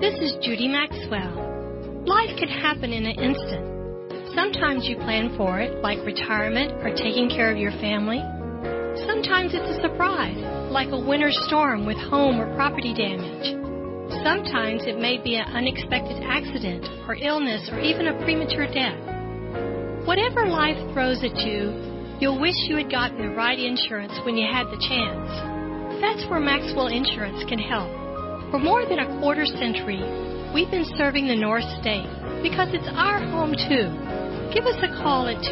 This is Judy Maxwell. Life can happen in an instant. Sometimes you plan for it, like retirement or taking care of your family. Sometimes it's a surprise, like a winter storm with home or property damage. Sometimes it may be an unexpected accident or illness or even a premature death. Whatever life throws at you, you'll wish you had gotten the right insurance when you had the chance. That's where Maxwell Insurance can help. For more than a quarter century, we've been serving the North State because it's our home too. Give us a call at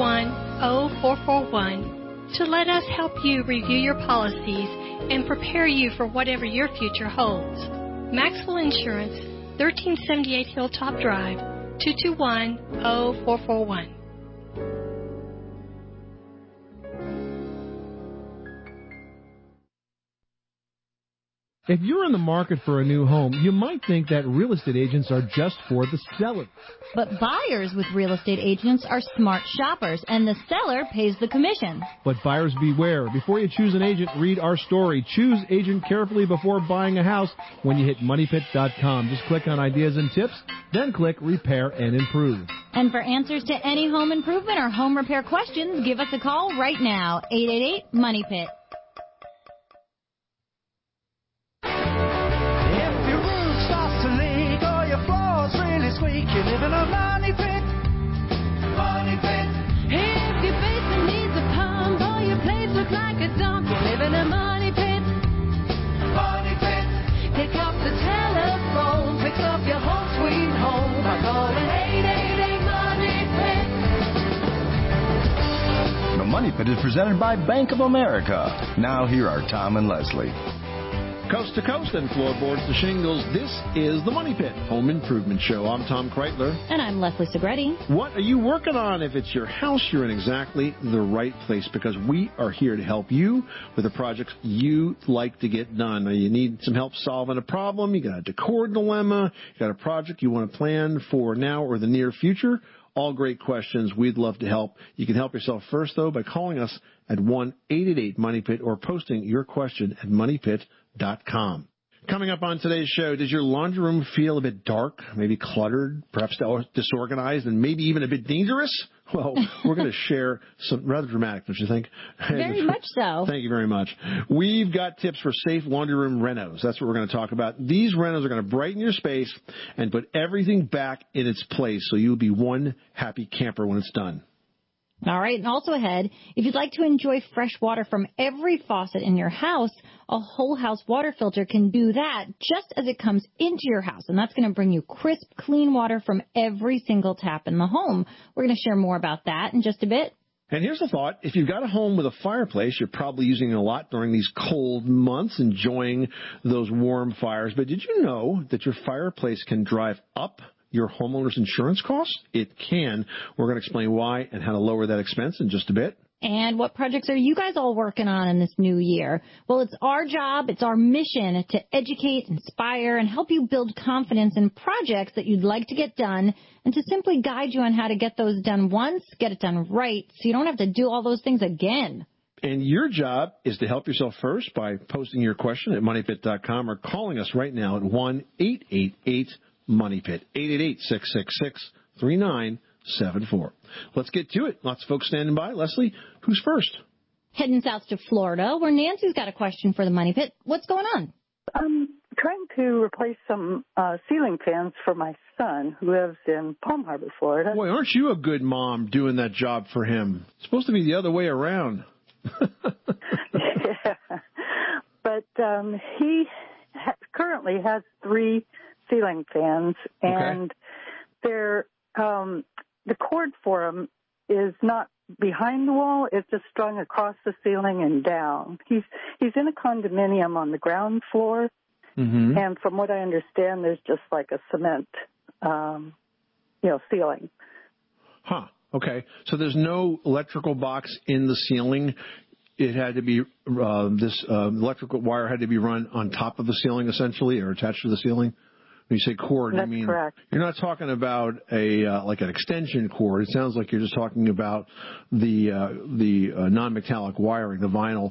221-0441 to let us help you review your policies and prepare you for whatever your future holds. Maxwell Insurance, 1378 Hilltop Drive, 221-0441. If you're in the market for a new home, you might think that real estate agents are just for the seller. But buyers with real estate agents are smart shoppers, and the seller pays the commission. But buyers beware. Before you choose an agent, read our story. Choose agent carefully before buying a house when you hit MoneyPit.com. Just click on Ideas and Tips, then click Repair and Improve. And for answers to any home improvement or home repair questions, give us a call right now, 888-MONEYPIT. Squeak, you live in a money pit. Money pit. If your basement needs a pump or your place looks like a dump, you live in a money pit. Money pit. Pick up the telephone, fix up your home sweet home by calling 888-MONEY PIT. The Money Pit is presented by Bank of America. Now here are Tom and Leslie. Coast to coast and floorboards to shingles, this is the Money Pit Home Improvement Show. I'm Tom Kreitler. And I'm Leslie Segretti. What are you working on? If it's your house, you're in exactly the right place because we are here to help you with the projects you like to get done. Now, you need some help solving a problem, you got a decor dilemma, you got a project you want to plan for now or the near future. All great questions. We'd love to help. You can help yourself first, though, by calling us at 1-888-MONEYPIT or posting your question at MoneyPit.com. Coming up on today's show, does your laundry room feel a bit dark, maybe cluttered, perhaps disorganized, and maybe even a bit dangerous? Well, we're going to share some rather dramatic, don't you think? Very much so. Thank you very much. We've got tips for safe laundry room renos. That's what we're going to talk about. These renos are going to brighten your space and put everything back in its place so you'll be one happy camper when it's done. All right, and also ahead, if you'd like to enjoy fresh water from every faucet in your house, a whole house water filter can do that just as it comes into your house, and that's going to bring you crisp, clean water from every single tap in the home. We're going to share more about that in just a bit. And here's the thought. If you've got a home with a fireplace, you're probably using it a lot during these cold months, enjoying those warm fires. But did you know that your fireplace can drive up your homeowner's insurance costs? It can. We're going to explain why and how to lower that expense in just a bit. And what projects are you guys all working on in this new year? Well, it's our job, it's our mission to educate, inspire, and help you build confidence in projects that you'd like to get done and to simply guide you on how to get those done once, get it done right, so you don't have to do all those things again. And your job is to help yourself first by posting your question at MoneyPit.com or calling us right now at 1-888-MONEYPIT, 888-666-3974. Let's get to it. Lots of folks standing by. Leslie, who's first? Heading south to Florida, where Nancy's got a question for the Money Pit. What's going on? I'm trying to replace some ceiling fans for my son who lives in Palm Harbor, Florida. Boy, aren't you a good mom doing that job for him? It's supposed to be the other way around. Yeah. But he currently has 3 ceiling fans, and they're the cord for them is not behind the wall. It's just strung across the ceiling and down. He's in a condominium on the ground floor, and from what I understand, there's just like a cement, ceiling. Huh. Okay. So there's no electrical box in the ceiling. It had to be this electrical wire had to be run on top of the ceiling, essentially, or attached to the ceiling. When you say cord, That's you mean correct. You're not talking about a like an extension cord. It sounds like you're just talking about the non-metallic wiring, the vinyl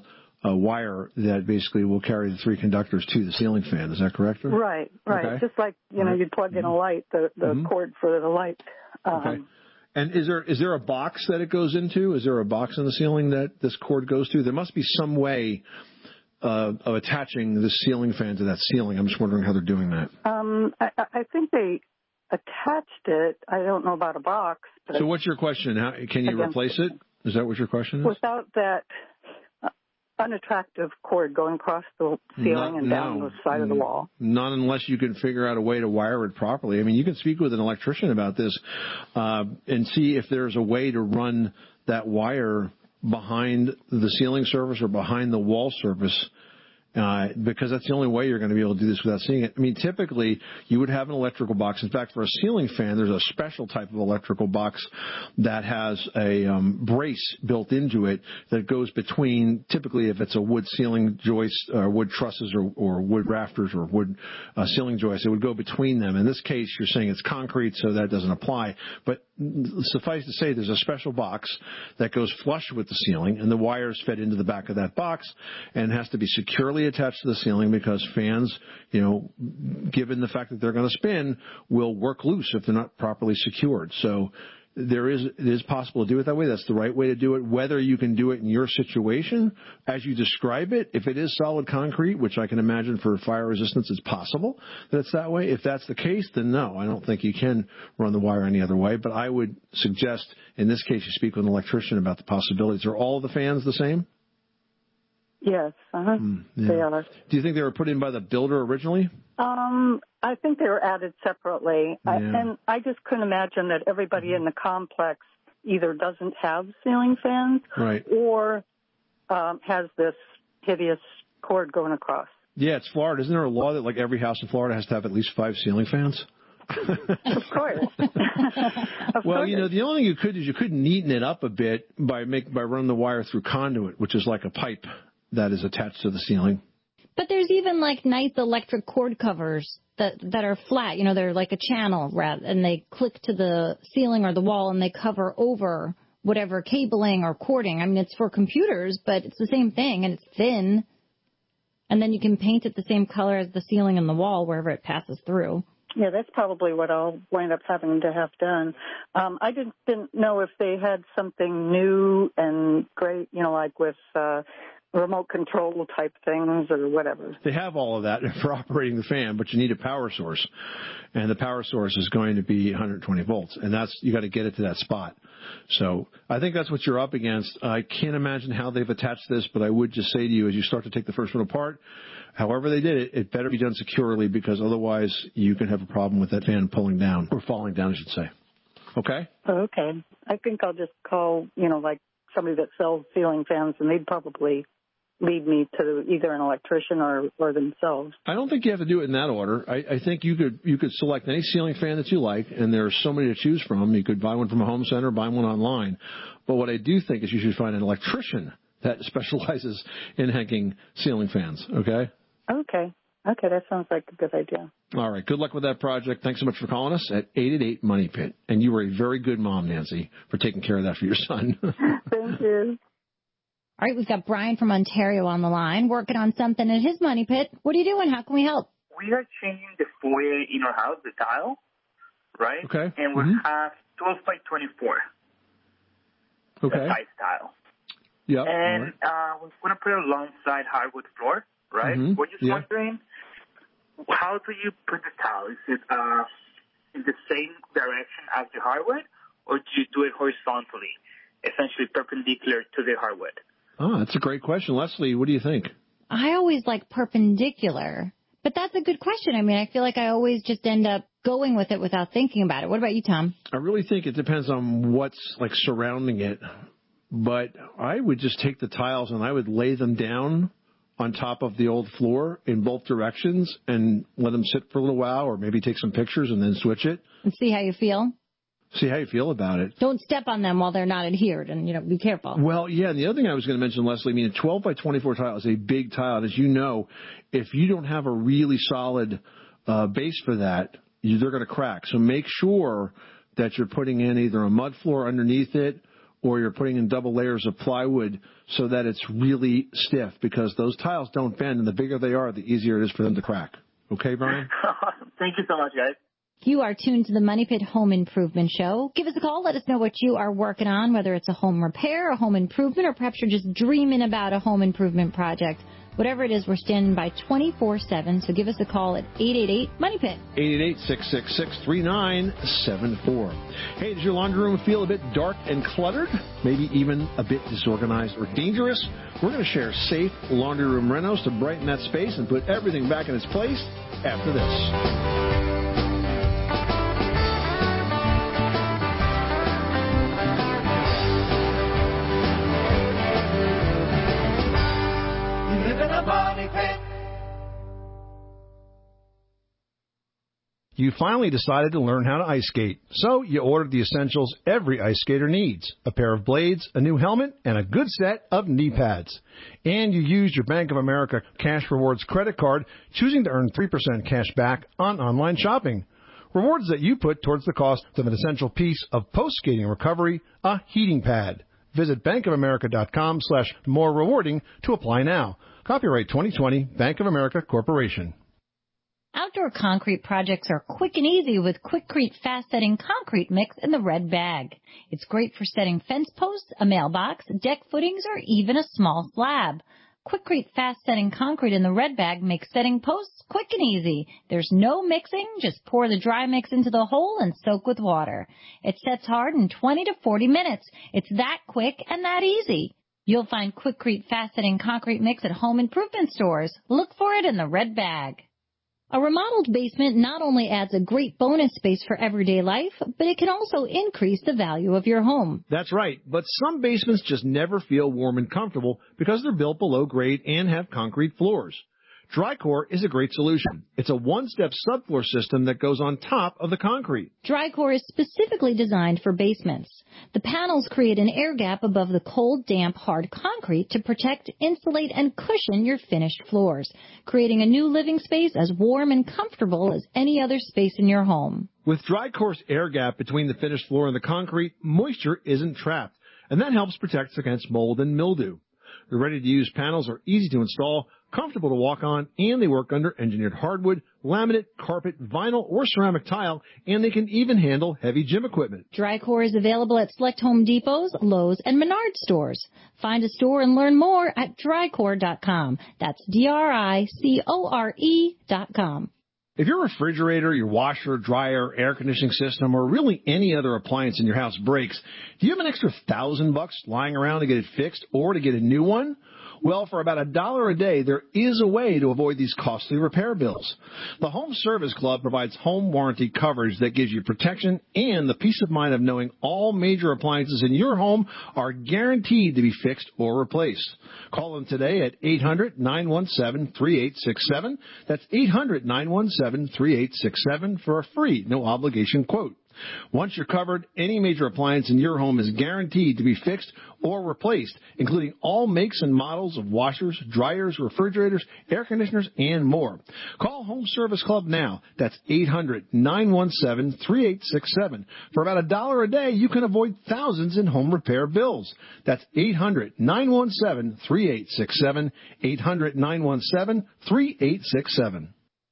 wire that basically will carry the 3 conductors to the ceiling fan. Is that correct? Right. Okay. Just like, you'd plug in a light, the cord for the light. Okay. And is there a box that it goes into? Is there a box in the ceiling that this cord goes to? There must be some way of attaching the ceiling fan to that ceiling. I'm just wondering how they're doing that. I think they attached it. I don't know about a box. But So what's your question? How, can you replace it? Is that what your question is? Without that unattractive cord going across the ceiling and down the side of the wall. Not unless you can figure out a way to wire it properly. I mean, you can speak with an electrician about this and see if there's a way to run that wire behind the ceiling surface or behind the wall surface. Because that's the only way you're going to be able to do this without seeing it. I mean, typically, you would have an electrical box. In fact, for a ceiling fan, there's a special type of electrical box that has a brace built into it that goes between, typically, if it's a wood ceiling joist, or wood trusses, or wood rafters, or wood ceiling joists, it would go between them. In this case, you're saying it's concrete, so that doesn't apply. But suffice to say, there's a special box that goes flush with the ceiling, and the wire is fed into the back of that box and has to be securely attached to the ceiling because fans, given the fact that they're going to spin, will work loose if they're not properly secured. So it is possible to do it that way. That's the right way to do it. Whether you can do it in your situation as you describe it, if it is solid concrete, which I can imagine for fire resistance is possible that it's that way. If that's the case, then no, I don't think you can run the wire any other way. But I would suggest in this case you speak with an electrician about the possibilities. Are all of the fans the same? Yes, they are. Do you think they were put in by the builder originally? I think they were added separately. And I just couldn't imagine that everybody in the complex either doesn't have ceiling fans or has this hideous cord going across. Yeah, it's Florida. Isn't there a law that like every house in Florida has to have at least 5 ceiling fans? Of course. Well, the only thing you could is you could neaten it up a bit by running the wire through conduit, which is like a pipe that is attached to the ceiling. But there's even like nice electric cord covers that are flat. They're like a channel, and they click to the ceiling or the wall, and they cover over whatever cabling or cording. I mean, it's for computers, but it's the same thing, and it's thin. And then you can paint it the same color as the ceiling and the wall wherever it passes through. Yeah, that's probably what I'll wind up having to have done. I didn't know if they had something new and great, like with remote control type things or whatever. They have all of that for operating the fan, but you need a power source. And the power source is going to be 120 volts. And you got to get it to that spot. So I think that's what you're up against. I can't imagine how they've attached this, but I would just say to you, as you start to take the first one apart, however they did it, it better be done securely because otherwise you can have a problem with that fan pulling down or falling down, I should say. Okay? Okay. I think I'll just call, like somebody that sells ceiling fans, and they'd probably lead me to either an electrician or themselves. I don't think you have to do it in that order. I think you could select any ceiling fan that you like, and there are so many to choose from. You could buy one from a home center, buy one online. But what I do think is you should find an electrician that specializes in hanging ceiling fans, okay? Okay, that sounds like a good idea. All right, good luck with that project. Thanks so much for calling us at 888-MONEY-PIT. And you were a very good mom, Nancy, for taking care of that for your son. Thank you. All right, we've got Brian from Ontario on the line, working on something at his money pit. What are you doing? How can we help? We are changing the foyer in our house, the tile, right? Okay. And we have 12 by 24. Okay. The size tile. Yeah. And we're going to put it alongside hardwood floor, right? Mm-hmm. We're just wondering, how do you put the tile? Is it in the same direction as the hardwood, or do you do it horizontally, essentially perpendicular to the hardwood? Oh, that's a great question. Leslie, what do you think? I always like perpendicular, but that's a good question. I mean, I feel like I always just end up going with it without thinking about it. What about you, Tom? I really think it depends on what's like surrounding it, but I would just take the tiles and I would lay them down on top of the old floor in both directions and let them sit for a little while, or maybe take some pictures and then switch it. And see how you feel? See how you feel about it. Don't step on them while they're not adhered, and, be careful. Well, yeah, and the other thing I was going to mention, Leslie, a 12 by 24 tile is a big tile. And as you know, if you don't have a really solid base for that, they're going to crack. So make sure that you're putting in either a mud floor underneath it or you're putting in double layers of plywood so that it's really stiff, because those tiles don't bend, and the bigger they are, the easier it is for them to crack. Okay, Brian? Thank you so much, guys. You are tuned to the Money Pit Home Improvement Show. Give us a call. Let us know what you are working on, whether it's a home repair, a home improvement, or perhaps you're just dreaming about a home improvement project. Whatever it is, we're standing by 24/7, so give us a call at 888-MONEY-PIT. 888-666-3974. Hey, does your laundry room feel a bit dark and cluttered? Maybe even a bit disorganized or dangerous? We're going to share safe laundry room renos to brighten that space and put everything back in its place after this. You finally decided to learn how to ice skate, so you ordered the essentials every ice skater needs: a pair of blades, a new helmet, and a good set of knee pads. And you used your Bank of America Cash Rewards credit card, choosing to earn 3% cash back on online shopping. Rewards that you put towards the cost of an essential piece of post-skating recovery, a heating pad. Visit bankofamerica.com/more rewarding to apply now. Copyright 2020, Bank of America Corporation. Outdoor concrete projects are quick and easy with Quikrete fast-setting concrete mix in the red bag. It's great for setting fence posts, a mailbox, deck footings, or even a small slab. Quikrete fast-setting concrete in the red bag makes setting posts quick and easy. There's no mixing. Just pour the dry mix into the hole and soak with water. It sets hard in 20 to 40 minutes. It's that quick and that easy. You'll find Quikrete fast-setting concrete mix at home improvement stores. Look for it in the red bag. A remodeled basement not only adds a great bonus space for everyday life, but it can also increase the value of your home. That's right, but some basements just never feel warm and comfortable because they're built below grade and have concrete floors. Drycore is a great solution. It's a one-step subfloor system that goes on top of the concrete. Drycore is specifically designed for basements. The panels create an air gap above the cold, damp, hard concrete to protect, insulate, and cushion your finished floors, creating a new living space as warm and comfortable as any other space in your home. With Drycore's air gap between the finished floor and the concrete, moisture isn't trapped, and that helps protect against mold and mildew. The ready-to-use panels are easy to install, comfortable to walk on, and they work under engineered hardwood, laminate, carpet, vinyl, or ceramic tile, and they can even handle heavy gym equipment. Drycore is available at select Home Depots, Lowe's, and Menards stores. Find a store and learn more at drycore.com. That's DRICORE.com. If your refrigerator, your washer, dryer, air conditioning system, or really any other appliance in your house breaks, do you have an extra $1,000 lying around to get it fixed or to get a new one? Well, for about $1 a day, there is a way to avoid these costly repair bills. The Home Service Club provides home warranty coverage that gives you protection and the peace of mind of knowing all major appliances in your home are guaranteed to be fixed or replaced. Call them today at 800-917-3867. That's 800-917-3867 for a free, no-obligation quote. Once you're covered, any major appliance in your home is guaranteed to be fixed or replaced, including all makes and models of washers, dryers, refrigerators, air conditioners, and more. Call Home Service Club now. That's 800-917-3867. For about $1 a day, you can avoid thousands in home repair bills. That's 800-917-3867, 800-917-3867.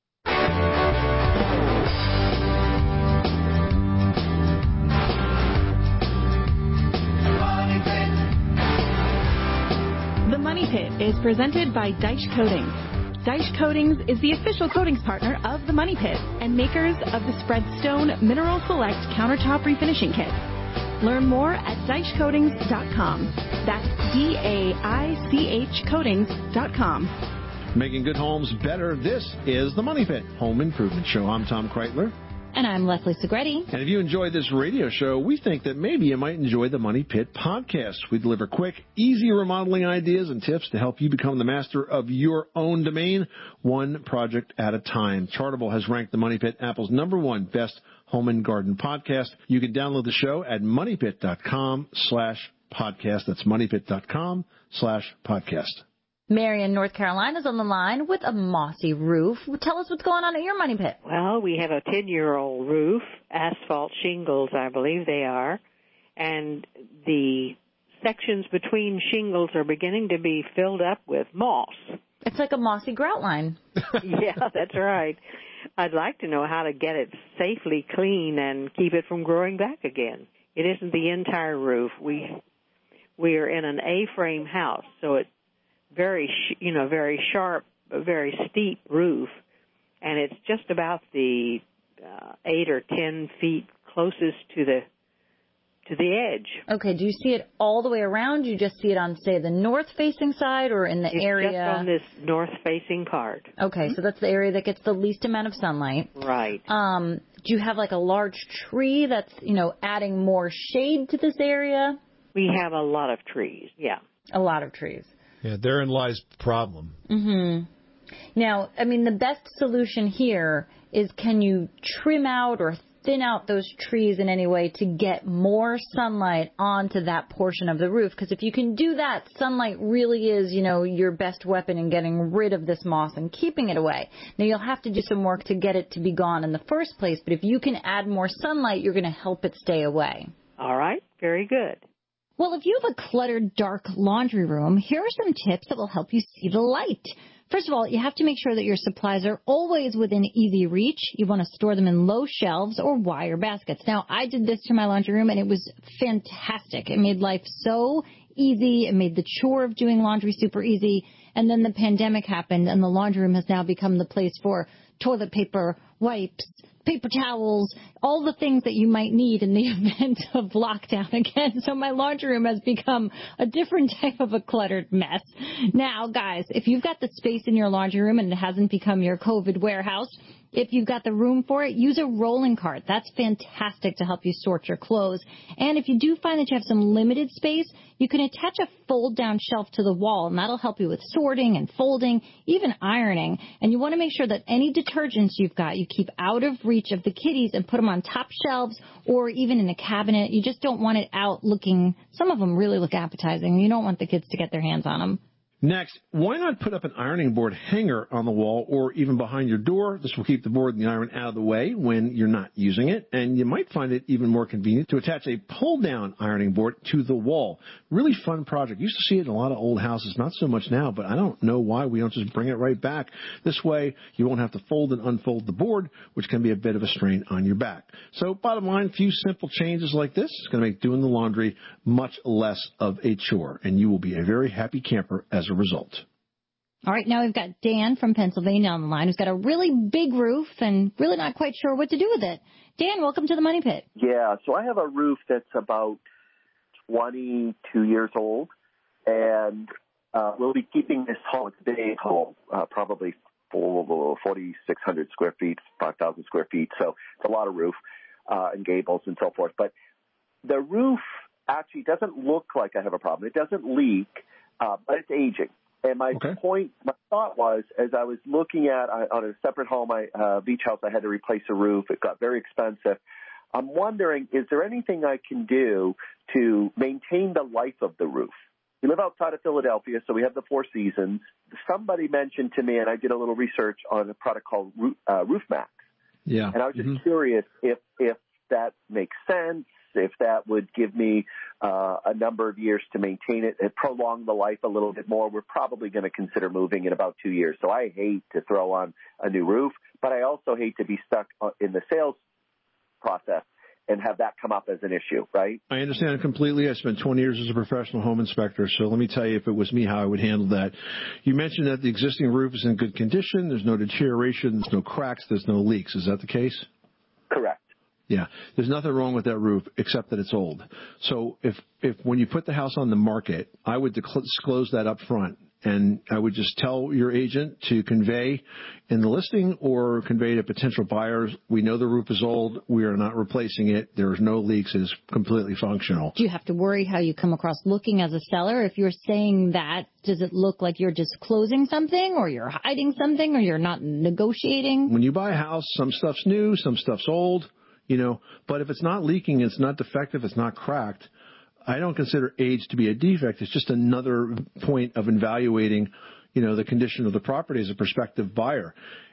Money Pit is presented by Deitch Coatings. Deitch Coatings is the official coatings partner of the Money Pit and makers of the Spreadstone Mineral Select Countertop Refinishing Kit. Learn more at DeitchCoatings.com. That's DAICH Coatings.com. Making good homes better. This is the Money Pit Home Improvement Show. I'm Tom Kreitler. And I'm Leslie Segretti. And if you enjoy this radio show, we think that maybe you might enjoy the Money Pit podcast. We deliver quick, easy remodeling ideas and tips to help you become the master of your own domain, one project at a time. Chartable has ranked the Money Pit Apple's #1 best home and garden podcast. You can download the show at moneypit.com/podcast. That's moneypit.com/podcast. Mary in North Carolina is on the line with a mossy roof. Tell us what's going on at your Money Pit. Well, we have a 10-year-old roof, asphalt shingles, I believe they are, and the sections between shingles are beginning to be filled up with moss. It's like a mossy grout line. Yeah, that's right. I'd like to know how to get it safely clean and keep it from growing back again. It isn't the entire roof. We are in an A-frame house, so it's very sharp, very steep roof, and it's just about the 8 or 10 feet closest to the edge. Okay, do you see it all the way around? Do you just see it on, say, the north-facing side or in the area? It's just on this north-facing part. Okay, so that's the area that gets the least amount of sunlight. Right. Do you have like a large tree that's, adding more shade to this area? We have a lot of trees, yeah. A lot of trees. Yeah, therein lies the problem. Mm-hmm. Now, the best solution here is, can you trim out or thin out those trees in any way to get more sunlight onto that portion of the roof? Because if you can do that, sunlight really is, your best weapon in getting rid of this moss and keeping it away. Now, you'll have to do some work to get it to be gone in the first place, but if you can add more sunlight, you're going to help it stay away. All right. Very good. Well, if you have a cluttered, dark laundry room, here are some tips that will help you see the light. First of all, you have to make sure that your supplies are always within easy reach. You want to store them in low shelves or wire baskets. Now, I did this to my laundry room, and it was fantastic. It made life so easy. It made the chore of doing laundry super easy. And then the pandemic happened, and the laundry room has now become the place for toilet paper, wipes, paper towels, all the things that you might need in the event of lockdown again. So my laundry room has become a different type of a cluttered mess. Now, guys, if you've got the space in your laundry room and it hasn't become your COVID warehouse, if you've got the room for it, use a rolling cart. That's fantastic to help you sort your clothes. And if you do find that you have some limited space, you can attach a fold-down shelf to the wall, and that'll help you with sorting and folding, even ironing. And you want to make sure that any detergents you've got, you keep out of reach of the kiddies and put them on top shelves or even in a cabinet. You just don't want it out looking, some of them really look appetizing. You don't want the kids to get their hands on them. Next, why not put up an ironing board hanger on the wall or even behind your door? This will keep the board and the iron out of the way when you're not using it, and you might find it even more convenient to attach a pull-down ironing board to the wall. Really fun project. Used to see it in a lot of old houses, not so much now, but I don't know why we don't just bring it right back. This way, you won't have to fold and unfold the board, which can be a bit of a strain on your back. So bottom line, a few simple changes like this is going to make doing the laundry much less of a chore, and you will be a very happy camper as a result. All right, now we've got Dan from Pennsylvania on the line who's got a really big roof and really not quite sure what to do with it. Dan, welcome to the Money Pit. Yeah, so I have a roof that's about 22 years old, and we'll be keeping this home. It's a big home, probably 4,600 square feet, 5,000 square feet, so it's a lot of roof and gables and so forth. But the roof actually doesn't look like I have a problem. It doesn't leak, but it's aging. And my thought was, as I was looking at on a separate home, beach house, I had to replace a roof. It got very expensive. I'm wondering, is there anything I can do to maintain the life of the roof? We live outside of Philadelphia, so we have the Four Seasons. Somebody mentioned to me, and I did a little research on a product called Roof Max. Yeah. And I was just curious if that makes sense, if that would give me a number of years to maintain it and prolong the life a little bit more. We're probably going to consider moving in about 2 years. So I hate to throw on a new roof, but I also hate to be stuck in the sales process and have that come up as an issue, right? I understand it completely. I spent 20 years as a professional home inspector, so let me tell you, if it was me, how I would handle that. You mentioned that the existing roof is in good condition. There's no deterioration. There's no cracks. There's no leaks. Is that the case? Correct. Yeah, there's nothing wrong with that roof except that it's old. So if when you put the house on the market, I would disclose that up front, and I would just tell your agent to convey in the listing or convey to potential buyers, we know the roof is old, we are not replacing it, there's no leaks, it is completely functional. Do you have to worry how you come across looking as a seller? If you're saying that, does it look like you're disclosing something or you're hiding something or you're not negotiating? When you buy a house, some stuff's new, some stuff's old. But if it's not leaking, it's not defective, it's not cracked, I don't consider age to be a defect. It's just another point of evaluating, the condition of the property as a prospective buyer.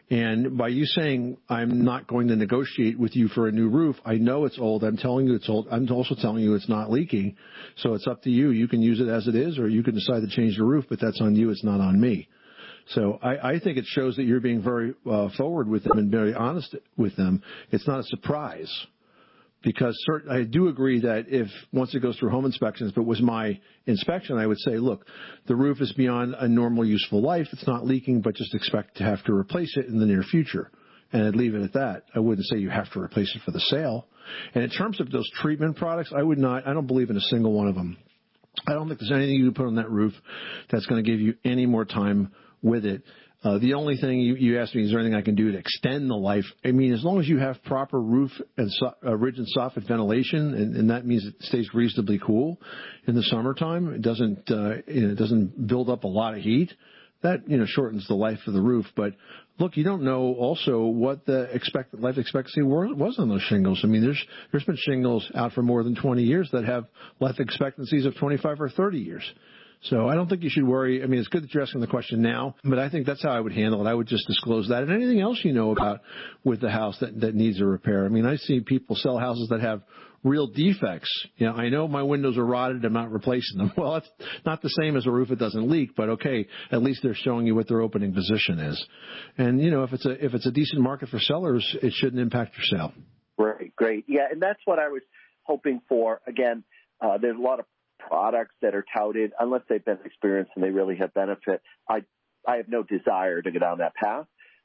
And by you saying I'm not going to negotiate with you for a new roof, I know it's old. I'm telling you it's old. I'm also telling you it's not leaking. So it's up to you. You can use it as it is, or you can decide to change the roof, but that's on you. It's not on me. So I think it shows that you're being very forward with them and very honest with them. It's not a surprise. Because I do agree that if once it goes through home inspections, but was my inspection, I would say, look, the roof is beyond a normal useful life. It's not leaking, but just expect to have to replace it in the near future. And I'd leave it at that. I wouldn't say you have to replace it for the sale. And in terms of those treatment products, I don't believe in a single one of them. I don't think there's anything you can put on that roof that's going to give you any more time with it. The only thing you asked me, is there anything I can do to extend the life? I mean, as long as you have proper roof and ridge and soffit ventilation, and that means it stays reasonably cool in the summertime, it doesn't build up a lot of heat. That shortens the life of the roof. But look, you don't know also what the life expectancy was on those shingles. I mean, there's been shingles out for more than 20 years that have life expectancies of 25 or 30 years. So I don't think you should worry. I mean, it's good that you're asking the question now, but I think that's how I would handle it. I would just disclose that. And anything else you know about with the house that needs a repair. I mean, I see people sell houses that have real defects. I know my windows are rotted. I'm not replacing them. Well, that's not the same as a roof that doesn't leak, but okay, at least they're showing you what their opening position is. And, if it's a decent market for sellers, it shouldn't impact your sale. Right, great. Yeah, and that's what I was hoping for. Again, there's a lot of products that are touted, unless they've been experienced and they really have benefit. I have no desire to go down that path.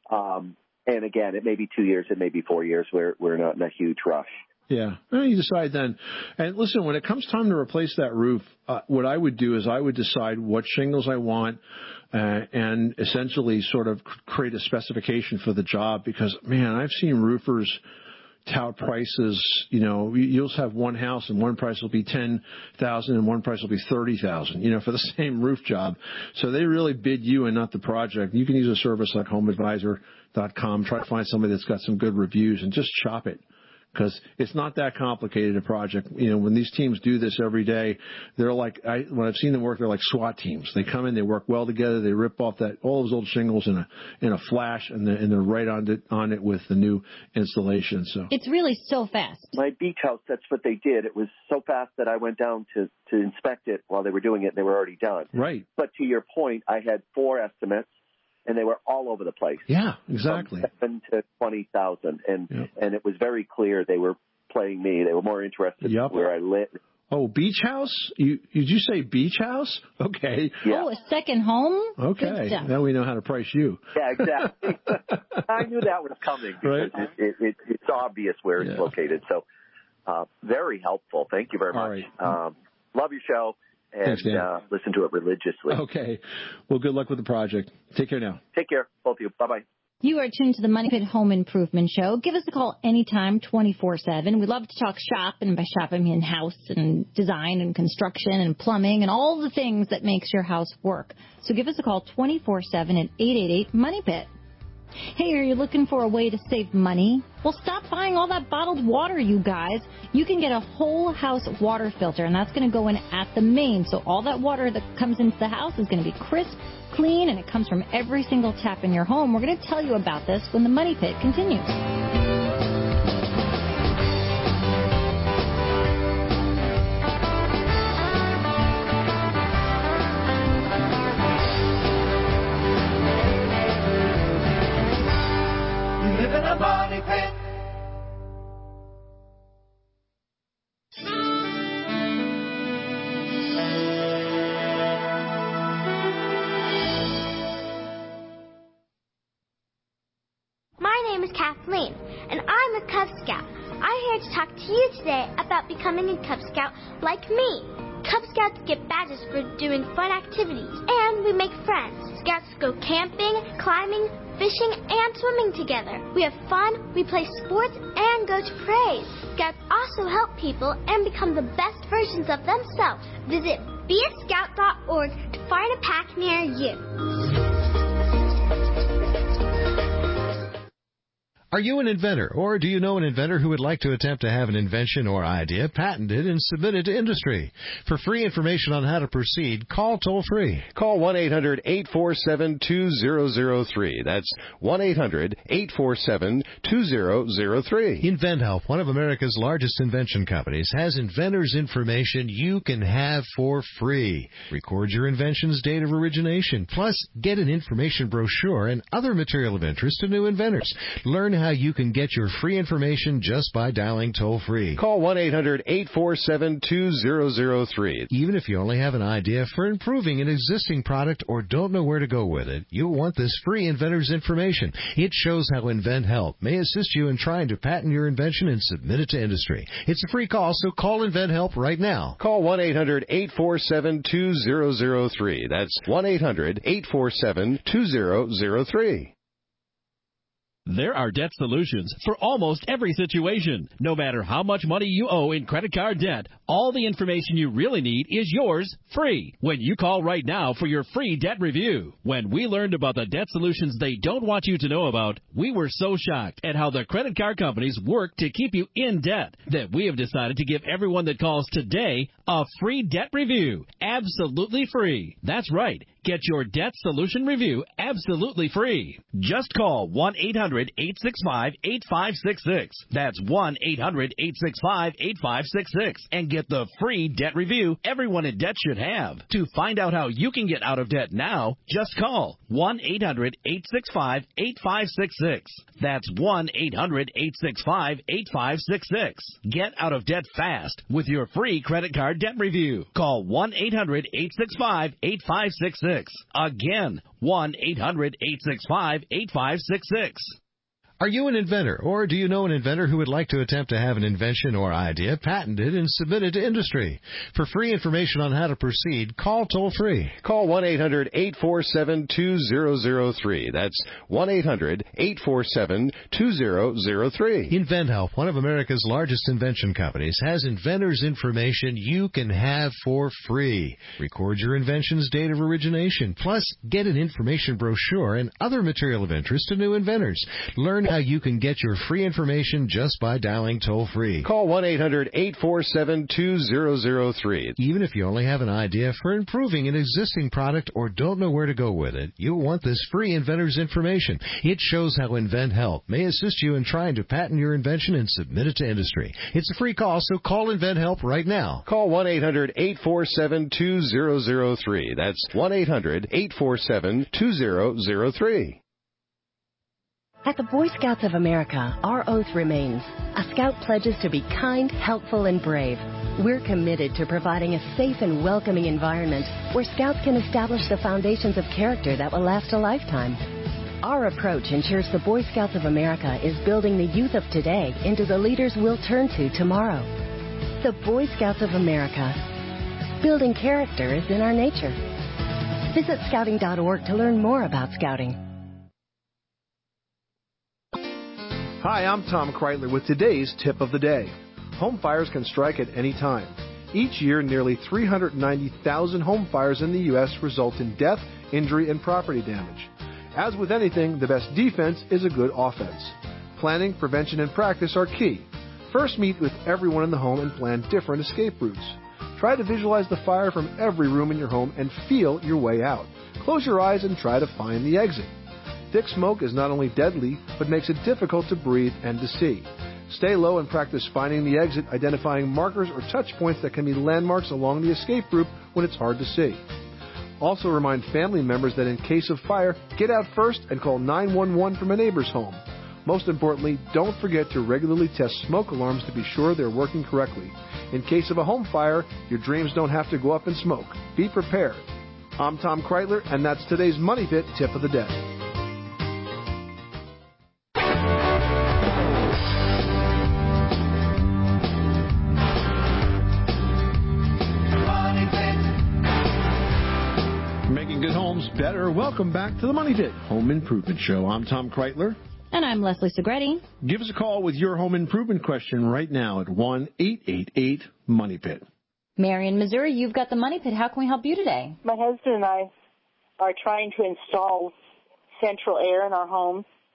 And again, it may be 2 years, it may be 4 years. We're not in a huge rush. Yeah. Well, you decide then. And listen, when it comes time to replace that roof, what I would do is I would decide what shingles I want and essentially sort of create a specification for the job. Because, man, I've seen roofers tout prices. You'll have one house and one price will be $10,000 and one price will be $30,000, for the same roof job. So they really bid you and not the project. You can use a service like HomeAdvisor.com. Try to find somebody that's got some good reviews and just shop it. Because it's not that complicated a project. When these teams do this every day, they're like, when I've seen them work, they're like SWAT teams. They come in, they work well together, they rip off all those old shingles in a flash, and they're right on it with the new installation. So it's really so fast. My beach house, that's what they did. It was so fast that I went down to inspect it while they were doing it, and they were already done. Right. But to your point, I had 4 estimates. And they were all over the place. Yeah, exactly. From 7 to 20,000, and it was very clear they were playing me. They were more interested in where I lived. Oh, beach house? Did you say beach house? Okay. Yeah. Oh, a second home? Okay. Now we know how to price you. Yeah, exactly. I knew that was coming because it's obvious where it's located. So very helpful. Thank you very much. All right. Love your show. And listen to it religiously. Okay. Well, good luck with the project. Take care now. Take care, both of you. Bye-bye. You are tuned to the Money Pit Home Improvement Show. Give us a call anytime, 24/7. We love to talk shop, and by shop I mean house and design and construction and plumbing and all the things that makes your house work. So give us a call 24/7 at 888-MONEY-PIT. Hey, are you looking for a way to save money? Well, stop buying all that bottled water, you guys. You can get a whole house water filter, and that's going to go in at the main. So all that water that comes into the house is going to be crisp, clean, and it comes from every single tap in your home. We're going to tell you about this when the Money Pit continues. Money Pit. My name is Kathleen, and I'm a Cub Scout. I'm here to talk to you today about becoming a Cub Scout like me. Cub Scouts get badges for doing fun activities, and we make friends. Scouts go camping, climbing, fishing, and swimming together. We have fun, we play sports, and go to parades. Scouts also help people and become the best versions of themselves. Visit beascout.org to find a pack near you. Are you an inventor, or do you know an inventor who would like to attempt to have an invention or idea patented and submitted to industry? For free information on how to proceed, call toll-free. Call 1-800-847-2003. That's 1-800-847-2003. InventHelp, one of America's largest invention companies, has inventors' information you can have for free. Record your invention's date of origination, plus get an information brochure and other material of interest to new inventors. Learn how you can get your free information just by dialing toll-free. Call 1-800-847-2003. Even if you only have an idea for improving an existing product or don't know where to go with it, you'll want this free inventor's information. It shows how InventHelp may assist you in trying to patent your invention and submit it to industry. It's a free call, so call InventHelp right now. Call 1-800-847-2003. That's 1-800-847-2003. There are debt solutions for almost every situation. No matter how much money you owe in credit card debt, all the information you really need is yours free when you call right now for your free debt review. When we learned about the debt solutions they don't want you to know about, we were so shocked at how the credit card companies work to keep you in debt that we have decided to give everyone that calls today a free debt review, absolutely free. That's right. Get your debt solution review absolutely free. Just call 1-800-865-8566. That's 1-800-865-8566 and get the free debt review everyone in debt should have. To find out how you can get out of debt now, just call 1-800-865-8566. That's 1-800-865-8566. Get out of debt fast with your free credit card debt review. Call 1-800-865-8566. Again, 1-800-865-8566. Are you an inventor, or do you know an inventor who would like to attempt to have an invention or idea patented and submitted to industry? For free information on how to proceed, call toll-free. Call 1-800-847-2003. That's 1-800-847-2003. InventHelp, one of America's largest invention companies, has inventors' information you can have for free. Record your invention's date of origination, plus get an information brochure and other material of interest to new inventors. Learn how you can get your free information just by dialing toll-free. Call 1-800-847-2003. Even if you only have an idea for improving an existing product or don't know where to go with it, you'll want this free inventor's information. It shows how InventHelp may assist you in trying to patent your invention and submit it to industry. It's a free call, so call InventHelp right now. Call 1-800-847-2003. That's 1-800-847-2003. At the Boy Scouts of America, our oath remains. A Scout pledges to be kind, helpful, and brave. We're committed to providing a safe and welcoming environment where Scouts can establish the foundations of character that will last a lifetime. Our approach ensures the Boy Scouts of America is building the youth of today into the leaders we'll turn to tomorrow. The Boy Scouts of America. Building character is in our nature. Visit scouting.org to learn more about Scouting. Hi, I'm Tom Kreitler with today's tip of the day. Home fires can strike at any time. Each year, nearly 390,000 home fires in the U.S. result in death, injury, and property damage. As with anything, the best defense is a good offense. Planning, prevention, and practice are key. First, meet with everyone in the home and plan different escape routes. Try to visualize the fire from every room in your home and feel your way out. Close your eyes and try to find the exit. Thick smoke is not only deadly, but makes it difficult to breathe and to see. Stay low and practice finding the exit, identifying markers or touch points that can be landmarks along the escape route when it's hard to see. Also remind family members that in case of fire, get out first and call 911 from a neighbor's home. Most importantly, don't forget to regularly test smoke alarms to be sure they're working correctly. In case of a home fire, your dreams don't have to go up in smoke. Be prepared. I'm Tom Kreitler, and that's today's Money Pit Tip of the Day. Better. Welcome back to the Money Pit Home Improvement Show. I'm Tom Kreitler. And I'm Leslie Segretti. Give us a call with your home improvement question right now at 1-888-MONEY-PIT. Mary in Missouri, you've got the Money Pit. How can we help you today? My husband and I are trying to install central air in our home,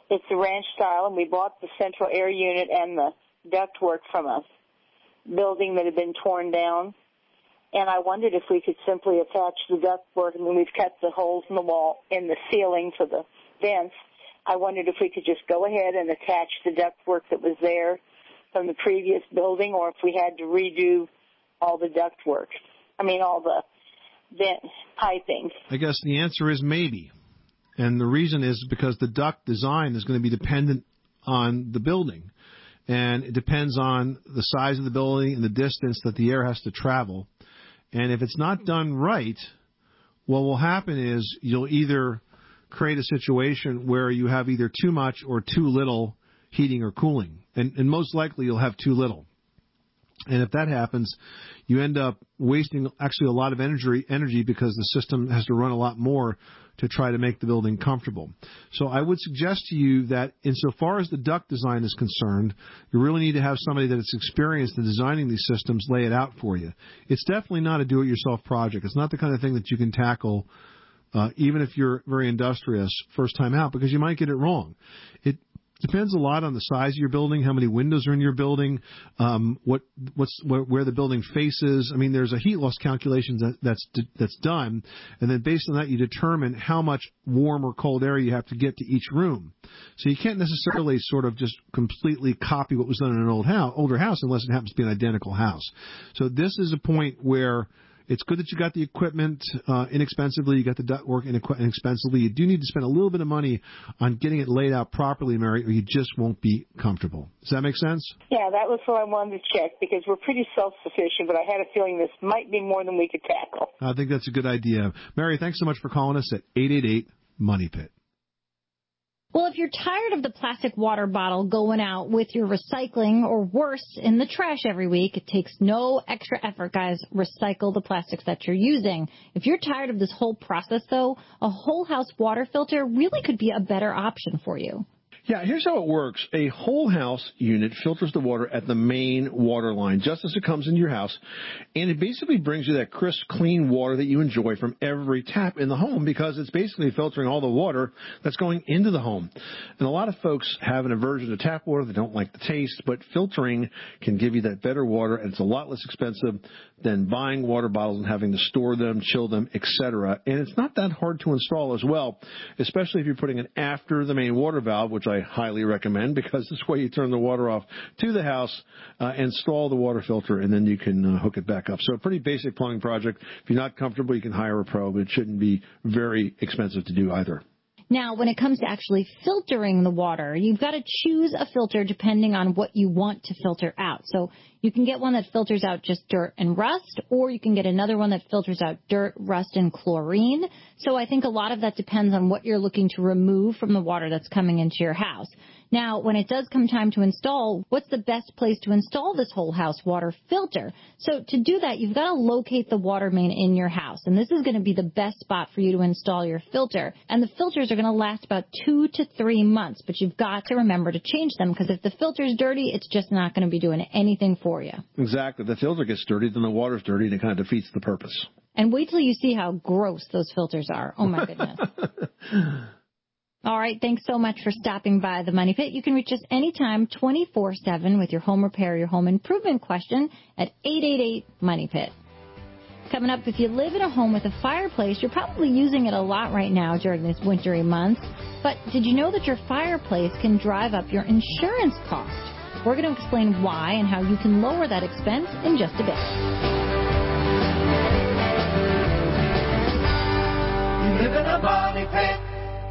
It's a ranch style, and we bought the central air unit and the ductwork from a building that had been torn down. And I wondered if we could simply attach the ductwork, and then we've cut the holes in the wall, in the ceiling for the vents. I wondered if we could just go ahead and attach the ductwork that was there from the previous building, or if we had to redo all the ductwork. All the vent piping. I guess the answer is maybe. And the reason is because the duct design is going to be dependent on the building. And it depends on the size of the building and the distance that the air has to travel. And if it's not done right, what will happen is you'll either create a situation where you have either too much or too little heating or cooling. And most likely you'll have too little. And if that happens, you end up wasting actually a lot of energy because the system has to run a lot more to try to make the building comfortable. So I would suggest to you that insofar as the duct design is concerned, you really need to have somebody that is experienced in designing these systems lay it out for you. It's definitely not a do-it-yourself project. It's not the kind of thing that you can tackle even if you're very industrious first time out, because you might get it wrong. It depends a lot on the size of your building, how many windows are in your building, where the building faces. There's a heat loss calculation that's done, and then based on that, you determine how much warm or cold air you have to get to each room. So you can't necessarily sort of just completely copy what was done in an older house unless it happens to be an identical house. So this is a point where it's good that you got the equipment inexpensively, you got the ductwork inexpensively. You do need to spend a little bit of money on getting it laid out properly, Mary, or you just won't be comfortable. Does that make sense? Yeah, that was what I wanted to check, because we're pretty self-sufficient, but I had a feeling this might be more than we could tackle. I think that's a good idea. Mary, thanks so much for calling us at 888-MONEY-PIT. Well, if you're tired of the plastic water bottle going out with your recycling, or worse, in the trash every week, it takes no extra effort, guys. Recycle the plastics that you're using. If you're tired of this whole process, though, a whole house water filter really could be a better option for you. Yeah, here's how it works. A whole house unit filters the water at the main water line just as it comes into your house, and it basically brings you that crisp, clean water that you enjoy from every tap in the home, because it's basically filtering all the water that's going into the home. And a lot of folks have an aversion to tap water. They don't like the taste, but filtering can give you that better water, and it's a lot less expensive than buying water bottles and having to store them, chill them, etc. And it's not that hard to install as well, especially if you're putting it after the main water valve, which I highly recommend, because this way you turn the water off to the house, install the water filter, and then you can hook it back up. So a pretty basic plumbing project. If you're not comfortable, you can hire a pro, but it shouldn't be very expensive to do either. Now, when it comes to actually filtering the water, you've got to choose a filter depending on what you want to filter out. So you can get one that filters out just dirt and rust, or you can get another one that filters out dirt, rust, and chlorine. So I think a lot of that depends on what you're looking to remove from the water that's coming into your house. Now, when it does come time to install, what's the best place to install this whole house water filter? So to do that, you've got to locate the water main in your house. And this is going to be the best spot for you to install your filter. And the filters are going to last about 2 to 3 months, but you've got to remember to change them, because if the filter's dirty, it's just not going to be doing anything for you. Exactly. If the filter gets dirty, then the water's dirty, and it kind of defeats the purpose. And wait till you see how gross those filters are. Oh, my goodness. All right, thanks so much for stopping by the Money Pit. You can reach us anytime, 24/7, with your home repair, your home improvement question at 888-MONEY-PIT. Coming up, if you live in a home with a fireplace, you're probably using it a lot right now during these wintry months. But did you know that your fireplace can drive up your insurance cost? We're going to explain why and how you can lower that expense in just a bit. You live in a money pit.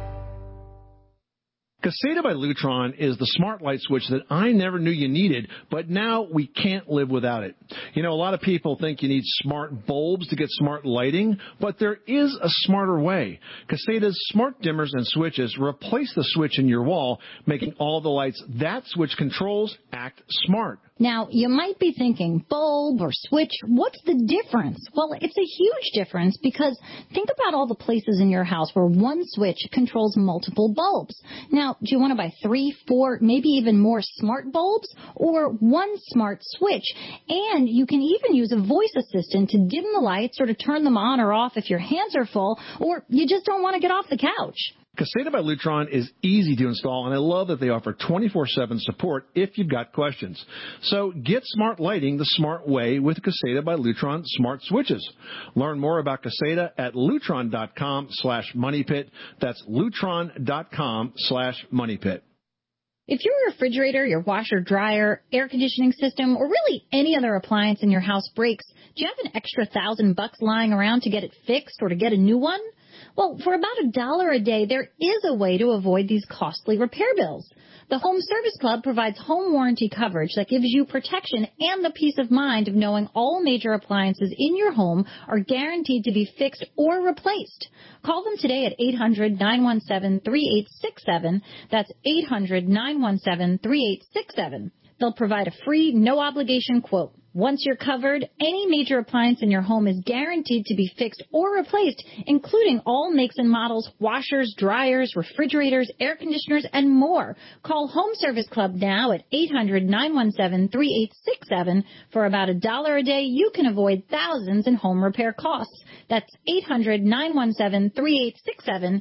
Caseta by Lutron is the smart light switch that I never knew you needed, but now we can't live without it. You know, a lot of people think you need smart bulbs to get smart lighting, but there is a smarter way. Caseta's smart dimmers and switches replace the switch in your wall, making all the lights that switch controls act smart. Now, you might be thinking, bulb or switch, what's the difference? Well, it's a huge difference, because think about all the places in your house where one switch controls multiple bulbs. Now, do you want to buy 3, 4, maybe even more smart bulbs, or one smart switch? And you can even use a voice assistant to dim the lights or to turn them on or off if your hands are full, or you just don't want to get off the couch. Caseta by Lutron is easy to install, and I love that they offer 24/7 support if you've got questions. So get smart lighting the smart way with Caseta by Lutron smart switches. Learn more about Caseta at lutron.com/moneypit. That's lutron.com/moneypit. If your refrigerator, your washer, dryer, air conditioning system, or really any other appliance in your house breaks, do you have an extra $1,000 lying around to get it fixed or to get a new one? Well, for about $1 a day, there is a way to avoid these costly repair bills. The Home Service Club provides home warranty coverage that gives you protection and the peace of mind of knowing all major appliances in your home are guaranteed to be fixed or replaced. Call them today at 800-917-3867. That's 800-917-3867. They'll provide a free, no-obligation quote. Once you're covered, any major appliance in your home is guaranteed to be fixed or replaced, including all makes and models, washers, dryers, refrigerators, air conditioners, and more. Call Home Service Club now at 800-917-3867. For about $1 a day, you can avoid thousands in home repair costs. That's 800-917-3867,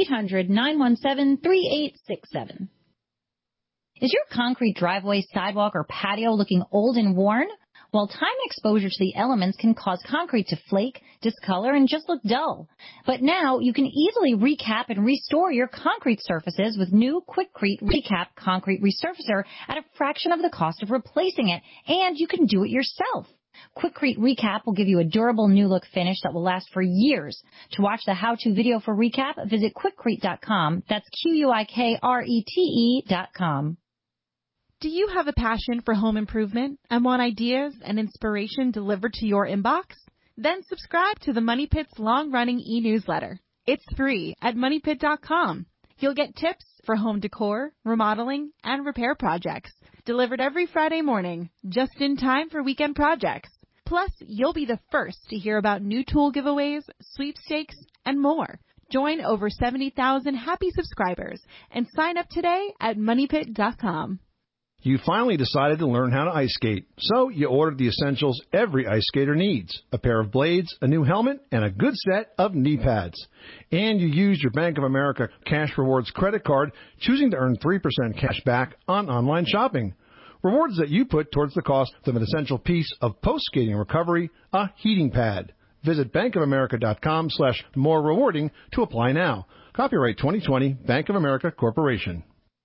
800-917-3867. Is your concrete driveway, sidewalk, or patio looking old and worn? Well, time exposure to the elements can cause concrete to flake, discolor, and just look dull. But now you can easily recap and restore your concrete surfaces with new Quikrete Recap Concrete Resurfacer at a fraction of the cost of replacing it, and you can do it yourself. Quikrete Recap will give you a durable new look finish that will last for years. To watch the how-to video for Recap, visit Quikrete.com. That's Quikrete.com. Do you have a passion for home improvement and want ideas and inspiration delivered to your inbox? Then subscribe to the Money Pit's long-running e-newsletter. It's free at moneypit.com. You'll get tips for home decor, remodeling, and repair projects delivered every Friday morning, just in time for weekend projects. Plus, you'll be the first to hear about new tool giveaways, sweepstakes, and more. Join over 70,000 happy subscribers and sign up today at moneypit.com. You finally decided to learn how to ice skate, so you ordered the essentials every ice skater needs: a pair of blades, a new helmet, and a good set of knee pads. And you used your Bank of America Cash Rewards credit card, choosing to earn 3% cash back on online shopping. Rewards that you put towards the cost of an essential piece of post-skating recovery, a heating pad. Visit bankofamerica.com/more rewarding to apply now. Copyright 2020, Bank of America Corporation.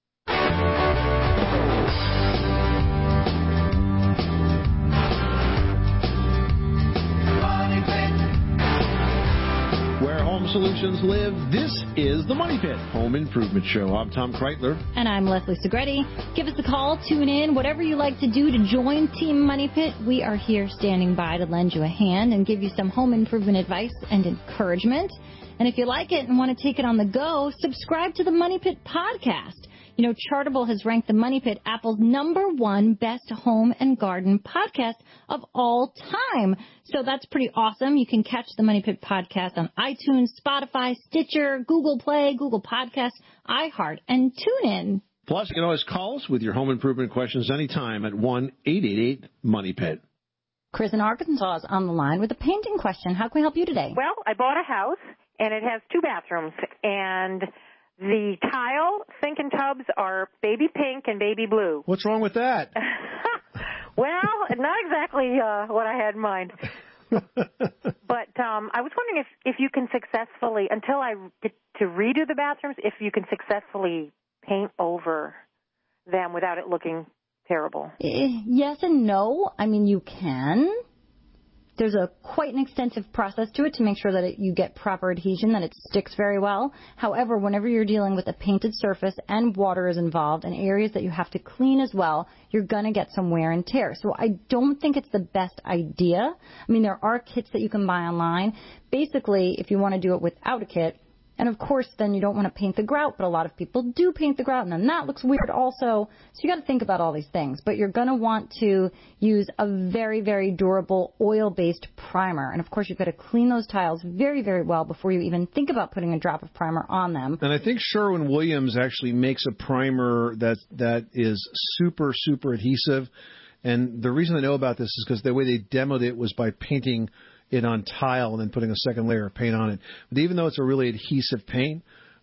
Solutions live. This is the Money Pit Home Improvement Show. I'm Tom Kreitler. And I'm Leslie Segretti. Give us a call, tune in, whatever you like to do to join Team Money Pit. We are here standing by to lend you a hand and give you some home improvement advice and encouragement. And if you like it and want to take it on the go, subscribe to the Money Pit podcast. You know, Chartable has ranked the Money Pit Apple's #1 best home and garden podcast of all time. So that's pretty awesome. You can catch the Money Pit podcast on iTunes, Spotify, Stitcher, Google Play, Google Podcasts, iHeart, and TuneIn. Plus, you can always call us with your home improvement questions anytime at 1-888-MONEY-PIT. Chris in Arkansas is on the line with a painting question. How can we help you today? Well, I bought a house, and it has 2 bathrooms, and the tile, sink, and tubs are baby pink and baby blue. What's wrong with that? Well, not exactly what I had in mind. But I was wondering if you can successfully, until I get to redo the bathrooms, if you can successfully paint over them without it looking terrible. Yes and no. I mean, you can. There's quite an extensive process to it to make sure that you get proper adhesion, that it sticks very well. However, whenever you're dealing with a painted surface and water is involved and areas that you have to clean as well, you're going to get some wear and tear. So I don't think it's the best idea. I mean, there are kits that you can buy online. Basically, if you want to do it without a kit, and of course, then you don't want to paint the grout, but a lot of people do paint the grout, and then that looks weird also. So you got to think about all these things. But you're going to want to use a very, very durable oil-based primer. And of course, you've got to clean those tiles very, very well before you even think about putting a drop of primer on them. And I think Sherwin-Williams actually makes a primer that is super, super adhesive. And the reason I know about this is because the way they demoed it was by painting it on tile and then putting a second layer of paint on it. But even though it's a really adhesive paint,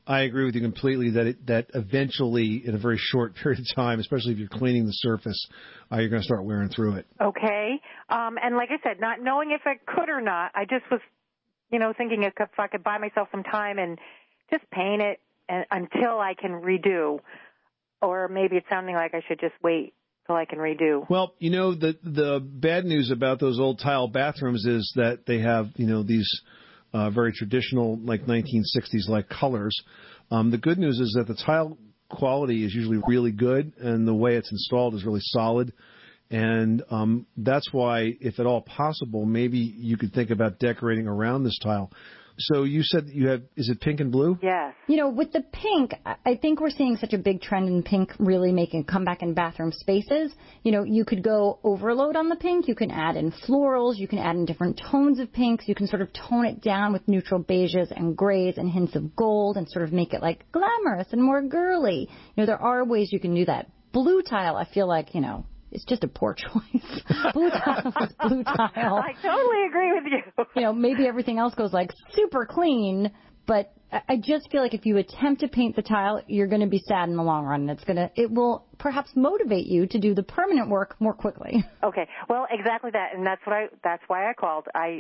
I agree with you completely that eventually, in a very short period of time, especially if you're cleaning the surface, you're going to start wearing through it. Okay. And like I said, not knowing if I could or not, I just was, thinking if I could buy myself some time and just paint it until I can redo. Or maybe it's sounding like I should just wait till I can redo. Well, the bad news about those old tile bathrooms is that they have, these very traditional, like 1960s like colors. The good news is that the tile quality is usually really good, and the way it's installed is really solid. And that's why, if at all possible, maybe you could think about decorating around this tile. So you said you have, is it pink and blue? Yes. With the pink, I think we're seeing such a big trend in pink really making a comeback in bathroom spaces. You could go overload on the pink. You can add in florals. You can add in different tones of pinks. You can sort of tone it down with neutral beiges and grays and hints of gold and sort of make it like glamorous and more girly. There are ways you can do that. Blue tile, I feel like, it's just a poor choice. Blue tile is blue tile. I totally agree with you. Maybe everything else goes like super clean, but I just feel like if you attempt to paint the tile, you're going to be sad in the long run. It will perhaps motivate you to do the permanent work more quickly. Okay. Well, exactly that, and that's why I called. I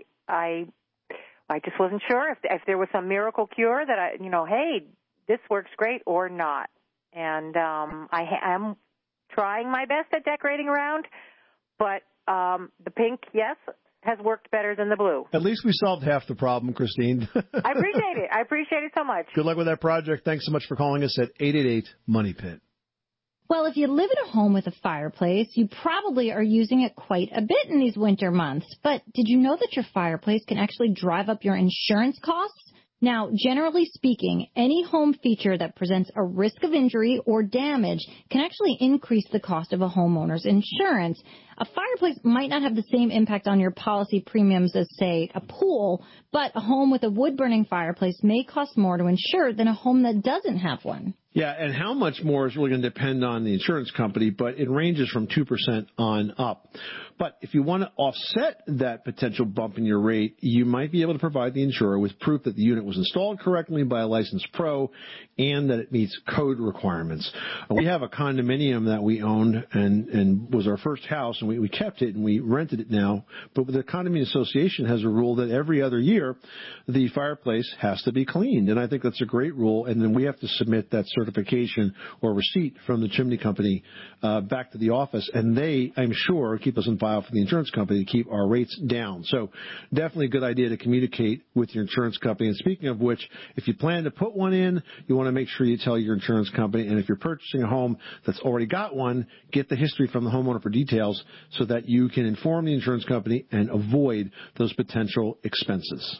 just wasn't sure if there was some miracle cure that hey, this works great or not. And I am trying my best at decorating around, but the pink, yes, has worked better than the blue. At least we solved half the problem, Christine. I appreciate it. I appreciate it so much. Good luck with that project. Thanks so much for calling us at 888-MONEY-PIT. Well, if you live in a home with a fireplace, you probably are using it quite a bit in these winter months. But did you know that your fireplace can actually drive up your insurance costs? Now, generally speaking, any home feature that presents a risk of injury or damage can actually increase the cost of a homeowner's insurance. A fireplace might not have the same impact on your policy premiums as, say, a pool, but a home with a wood-burning fireplace may cost more to insure than a home that doesn't have one. Yeah, and how much more is really going to depend on the insurance company, but it ranges from 2% on up. But if you want to offset that potential bump in your rate, you might be able to provide the insurer with proof that the unit was installed correctly by a licensed pro and that it meets code requirements. We have a condominium that we owned and was our first house, and we kept it and we rented it now. But the condominium association has a rule that every other year the fireplace has to be cleaned, and I think that's a great rule. And then we have to submit that certification or receipt from the chimney company back to the office, and they, I'm sure, keep us in file for the insurance company to keep our rates down. So definitely a good idea to communicate with your insurance company. And speaking of which, if you plan to put one in, you want to make sure you tell your insurance company. And if you're purchasing a home that's already got one, get the history from the homeowner for details so that you can inform the insurance company and avoid those potential expenses.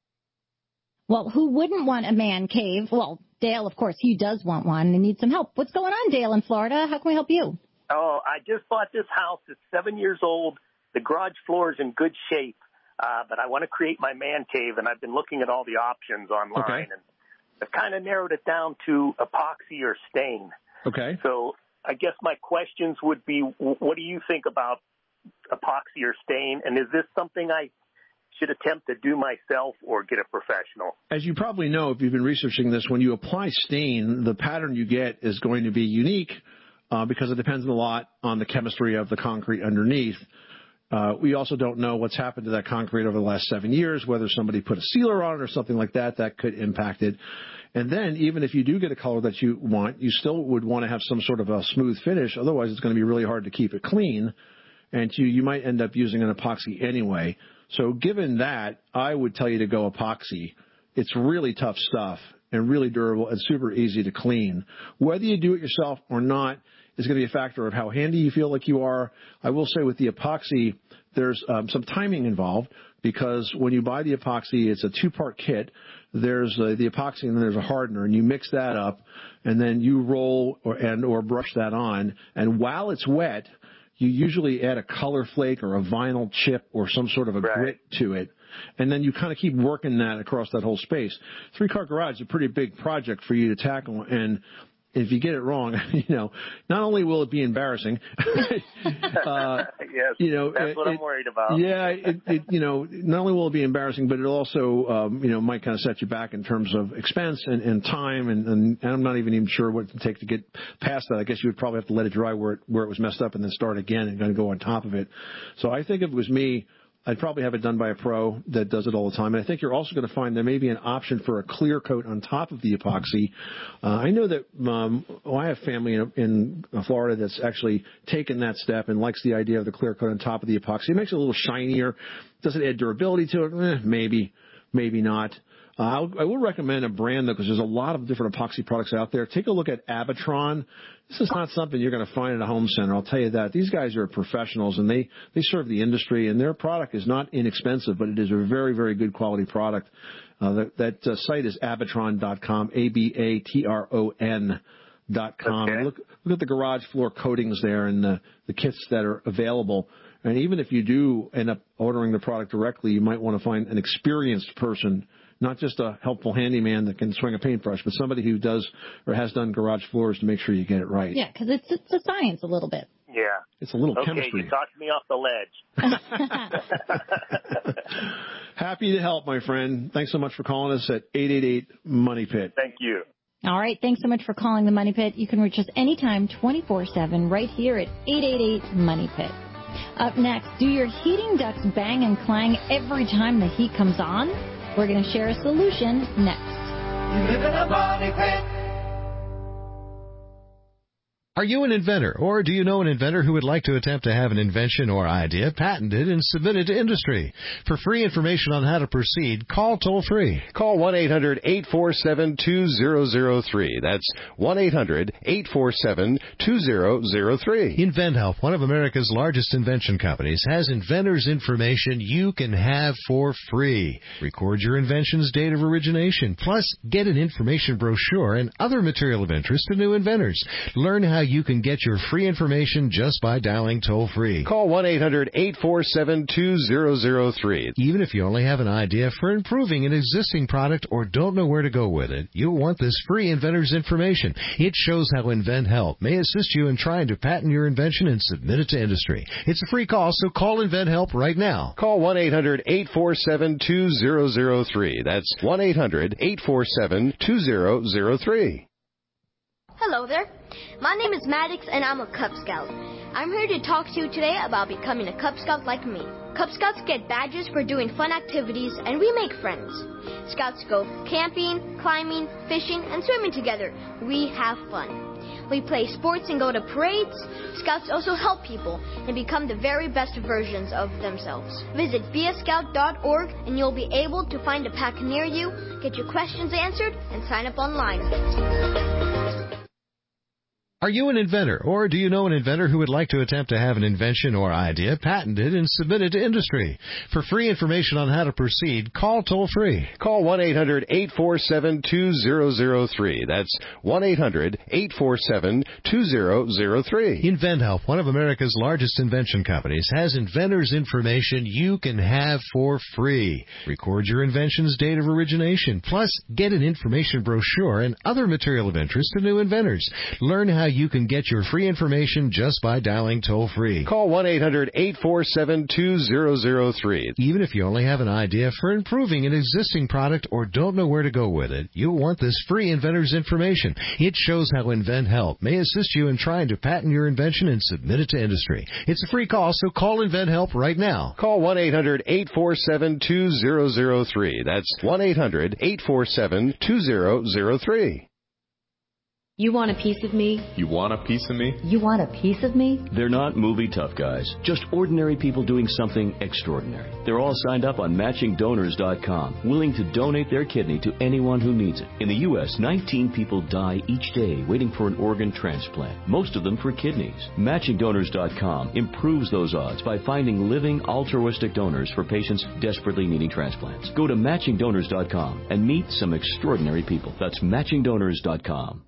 Well, who wouldn't want a man cave? Well, Dale, of course, he does want one and needs some help. What's going on, Dale, in Florida? How can we help you? Oh, I just bought this house. It's 7 years old. The garage floor is in good shape, but I want to create my man cave, and I've been looking at all the options online, and I've kind of narrowed it down to epoxy or stain. Okay. So I guess my questions would be, what do you think about epoxy or stain, and is this something I should attempt to do myself or get a professional? As you probably know, if you've been researching this, when you apply stain, the pattern you get is going to be unique because it depends a lot on the chemistry of the concrete underneath. We also don't know what's happened to that concrete over the last 7 years, whether somebody put a sealer on it or something like that. That could impact it. And then even if you do get a color that you want, you still would want to have some sort of a smooth finish. Otherwise, it's going to be really hard to keep it clean. And you might end up using an epoxy anyway. So given that, I would tell you to go epoxy. It's really tough stuff and really durable and super easy to clean. Whether you do it yourself or not is going to be a factor of how handy you feel like you are. I will say with the epoxy, there's some timing involved because when you buy the epoxy, it's a two-part kit. There's the epoxy and then there's a hardener, and you mix that up, and then you roll or brush that on. And while it's wet, you usually add a color flake or a vinyl chip or some sort of a grit to it. And then you kind of keep working that across that whole space. Three-car garage is a pretty big project for you to tackle, and if you get it wrong, not only will it be embarrassing, Yes, that's what I'm worried about. Yeah, not only will it be embarrassing, but it also, might kind of set you back in terms of expense and time, and I'm not even sure what it would take to get past that. I guess you would probably have to let it dry where it was messed up and then start again and going to go on top of it. So I think if it was me, I'd probably have it done by a pro that does it all the time. And I think you're also going to find there may be an option for a clear coat on top of the epoxy. I know that I have family in Florida that's actually taken that step and likes the idea of the clear coat on top of the epoxy. It makes it a little shinier. Does it add durability to it? Maybe not. I will recommend a brand, though, because there's a lot of different epoxy products out there. Take a look at Abatron. This is not something you're going to find at a home center, I'll tell you that. These guys are professionals, and they serve the industry, and their product is not inexpensive, but it is a very, very good quality product. That site is Abatron.com, Abatron.com. Okay. Look at the garage floor coatings there and the kits that are available. And even if you do end up ordering the product directly, you might want to find an experienced person, not just a helpful handyman that can swing a paintbrush, but somebody who does or has done garage floors to make sure you get it right. Yeah, because it's a science a little bit. Yeah. It's a little chemistry. Okay, you talked me off the ledge. Happy to help, my friend. Thanks so much for calling us at 888-MONEY-PIT. Thank you. All right, thanks so much for calling the Money Pit. You can reach us anytime, 24/7, right here at 888-MONEY-PIT. Up next, do your heating ducts bang and clang every time the heat comes on? We're going to share a solution next. You live in a money pit. Are you an inventor, or do you know an inventor who would like to attempt to have an invention or idea patented and submitted to industry? For free information on how to proceed, call toll-free. Call 1-800-847-2003. That's 1-800-847-2003. InventHelp, one of America's largest invention companies, has inventors' information you can have for free. Record your invention's date of origination, plus get an information brochure and other material of interest to new inventors. Learn how you can get your free information just by dialing toll-free. Call 1-800-847-2003. Even if you only have an idea for improving an existing product or don't know where to go with it, you'll want this free inventor's information. It shows how InventHelp may assist you in trying to patent your invention and submit it to industry. It's a free call, so call InventHelp right now. Call 1-800-847-2003. That's 1-800-847-2003. Hello there. My name is Maddox and I'm a Cub Scout. I'm here to talk to you today about becoming a Cub Scout like me. Cub Scouts get badges for doing fun activities and we make friends. Scouts go camping, climbing, fishing, and swimming together. We have fun. We play sports and go to parades. Scouts also help people and become the very best versions of themselves. Visit beascout.org and you'll be able to find a pack near you, get your questions answered, and sign up online. Are you an inventor, or do you know an inventor who would like to attempt to have an invention or idea patented and submitted to industry? For free information on how to proceed, call toll-free. Call 1-800-847-2003. That's 1-800-847-2003. InventHelp, one of America's largest invention companies, has inventors' information you can have for free. Record your invention's date of origination, plus get an information brochure and other material of interest to new inventors. Learn how you can get your free information just by dialing toll-free. Call 1-800-847-2003. Even if you only have an idea for improving an existing product or don't know where to go with it, you'll want this free inventor's information. It shows how InventHelp may assist you in trying to patent your invention and submit it to industry. It's a free call, so call InventHelp right now. Call 1-800-847-2003. That's 1-800-847-2003. You want a piece of me? You want a piece of me? You want a piece of me? They're not movie tough guys, just ordinary people doing something extraordinary. They're all signed up on MatchingDonors.com, willing to donate their kidney to anyone who needs it. In the U.S., 19 people die each day waiting for an organ transplant, most of them for kidneys. MatchingDonors.com improves those odds by finding living altruistic donors for patients desperately needing transplants. Go to MatchingDonors.com and meet some extraordinary people. That's MatchingDonors.com.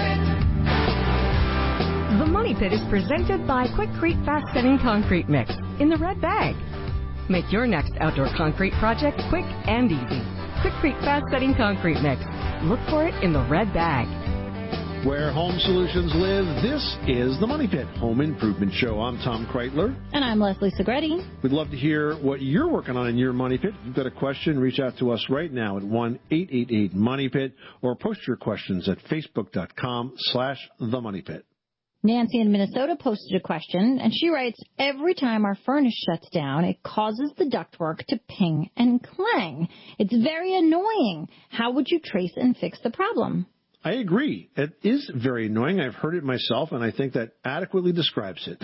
The Money Pit is presented by Quikrete Fast Setting Concrete Mix. in the red bag. Make your next outdoor concrete project quick and easy. Quikrete Fast Setting Concrete Mix. Look for it in the red bag. Where home solutions live, this is the Money Pit Home Improvement Show. I'm Tom Kreitler. And I'm Leslie Segretti. We'd love to hear what you're working on in your Money Pit. If you've got a question, reach out to us right now at 1-888-MONEYPIT or post your questions at facebook.com/themoneypit. Nancy in Minnesota posted a question, and she writes, every time our furnace shuts down, it causes the ductwork to ping and clang. It's very annoying. How would you trace and fix the problem? I agree. It is very annoying. I've heard it myself, and I think that adequately describes it.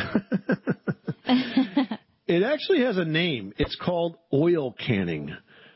It actually has a name. It's called oil canning.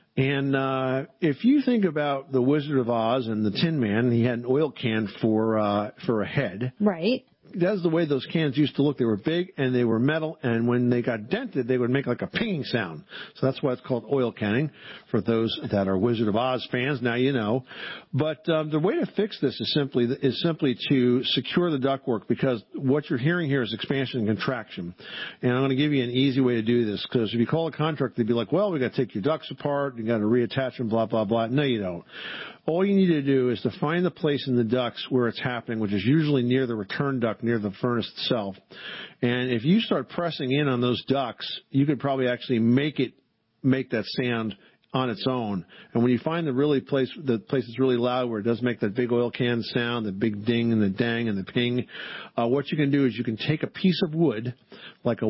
And if you think about the Wizard of Oz and the Tin Man, he had an oil can for a head. Right. That's the way those cans used to look. They were big and they were metal, and when they got dented, they would make like a pinging sound. So that's why it's called oil canning. For those that are Wizard of Oz fans, now you know. But the way to fix this is simply to secure the ductwork, because what you're hearing here is expansion and contraction. And I'm going to give you an easy way to do this, because if you call a contractor, they'd be like, well, we got to take your ducts apart, you got to reattach them, blah, blah, blah. No, you don't. All you need to do is to find the place in the ducts where it's happening, which is usually near the return duct, near the furnace itself. And if you start pressing in on those ducts, you could probably actually make that sound on its own. And when you find the place that's really loud, where it does make that big oil can sound, the big ding and the dang and the ping, what you can do is you can take a piece of wood, like a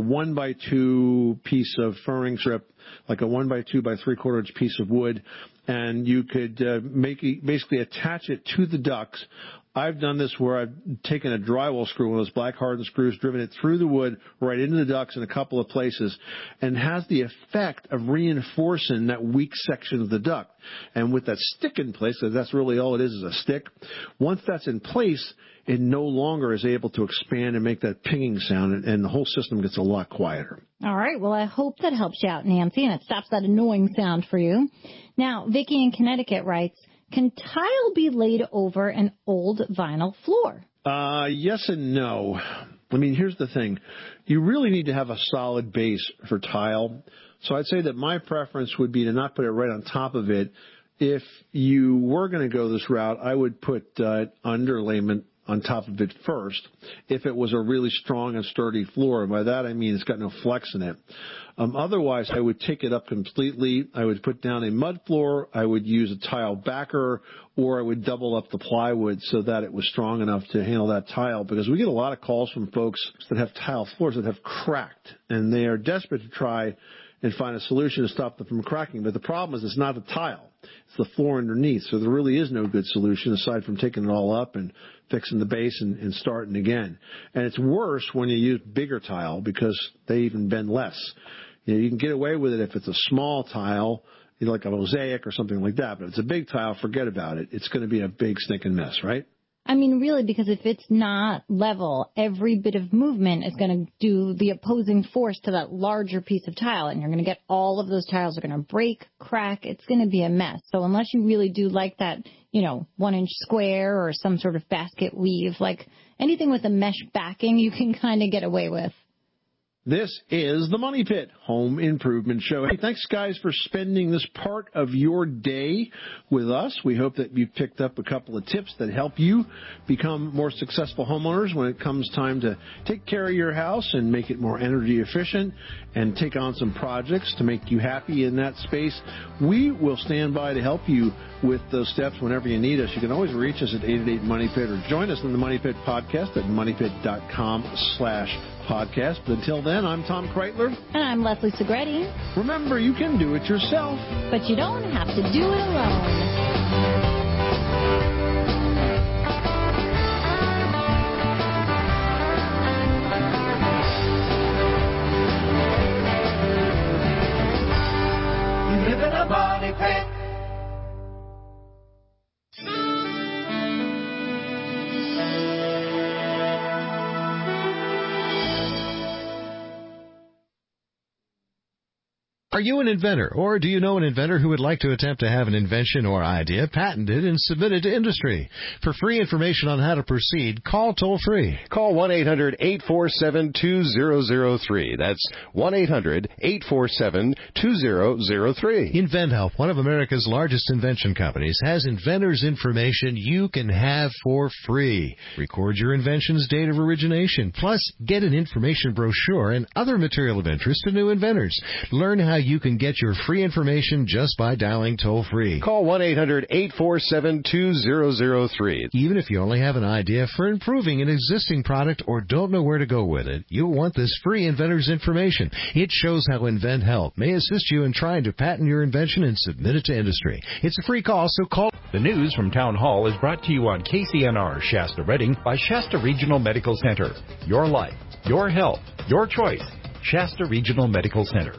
1x2 piece of furring strip, like a 1x2 by 3/4 inch piece of wood, and you could basically attach it to the ducts. I've done this where I've taken a drywall screw, one of those black hardened screws, driven it through the wood right into the ducts in a couple of places, and has the effect of reinforcing that weak section of the duct. And with that stick in place, because that's really all it is a stick, once that's in place, it no longer is able to expand and make that pinging sound, and the whole system gets a lot quieter. All right. Well, I hope that helps you out, Nancy, and it stops that annoying sound for you. Now, Vicki in Connecticut writes, can tile be laid over an old vinyl floor? Yes and no. I mean, here's the thing. You really need to have a solid base for tile. So I'd say that my preference would be to not put it right on top of it. If you were going to go this route, I would put underlayment on top of it first, if it was a really strong and sturdy floor. And by that I mean it's got no flex in it. Otherwise, I would take it up completely. I would put down a mud floor. I would use a tile backer, or I would double up the plywood so that it was strong enough to handle that tile. Because we get a lot of calls from folks that have tile floors that have cracked, and they are desperate to try and find a solution to stop them from cracking. But the problem is it's not the tile. It's the floor underneath. So there really is no good solution aside from taking it all up and fixing the base and starting again. And it's worse when you use bigger tile, because they even bend less. You can get away with it if it's a small tile, like a mosaic or something like that. But if it's a big tile, forget about it. It's going to be a big stinking mess, right? I mean, really, because if it's not level, every bit of movement is going to do the opposing force to that larger piece of tile, and you're going to get all of those tiles are going to break, crack. It's going to be a mess. So unless you really do like that, 1-inch square or some sort of basket weave, like anything with a mesh backing, you can kind of get away with. This is the Money Pit Home Improvement Show. Hey, thanks, guys, for spending this part of your day with us. We hope that you've picked up a couple of tips that help you become more successful homeowners when it comes time to take care of your house and make it more energy efficient and take on some projects to make you happy in that space. We will stand by to help you with those steps whenever you need us. You can always reach us at 888-MONEYPIT or join us in the Money Pit podcast at moneypit.com/podcast. But until then, I'm Tom Kreitler. And I'm Leslie Segretti. Remember, you can do it yourself, but you don't have to do it alone. You live in a money pit. Are you an inventor, or do you know an inventor who would like to attempt to have an invention or idea patented and submitted to industry? For free information on how to proceed, call toll-free. Call 1-800-847-2003. That's 1-800-847-2003. InventHelp, one of America's largest invention companies, has inventors' information you can have for free. Record your invention's date of origination, plus get an information brochure and other material of interest to new inventors. Learn how you can get your free information just by dialing toll-free. Call 1-800-847-2003. Even if you only have an idea for improving an existing product or don't know where to go with it, you'll want this free inventor's information. It shows how InventHelp may assist you in trying to patent your invention and submit it to industry. It's a free call, so call. The news from Town Hall is brought to you on KCNR Shasta Redding by Shasta Regional Medical Center. Your life, your health, your choice. Shasta Regional Medical Center.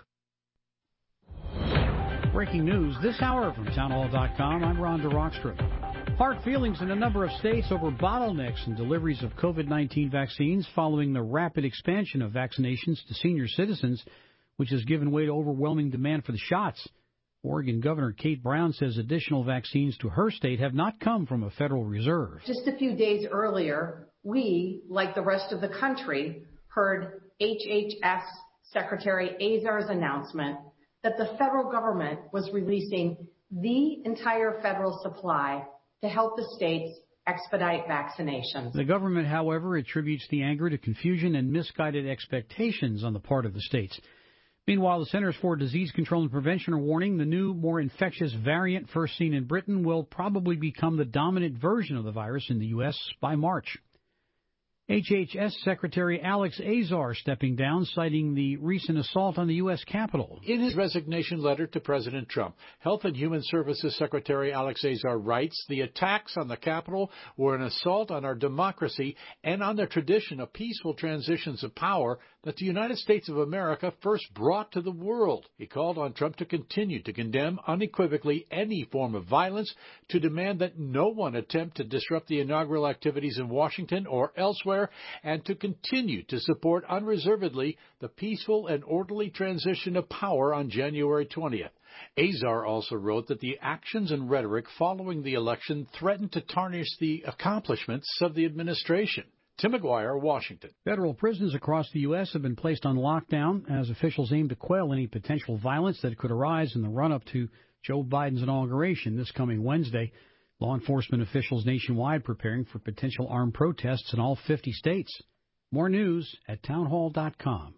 Breaking news this hour from townhall.com. I'm Rhonda Rockstrom. Hard feelings in a number of states over bottlenecks in deliveries of COVID-19 vaccines following the rapid expansion of vaccinations to senior citizens, which has given way to overwhelming demand for the shots. Oregon Governor Kate Brown says additional vaccines to her state have not come from a Federal Reserve. Just a few days earlier, we, like the rest of the country, heard HHS Secretary Azar's announcement that the federal government was releasing the entire federal supply to help the states expedite vaccinations. The government, however, attributes the anger to confusion and misguided expectations on the part of the states. Meanwhile, the Centers for Disease Control and Prevention are warning the new, more infectious variant first seen in Britain will probably become the dominant version of the virus in the U.S. by March. HHS Secretary Alex Azar stepping down, citing the recent assault on the U.S. Capitol. In his resignation letter to President Trump, Health and Human Services Secretary Alex Azar writes, "The attacks on the Capitol were an assault on our democracy and on the tradition of peaceful transitions of power that the United States of America first brought to the world." He called on Trump to continue to condemn unequivocally any form of violence, to demand that no one attempt to disrupt the inaugural activities in Washington or elsewhere, and to continue to support unreservedly the peaceful and orderly transition of power on January 20th. Azar also wrote that the actions and rhetoric following the election threatened to tarnish the accomplishments of the administration. Tim McGuire, Washington. Federal prisons across the U.S. have been placed on lockdown as officials aim to quell any potential violence that could arise in the run-up to Joe Biden's inauguration this coming Wednesday. Law enforcement officials nationwide preparing for potential armed protests in all 50 states. More news at townhall.com.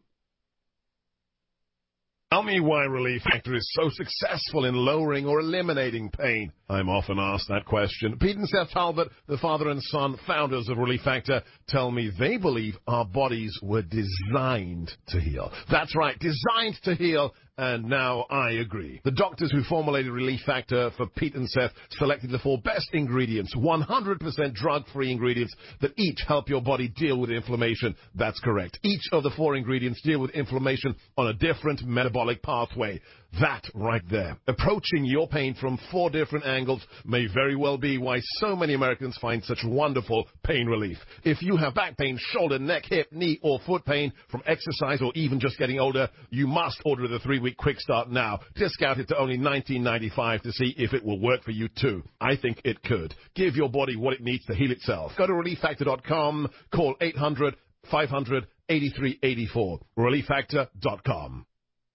Tell me why Relief Factor is so successful in lowering or eliminating pain. I'm often asked that question. Pete and Seth Talbot, the father and son founders of Relief Factor, tell me they believe our bodies were designed to heal. That's right, designed to heal. And now I agree. The doctors who formulated Relief Factor for Pete and Seth selected the 4 best ingredients, 100% drug-free ingredients that each help your body deal with inflammation. That's correct. Each of the 4 ingredients deal with inflammation on a different metabolic pathway. That right there, approaching your pain from 4 different angles, may very well be why so many Americans find such wonderful pain relief. If you have back pain, shoulder, neck, hip, knee, or foot pain from exercise or even just getting older, you must order the 3-week quick start now. Discounted to only $19.95 to see if it will work for you too. I think it could. Give your body what it needs to heal itself. Go to ReliefFactor.com, call 800-500-8384. ReliefFactor.com.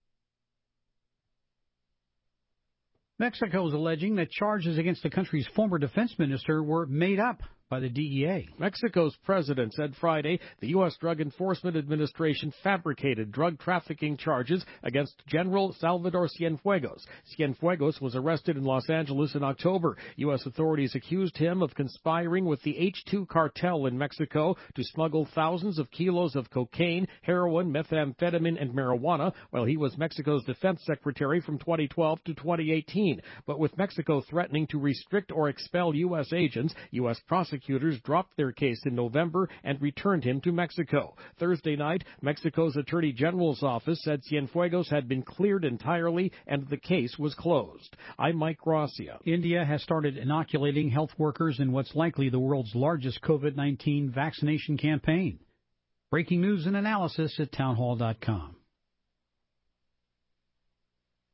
Mexico is alleging that charges against the country's former defense minister were made up by the DEA. Mexico's president said Friday the U.S. Drug Enforcement Administration fabricated drug trafficking charges against General Salvador Cienfuegos. Cienfuegos was arrested in Los Angeles in October. U.S. authorities accused him of conspiring with the H2 cartel in Mexico to smuggle thousands of kilos of cocaine, heroin, methamphetamine, and marijuana while he was Mexico's defense secretary from 2012 to 2018. But with Mexico threatening to restrict or expel U.S. agents, U.S. prosecutors dropped their case in November and returned him to Mexico. Thursday night, Mexico's Attorney General's office said Cienfuegos had been cleared entirely and the case was closed. I'm Mike Gracia. India has started inoculating health workers in what's likely the world's largest COVID-19 vaccination campaign. Breaking news and analysis at townhall.com.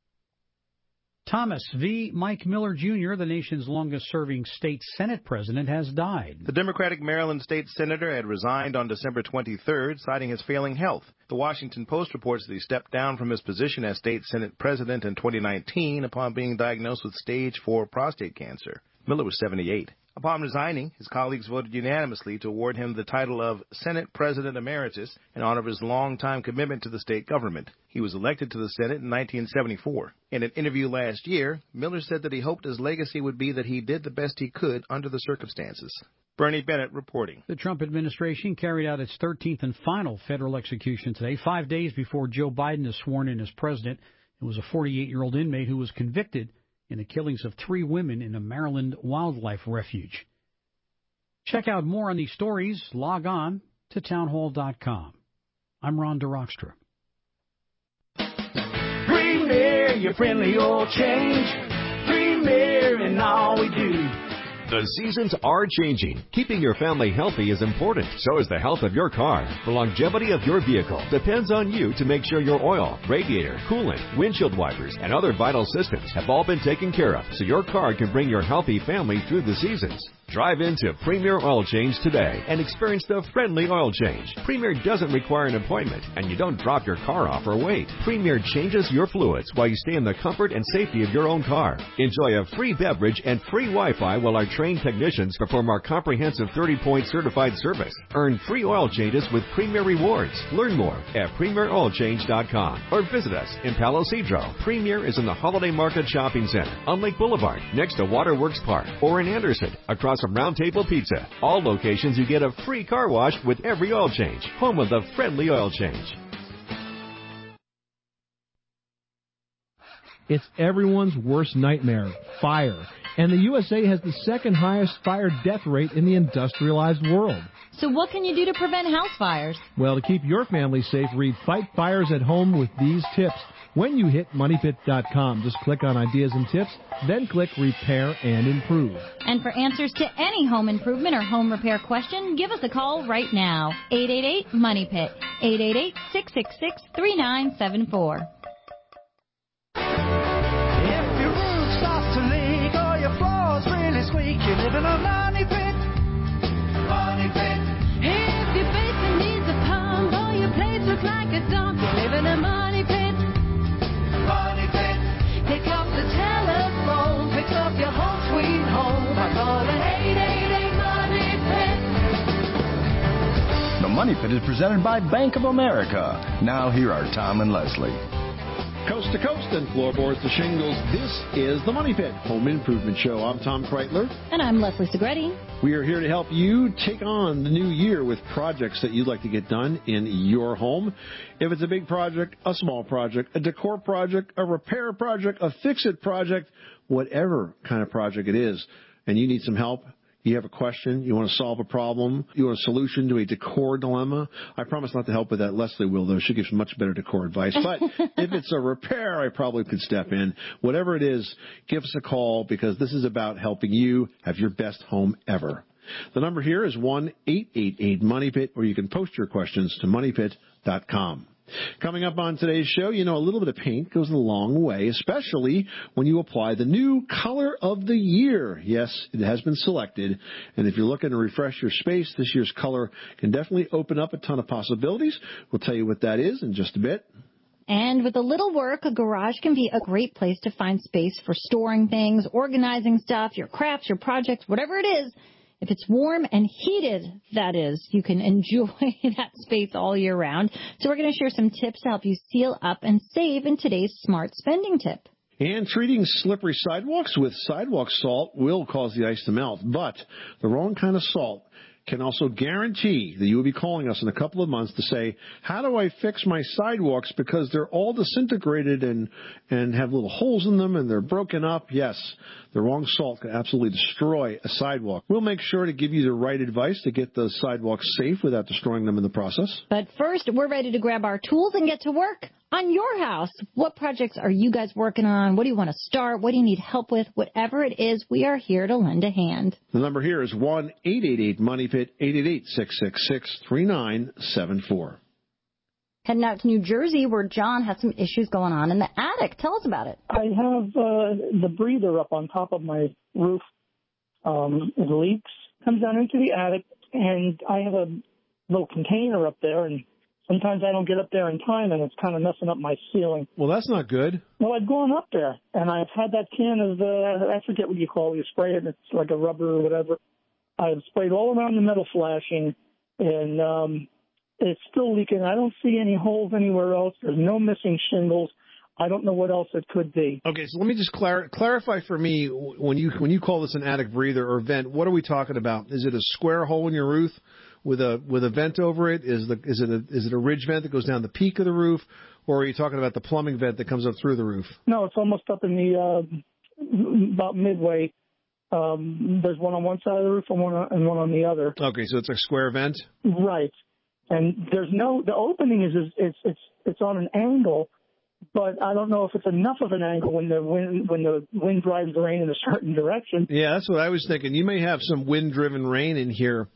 Thomas v. Mike Miller, Jr., the nation's longest-serving state Senate president, has died. The Democratic Maryland state senator had resigned on December 23rd, citing his failing health. The Washington Post reports that he stepped down from his position as state Senate president in 2019 upon being diagnosed with stage 4 prostate cancer. Miller was 78. Upon resigning, his colleagues voted unanimously to award him the title of Senate President Emeritus in honor of his long-time commitment to the state government. He was elected to the Senate in 1974. In an interview last year, Miller said that he hoped his legacy would be that he did the best he could under the circumstances. Bernie Bennett reporting. The Trump administration carried out its 13th and final federal execution today, 5 days before Joe Biden is sworn in as president. It was a 48-year-old inmate who was convicted in the killings of 3 women in a Maryland wildlife refuge. Check out more on these stories. Log on to townhall.com. I'm Ron DeRockstra. Premier, your friendly oil change. Premier in all we do. The seasons are changing. Keeping your family healthy is important. So is the health of your car. The longevity of your vehicle depends on you to make sure your oil, radiator, coolant, windshield wipers, and other vital systems have all been taken care of so your car can bring your healthy family through the seasons. Drive into Premier Oil Change today and experience the friendly oil change. Premier doesn't require an appointment, and you don't drop your car off or wait. Premier changes your fluids while you stay in the comfort and safety of your own car. Enjoy a free beverage and free Wi-Fi while our trained technicians perform our comprehensive 30-point certified service. Earn free oil changes with Premier Rewards. Learn more at PremierOilChange.com or visit us in Palo Cedro. Premier is in the Holiday Market Shopping Center on Lake Boulevard next to Waterworks Park, or in Anderson across from Round Table Pizza. All locations you get a free car wash with every oil change. Home of the friendly oil change. It's everyone's worst nightmare, fire. And the USA has the second highest fire death rate in the industrialized world. So what can you do to prevent house fires? Well, to keep your family safe, read Fight Fires at Home with these tips. When you hit MoneyPit.com, just click on Ideas and Tips, then click Repair and Improve. And for answers to any home improvement or home repair question, give us a call right now. 888-MONEYPIT. 888-666-3974. If your roof starts to leak or your floor's really squeak, you live in a money pit. Money pit. If your basement needs a pump or your place looks like a dump, you live in a money pit. Money pit. Pick up the telephone, pick up your home sweet home by calling 888-MONEY-PIT. The Money Pit is presented by Bank of America. Now here are Tom and Leslie. Coast to coast and floorboards to shingles, this is the Money Pit Home Improvement Show. I'm Tom Kreitler. And I'm Leslie Segretti. We are here to help you take on the new year with projects that you'd like to get done in your home. If it's a big project, a small project, a decor project, a repair project, a fix-it project, whatever kind of project it is, and you need some help, you have a question, you want to solve a problem, you want a solution to a decor dilemma. I promise not to help with that. Leslie will, though. She gives much better decor advice. But if it's a repair, I probably could step in. Whatever it is, give us a call, because this is about helping you have your best home ever. The number here is 1-888-MONEYPIT, or you can post your questions to MoneyPit.com. Coming up on today's show, a little bit of paint goes a long way, especially when you apply the new color of the year. Yes, it has been selected, and if you're looking to refresh your space, this year's color can definitely open up a ton of possibilities. We'll tell you what that is in just a bit. And with a little work, a garage can be a great place to find space for storing things, organizing stuff, your crafts, your projects, whatever it is. If it's warm and heated, that is, you can enjoy that space all year round. So we're going to share some tips to help you seal up and save in today's smart spending tip. And treating slippery sidewalks with sidewalk salt will cause the ice to melt, but the wrong kind of salt can also guarantee that you will be calling us in a couple of months to say, how do I fix my sidewalks because they're all disintegrated and have little holes in them and they're broken up? Yes, the wrong salt can absolutely destroy a sidewalk. We'll make sure to give you the right advice to get the sidewalks safe without destroying them in the process. But first, we're ready to grab our tools and get to work on your house. What projects are you guys working on? What do you want to start? What do you need help with? Whatever it is, we are here to lend a hand. The number here is 1-888-MONEYPIT, 888-666-3974. Heading out to New Jersey, where John has some issues going on in the attic. Tell us about it. I have the breather up on top of my roof. It leaks, comes down into the attic, and I have a little container up there, and sometimes I don't get up there in time, and it's kind of messing up my ceiling. Well, that's not good. Well, I've gone up there, and I've had that can of, I forget what you call it. You spray it, and it's like a rubber or whatever. I've sprayed all around the metal flashing, and it's still leaking. I don't see any holes anywhere else. There's no missing shingles. I don't know what else it could be. Okay, so let me just clarify for me, when you call this an attic breather or vent, what are we talking about? Is it a square hole in your roof with a vent over it? Is it a ridge vent that goes down the peak of the roof, or are you talking about the plumbing vent that comes up through the roof? No, it's almost up in the about midway. There's one on one side of the roof and one on the other. Okay, so it's a square vent? Right. And the opening is on an angle, but I don't know if it's enough of an angle when the wind drives the rain in a certain direction. Yeah, that's what I was thinking. You may have some wind-driven rain in here.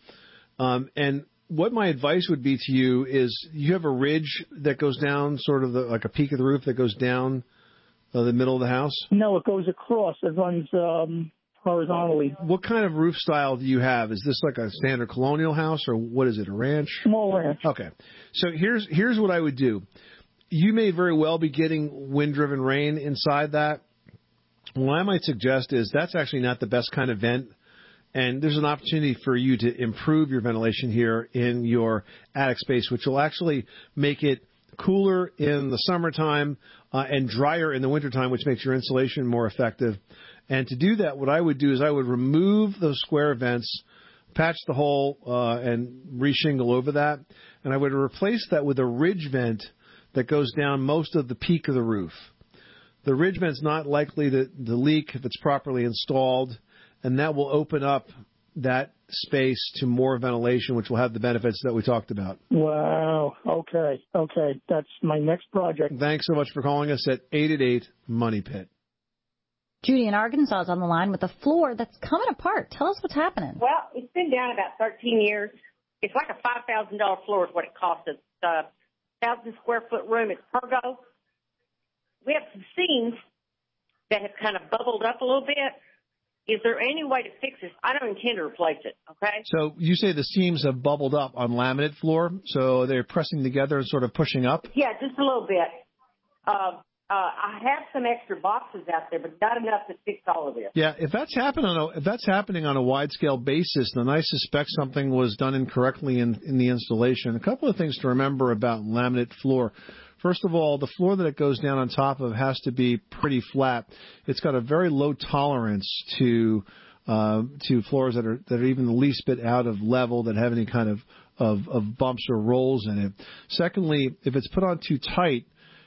And what my advice would be to you is you have a ridge that goes down, sort of like a peak of the roof that goes down the middle of the house? No, it goes across. It runs horizontally. What kind of roof style do you have? Is this like a standard colonial house, or what is it, a ranch? Small ranch. Okay. So here's what I would do. You may very well be getting wind-driven rain inside that. What I might suggest is that's actually not the best kind of vent, and there's an opportunity for you to improve your ventilation here in your attic space, which will actually make it cooler in the summertime and drier in the wintertime, which makes your insulation more effective. And to do that, what I would do is I would remove those square vents, patch the hole, and reshingle over that, and I would replace that with a ridge vent that goes down most of the peak of the roof. The ridge vent's not likely to leak if it's properly installed, and that will open up that space to more ventilation, which will have the benefits that we talked about. Wow. Okay. That's my next project. Thanks so much for calling us at 888-MONEY-PIT. Judy in Arkansas is on the line with a floor that's coming apart. Tell us what's happening. Well, it's been down about 13 years. It's like a $5,000 floor is what it cost us. 1,000-square-foot room. It's pergo. We have some seams that have kind of bubbled up a little bit. Is there any way to fix this? I don't intend to replace it, okay? So you say the seams have bubbled up on laminate floor, so they're pressing together and sort of pushing up? Yeah, just a little bit. I have some extra boxes out there, but not enough to fix all of this. Yeah, if that's happening on a wide-scale basis, then I suspect something was done incorrectly in the installation. A couple of things to remember about laminate floor. First of all, the floor that it goes down on top of has to be pretty flat. It's got a very low tolerance to floors that are even the least bit out of level, that have any kind of bumps or rolls in it. Secondly, if it's put on too tight,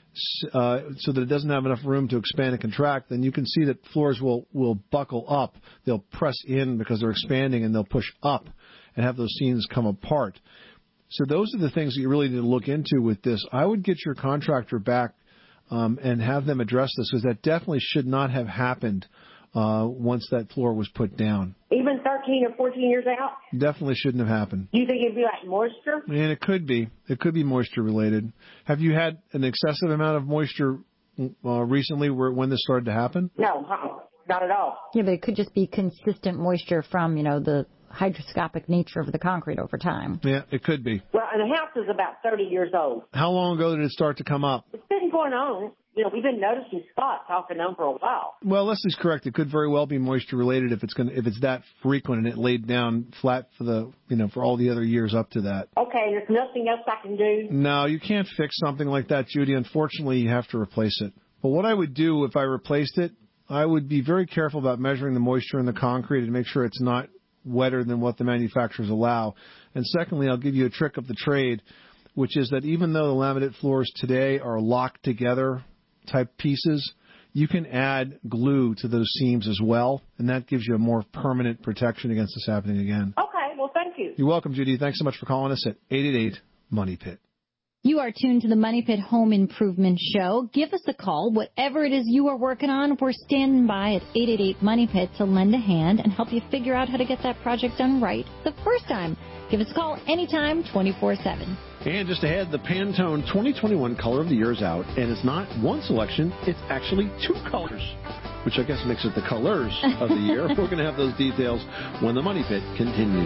so that it doesn't have enough room to expand and contract, then you can see that floors will buckle up. They'll press in because they're expanding, and they'll push up and have those seams come apart. So those are the things that you really need to look into with this. I would get your contractor back and have them address this, because that definitely should not have happened once that floor was put down. Even 13 or 14 years out? Definitely shouldn't have happened. Do you think it'd be like moisture? And it could be. It could be moisture related. Have you had an excessive amount of moisture recently when this started to happen? No, not at all. Yeah, but it could just be consistent moisture from, the hydroscopic nature of the concrete over time. Yeah, it could be. Well, and the house is about 30 years old. How long ago did it start to come up? It's been going on. We've been noticing spots off and on for a while. Well, Leslie's correct. It could very well be moisture related if it's that frequent and it laid down flat for all the other years up to that. Okay, there's nothing else I can do? No, you can't fix something like that, Judy. Unfortunately, you have to replace it. But what I would do if I replaced it, I would be very careful about measuring the moisture in the concrete and make sure it's not wetter than what the manufacturers allow. And secondly, I'll give you a trick of the trade, which is that even though the laminate floors today are locked together type pieces, you can add glue to those seams as well, and that gives you a more permanent protection against this happening again. Okay, well, thank you. You're welcome, Judy. Thanks so much for calling us at 888-MONEY-PIT. You are tuned to the Money Pit Home Improvement Show. Give us a call. Whatever it is you are working on, we're standing by at 888-MONEY-PIT to lend a hand and help you figure out how to get that project done right the first time. Give us a call anytime, 24/7. And just ahead, the Pantone 2021 Color of the Year is out, and it's not one selection, it's actually two colors, which I guess makes it the colors of the year. We're going to have those details when the Money Pit continues.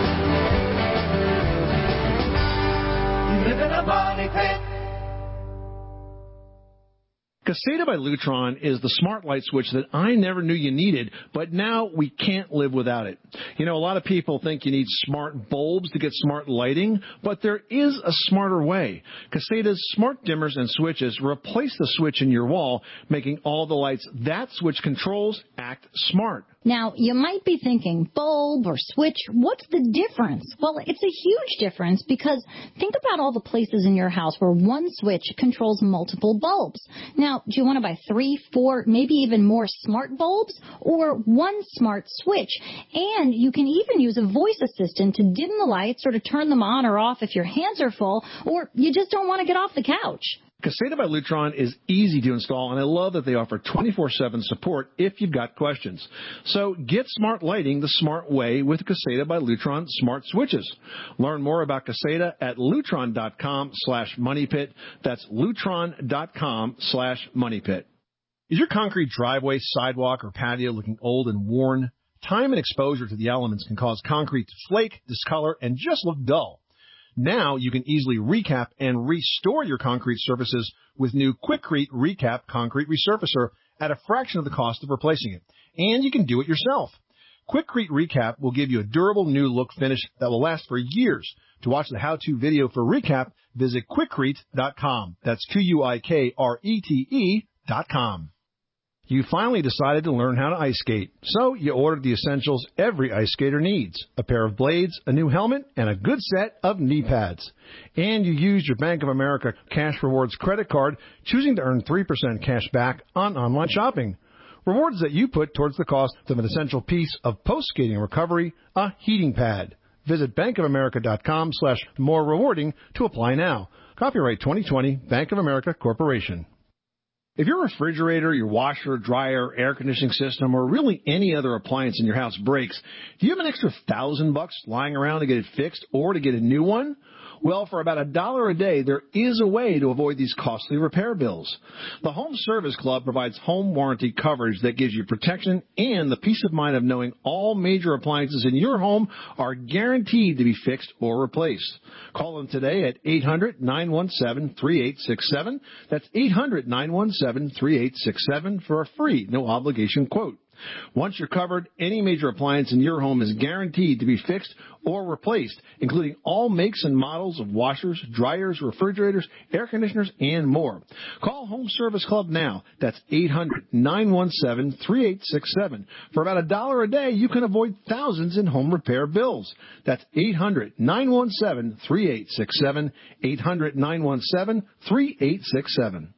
You live in a money pit. Caseta by Lutron is the smart light switch that I never knew you needed, but now we can't live without it. You know, a lot of people think you need smart bulbs to get smart lighting, but there is a smarter way. Caseta's smart dimmers and switches replace the switch in your wall, making all the lights that switch controls act smart. Now, you might be thinking, bulb or switch, what's the difference? Well, it's a huge difference because think about all the places in your house where one switch controls multiple bulbs. Now, do you want to buy 3, 4, maybe even more smart bulbs or one smart switch? And you can even use a voice assistant to dim the lights or to turn them on or off if your hands are full or you just don't want to get off the couch. Caseta by Lutron is easy to install, and I love that they offer 24/7 support if you've got questions. So get smart lighting the smart way with Caseta by Lutron smart switches. Learn more about Caseta at lutron.com/moneypit. That's lutron.com/moneypit. Is your concrete driveway, sidewalk, or patio looking old and worn? Time and exposure to the elements can cause concrete to flake, discolor, and just look dull. Now you can easily recap and restore your concrete surfaces with new Quikrete Recap Concrete Resurfacer at a fraction of the cost of replacing it. And you can do it yourself. Quikrete Recap will give you a durable new look finish that will last for years. To watch the how-to video for Recap, visit Quikrete.com. That's Quikrete.com. You finally decided to learn how to ice skate, so you ordered the essentials every ice skater needs: a pair of blades, a new helmet, and a good set of knee pads. And you used your Bank of America Cash Rewards credit card, choosing to earn 3% cash back on online shopping. Rewards that you put towards the cost of an essential piece of post-skating recovery, a heating pad. Visit bankofamerica.com/more rewarding to apply now. Copyright 2020, Bank of America Corporation. If your refrigerator, your washer, dryer, air conditioning system, or really any other appliance in your house breaks, do you have an extra $1,000 lying around to get it fixed or to get a new one? Well, for about $1 a day, there is a way to avoid these costly repair bills. The Home Service Club provides home warranty coverage that gives you protection and the peace of mind of knowing all major appliances in your home are guaranteed to be fixed or replaced. Call them today at 800-917-3867. That's 800-917-3867 for a free, no-obligation quote. Once you're covered, any major appliance in your home is guaranteed to be fixed or replaced, including all makes and models of washers, dryers, refrigerators, air conditioners, and more. Call Home Service Club now. That's 800-917-3867. For about $1 a day, you can avoid thousands in home repair bills. That's 800-917-3867, 800-917-3867.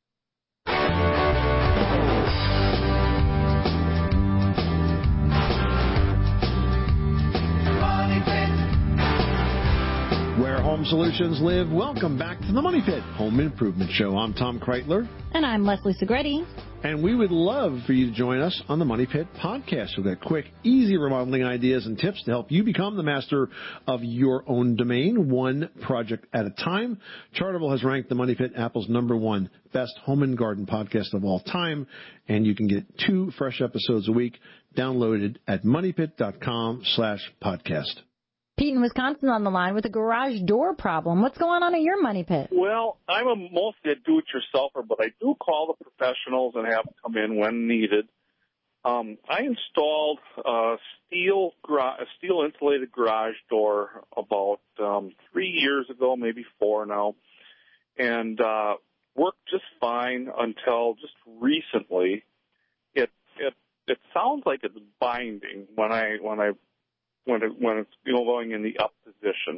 Home Solutions live. Welcome back to the Money Pit Home Improvement Show. I'm Tom Kreitler. And I'm Leslie Segretti. And we would love for you to join us on the Money Pit podcast. We've got quick, easy remodeling ideas and tips to help you become the master of your own domain, one project at a time. Chartable has ranked the Money Pit Apple's #1 best home and garden podcast of all time. And you can get 2 fresh episodes a week downloaded at moneypit.com/podcast. Pete in Wisconsin on the line with a garage door problem. What's going on at your Money Pit? Well, I'm mostly a do-it-yourselfer, but I do call the professionals and have them come in when needed. I installed a steel insulated garage door about 3 years ago, maybe 4 now, and worked just fine until just recently. It sounds like it's binding when it's going in the up position.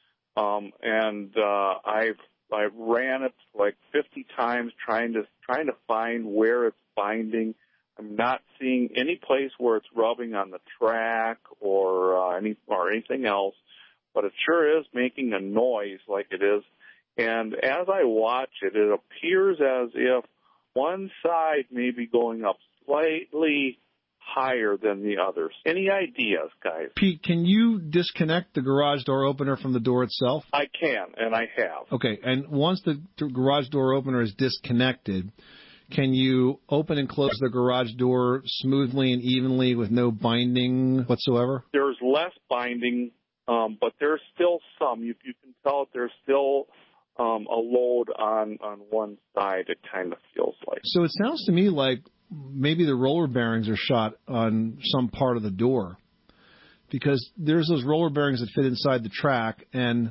I've ran it like 50 times trying to find where it's binding. I'm not seeing any place where it's rubbing on the track or anything else, but it sure is making a noise like it is. And as I watch it, it appears as if one side may be going up slightly higher than the others. Any ideas, guys? Pete, can you disconnect the garage door opener from the door itself? I can, and I have. Okay, and once the garage door opener is disconnected, can you open and close the garage door smoothly and evenly with no binding whatsoever? There's less binding, but there's still some. You can tell that there's still a load on one side, it kind of feels like. So it sounds to me like maybe the roller bearings are shot on some part of the door, because there's those roller bearings that fit inside the track, and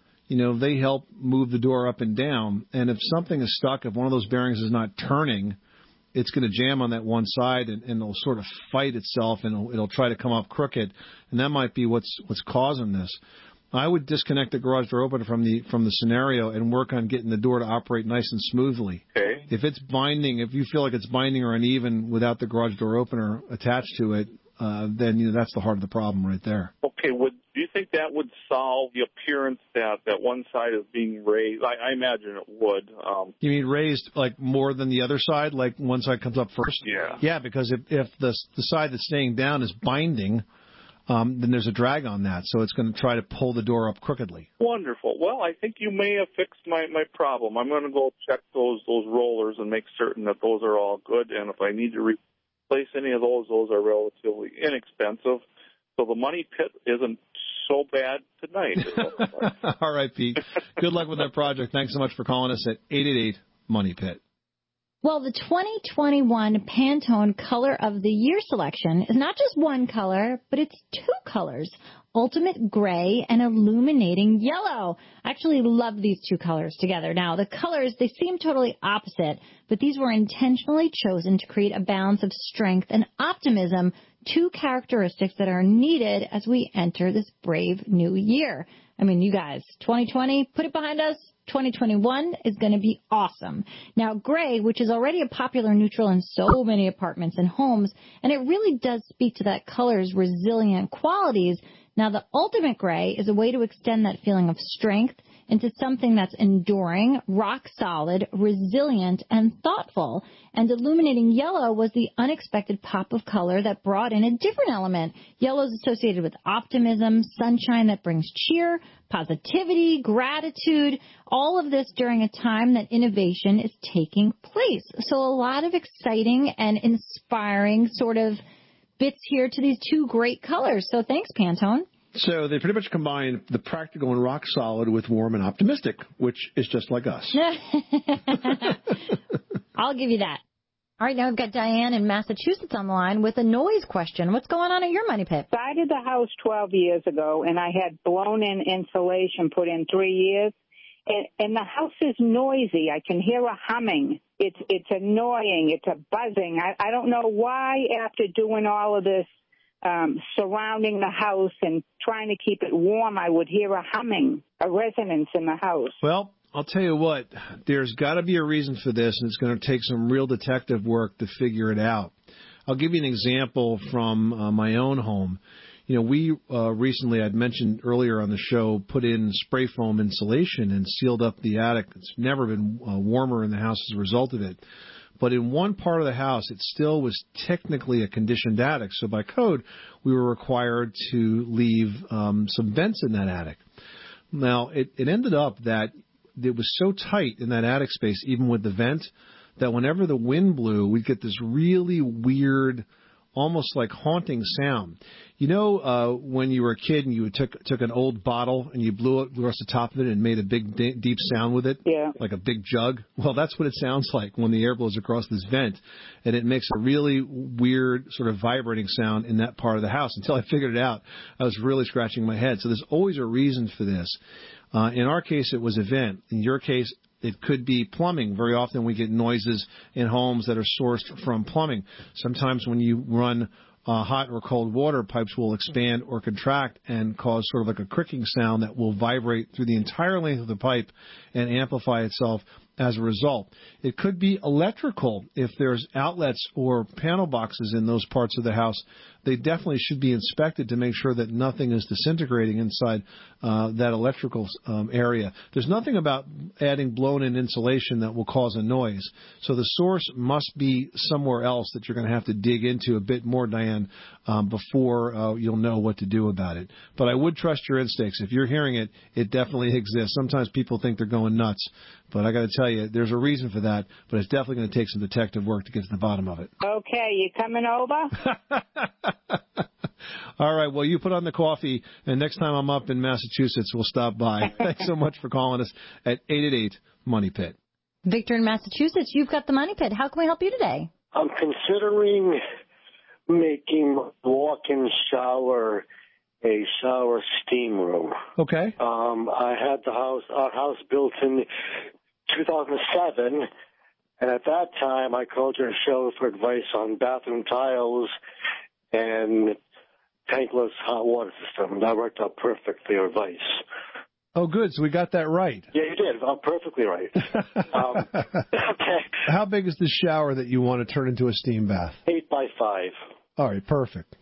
they help move the door up and down. And if something is stuck, if one of those bearings is not turning, it's going to jam on that one side, and it'll sort of fight itself, and it'll try to come up crooked, and that might be what's causing this. I would disconnect the garage door opener from the scenario and work on getting the door to operate nice and smoothly. Okay. If it's binding, if you feel like it's binding or uneven without the garage door opener attached to it, then that's the heart of the problem right there. Okay. Do you think that would solve the appearance that one side is being raised? I imagine it would. You mean raised like more than the other side, like one side comes up first? Yeah. Yeah, because if the side that's staying down is binding, then there's a drag on that, so it's going to try to pull the door up crookedly. Wonderful. Well, I think you may have fixed my problem. I'm going to go check those rollers and make certain that those are all good, and if I need to replace any of those are relatively inexpensive. So the money pit isn't so bad tonight. All right, Pete. Good luck with that project. Thanks so much for calling us at 888-MONEY-PIT. Well, the 2021 Pantone Color of the Year selection is not just one color, but it's two colors, Ultimate Gray and Illuminating Yellow. I actually love these two colors together. Now, the colors, they seem totally opposite, but these were intentionally chosen to create a balance of strength and optimism, two characteristics that are needed as we enter this brave new year. I mean, you guys, 2020, put it behind us. 2021 is going to be awesome. Now, gray, which is already a popular neutral in so many apartments and homes, and it really does speak to that color's resilient qualities. Now, the ultimate gray is a way to extend that feeling of strength into something that's enduring, rock solid, resilient, and thoughtful. And illuminating yellow was the unexpected pop of color that brought in a different element. Yellow is associated with optimism, sunshine that brings cheer, positivity, gratitude, all of this during a time that innovation is taking place. So a lot of exciting and inspiring sort of bits here to these two great colors. So thanks, Pantone. So they pretty much combine the practical and rock solid with warm and optimistic, which is just like us. I'll give you that. All right, now we've got Diane in Massachusetts on the line with a noise question. What's going on at your money pit? I did the house 12 years ago, and I had blown-in insulation put in 3 years. And the house is noisy. I can hear a humming. It's annoying. It's a buzzing. I don't know why after doing all of this surrounding the house and trying to keep it warm, I would hear a humming, a resonance in the house. Well, I'll tell you what, there's got to be a reason for this, and it's going to take some real detective work to figure it out. I'll give you an example from my own home. We recently, I'd mentioned earlier on the show, put in spray foam insulation and sealed up the attic. It's never been warmer in the house as a result of it. But in one part of the house, it still was technically a conditioned attic. So by code, we were required to leave some vents in that attic. Now, it ended up that it was so tight in that attic space, even with the vent, that whenever the wind blew, we'd get this really weird, almost like haunting sound. When you were a kid and you took an old bottle and you blew it across the top of it and made a big deep sound with it, like a big jug? Well, that's what it sounds like when the air blows across this vent, and it makes a really weird sort of vibrating sound in that part of the house. Until I figured it out, I was really scratching my head. So there's always a reason for this. In our case, it was a vent. In your case, it could be plumbing. Very often we get noises in homes that are sourced from plumbing. Sometimes when you run hot or cold water, pipes will expand or contract and cause sort of like a cricking sound that will vibrate through the entire length of the pipe and amplify itself as a result. It could be electrical if there's outlets or panel boxes in those parts of the house. They definitely should be inspected to make sure that nothing is disintegrating inside that electrical area. There's nothing about adding blown-in insulation that will cause a noise. So the source must be somewhere else that you're going to have to dig into a bit more, Diane, before you'll know what to do about it. But I would trust your instincts. If you're hearing it, it definitely exists. Sometimes people think they're going nuts. But I got to tell you, there's a reason for that, but it's definitely going to take some detective work to get to the bottom of it. Okay, you coming over? All right, well, you put on the coffee, and next time I'm up in Massachusetts, we'll stop by. Thanks so much for calling us at 888-MONEY-PIT. Victor in Massachusetts, you've got the Money Pit. How can we help you today? I'm considering making walk-in shower a shower steam room. Okay. I had our house built in 2007, and at that time I called your show for advice on bathroom tiles and tankless hot water system. That worked out perfectly, your advice. Oh, good. So we got that right. Yeah, you did. Perfectly right. Okay. How big is the shower that you want to turn into a steam bath? 8 by 5. All right, perfect.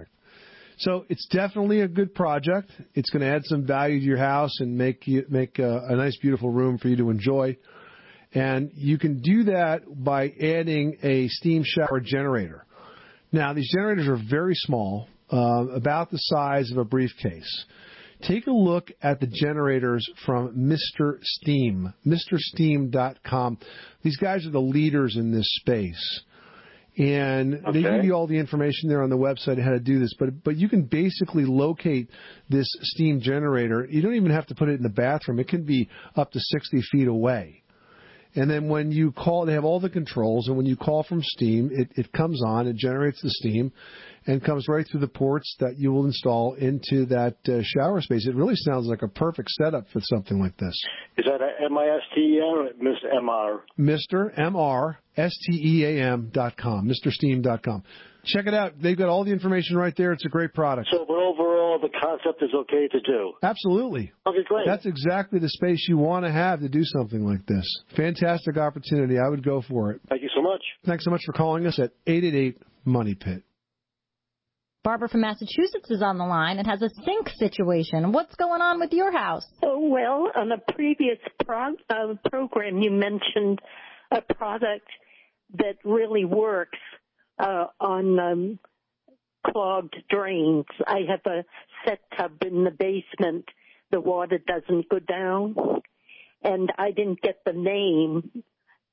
So it's definitely a good project. It's going to add some value to your house and make a nice, beautiful room for you to enjoy. And you can do that by adding a steam shower generator. Now, these generators are very small, about the size of a briefcase. Take a look at the generators from Mr. Steam, MrSteam.com. These guys are the leaders in this space. And they give you all the information there on the website how to do this. But you can basically locate this steam generator. You don't even have to put it in the bathroom. It can be up to 60 feet away. And then when you call, they have all the controls. And when you call from Steam, it comes on, it generates the steam, and comes right through the ports that you will install into that shower space. It really sounds like a perfect setup for something like this. Is that a M-I-S-T-E-M or Mr. M-R? Mr. M-R, S-T-E-A-M.com, MrSteam.com. Check it out. They've got all the information right there. It's a great product. So, but overall, the concept is okay to do? Absolutely. Okay, great. That's exactly the space you want to have to do something like this. Fantastic opportunity. I would go for it. Thank you so much. Thanks so much for calling us at 888-MONEY-PIT. Barbara from Massachusetts is on the line and has a sink situation. What's going on with your house? Oh, well, on a previous program, you mentioned a product that really works on clogged drains. I have a set tub in the basement. The water doesn't go down. And I didn't get the name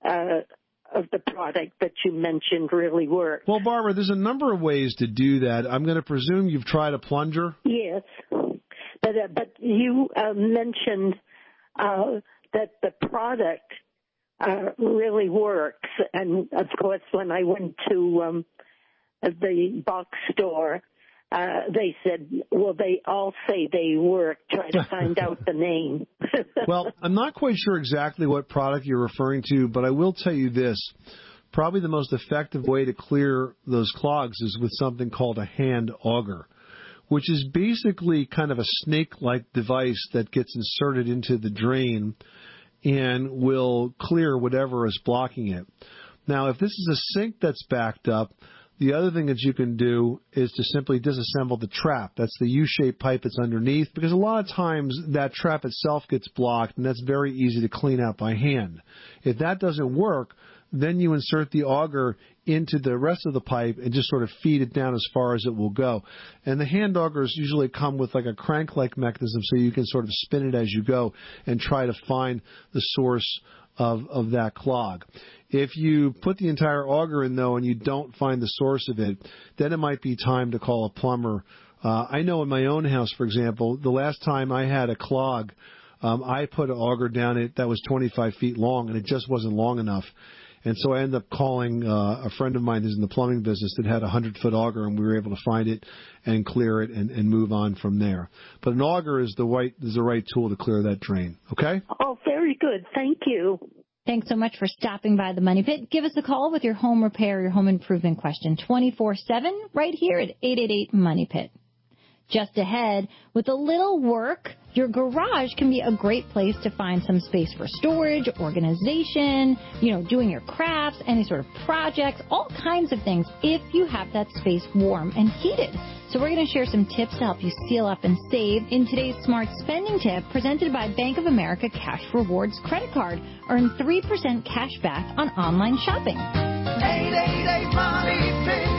of the product that you mentioned really works. Well, Barbara, there's a number of ways to do that. I'm going to presume you've tried a plunger? Yes. But you mentioned that the product really works. And, of course, when I went to the box store, they said, well, they all say they work. Try to find out the name. Well, I'm not quite sure exactly what product you're referring to, but I will tell you this. Probably the most effective way to clear those clogs is with something called a hand auger, which is basically kind of a snake-like device that gets inserted into the drain and will clear whatever is blocking it. Now, if this is a sink that's backed up, the other thing that you can do is to simply disassemble the trap. That's the U-shaped pipe that's underneath, because a lot of times that trap itself gets blocked, and that's very easy to clean out by hand. If that doesn't work, then you insert the auger into the rest of the pipe and just sort of feed it down as far as it will go. And the hand augers usually come with like a crank-like mechanism, so you can sort of spin it as you go and try to find the source of that clog. If you put the entire auger in, though, and you don't find the source of it, then it might be time to call a plumber. I know in my own house, for example, the last time I had a clog, I put an auger down it that was 25 feet long, and it just wasn't long enough. And so I ended up calling a friend of mine who's in the plumbing business that had a 100-foot auger, and we were able to find it and clear it and move on from there. But an auger is the right tool to clear that drain. Okay? Oh, very good. Thank you. Thanks so much for stopping by the Money Pit. Give us a call with your home repair, your home improvement question, 24/7, right here at 888-MONEY-PIT. Just ahead, with a little work, your garage can be a great place to find some space for storage, organization, doing your crafts, any sort of projects, all kinds of things if you have that space warm and heated. So we're going to share some tips to help you seal up and save in today's Smart Spending Tip presented by Bank of America Cash Rewards Credit Card. Earn 3% cash back on online shopping. 888 Money Pit.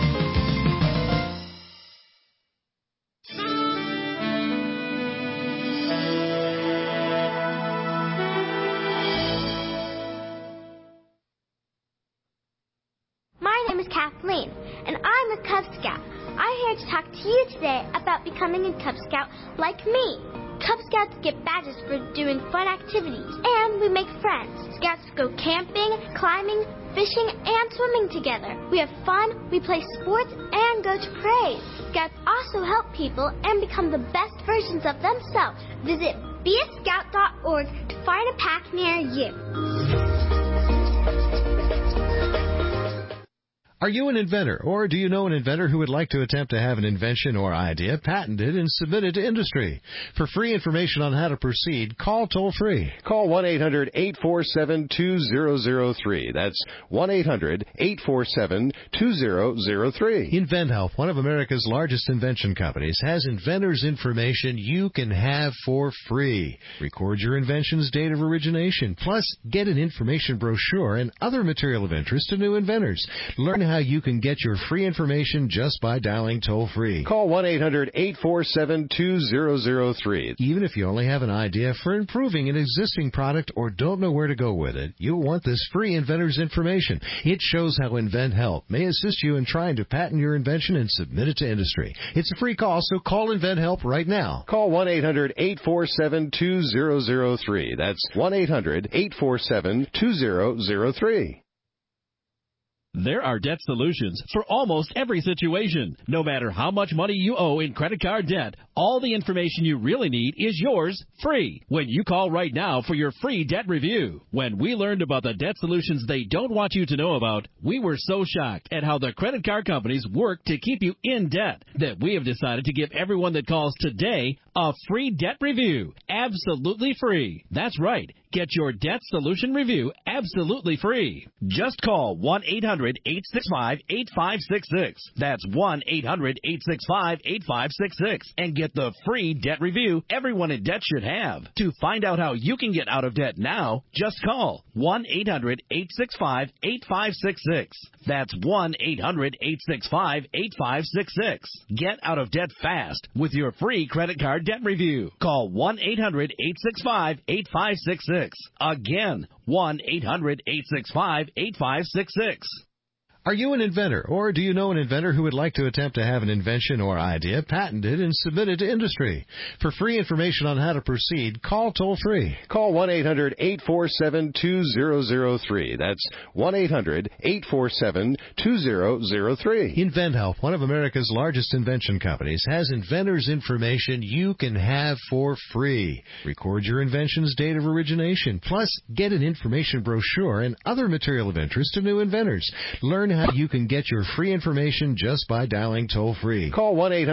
My name is Kathleen, and I'm a Cub Scout. I'm here to talk to you today about becoming a Cub Scout like me. Cub Scouts get badges for doing fun activities, and we make friends. Scouts go camping, climbing, fishing, and swimming together. We have fun, we play sports, and go to parades. Scouts also help people and become the best versions of themselves. Visit beascout.org to find a pack near you. Are you an inventor, or do you know an inventor who would like to attempt to have an invention or idea patented and submitted to industry? For free information on how to proceed, call toll-free. Call 1-800-847-2003. That's 1-800-847-2003. InventHelp, one of America's largest invention companies, has inventors' information you can have for free. Record your invention's date of origination, plus get an information brochure and other material of interest to new inventors. Learn how you can get your free information just by dialing toll-free. Call 1-800-847-2003. Even if you only have an idea for improving an existing product or don't know where to go with it, you'll want this free inventor's information. It shows how InventHelp may assist you in trying to patent your invention and submit it to industry. It's a free call, so call InventHelp right now. Call 1-800-847-2003. That's 1-800-847-2003. There are debt solutions for almost every situation. No matter how much money you owe in credit card debt, all the information you really need is yours free when you call right now for your free debt review. When we learned about the debt solutions they don't want you to know about, we were so shocked at how the credit card companies work to keep you in debt that we have decided to give everyone that calls today a free debt review, absolutely free. That's right. Get your debt solution review absolutely free. Just call 1-800-865-8566. That's 1-800-865-8566 and get the free debt review everyone in debt should have. To find out how you can get out of debt now, just call 1-800-865-8566. That's 1-800-865-8566. Get out of debt fast with your free credit card debt review. Call 1-800-865-8566. Again, 1-800-865-8566. Are you an inventor, or do you know an inventor who would like to attempt to have an invention or idea patented and submitted to industry? For free information on how to proceed, call toll-free. Call 1-800-847-2003. That's 1-800-847-2003. InventHelp, one of America's largest invention companies, has inventors' information you can have for free. Record your invention's date of origination, plus get an information brochure and other material of interest to new inventors. Learn how you can get your free information just by dialing toll-free. Call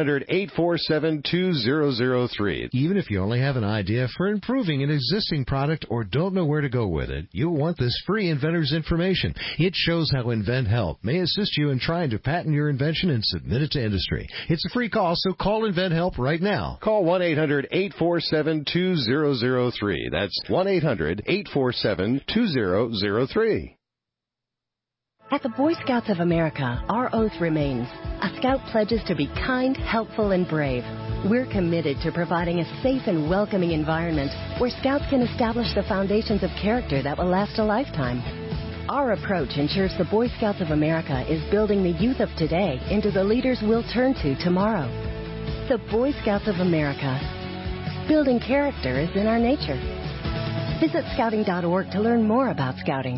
1-800-847-2003. Even if you only have an idea for improving an existing product or don't know where to go with it, you'll want this free inventor's information. It shows how InventHelp may assist you in trying to patent your invention and submit it to industry. It's a free call, so call InventHelp right now. Call 1-800-847-2003. That's 1-800-847-2003. At the Boy Scouts of America, our oath remains. A Scout pledges to be kind, helpful, and brave. We're committed to providing a safe and welcoming environment where Scouts can establish the foundations of character that will last a lifetime. Our approach ensures the Boy Scouts of America is building the youth of today into the leaders we'll turn to tomorrow. The Boy Scouts of America. Building character is in our nature. Visit scouting.org to learn more about Scouting.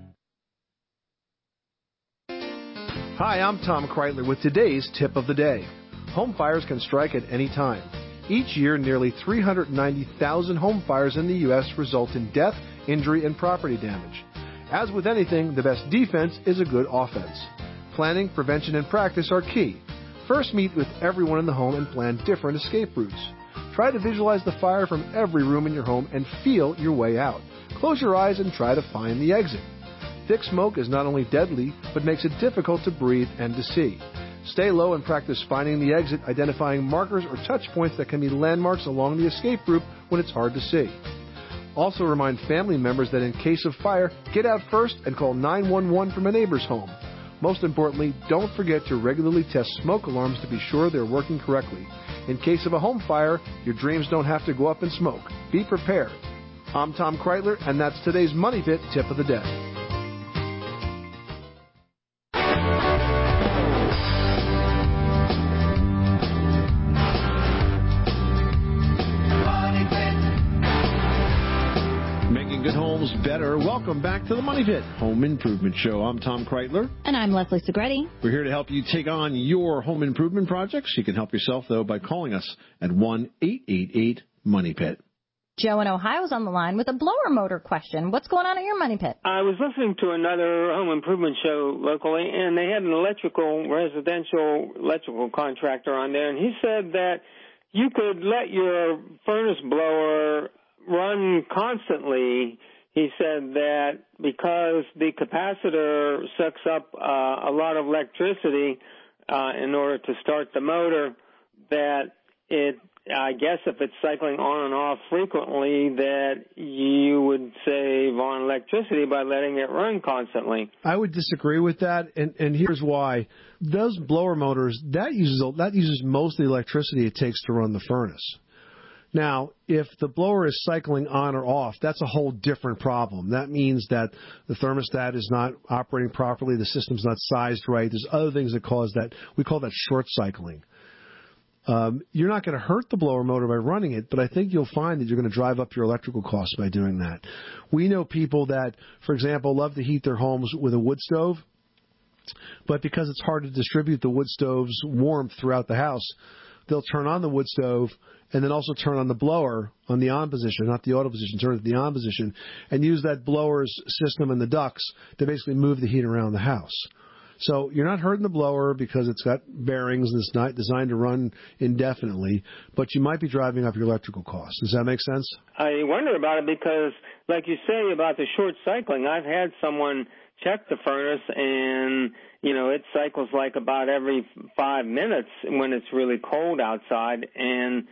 Hi, I'm Tom Kreitler with today's tip of the day. Home fires can strike at any time. Each year, nearly 390,000 home fires in the U.S. result in death, injury, and property damage. As with anything, the best defense is a good offense. Planning, prevention, and practice are key. First, meet with everyone in the home and plan different escape routes. Try to visualize the fire from every room in your home and feel your way out. Close your eyes and try to find the exit. Thick smoke is not only deadly, but makes it difficult to breathe and to see. Stay low and practice finding the exit, identifying markers or touch points that can be landmarks along the escape route when it's hard to see. Also remind family members that in case of fire, get out first and call 911 from a neighbor's home. Most importantly, don't forget to regularly test smoke alarms to be sure they're working correctly. In case of a home fire, your dreams don't have to go up in smoke. Be prepared. I'm Tom Kreitler, and that's today's Money Pit Tip of the Day. Better. Welcome back to the Money Pit Home Improvement Show. I'm Tom Kreitler. And I'm Leslie Segretti. We're here to help you take on your home improvement projects. You can help yourself, though, by calling us at 1-888-MONEY-PIT. Joe in Ohio is on the line with a blower motor question. What's going on at your Money Pit? I was listening to another home improvement show locally, and they had an residential electrical contractor on there, and he said that you could let your furnace blower run constantly. He said that because the capacitor sucks up a lot of electricity in order to start the motor, that I guess if it's cycling on and off frequently, that you would save on electricity by letting it run constantly. I would disagree with that, and here's why. Those blower motors, that uses most of the electricity it takes to run the furnace. Now, if the blower is cycling on or off, that's a whole different problem. That means that the thermostat is not operating properly, the system's not sized right. There's other things that cause that. We call that short cycling. You're not going to hurt the blower motor by running it, but I think you'll find that you're going to drive up your electrical costs by doing that. We know people that, for example, love to heat their homes with a wood stove, but because it's hard to distribute the wood stove's warmth throughout the house, they'll turn on the wood stove and then also turn on the blower on the on position, not the auto position, turn it to the on position, and use that blower's system and the ducts to basically move the heat around the house. So you're not hurting the blower because it's got bearings and it's not designed to run indefinitely, but you might be driving up your electrical costs. Does that make sense? I wonder about it because, like you say about the short cycling, I've had someone check the furnace and, it cycles like about every 5 minutes when it's really cold outside. And,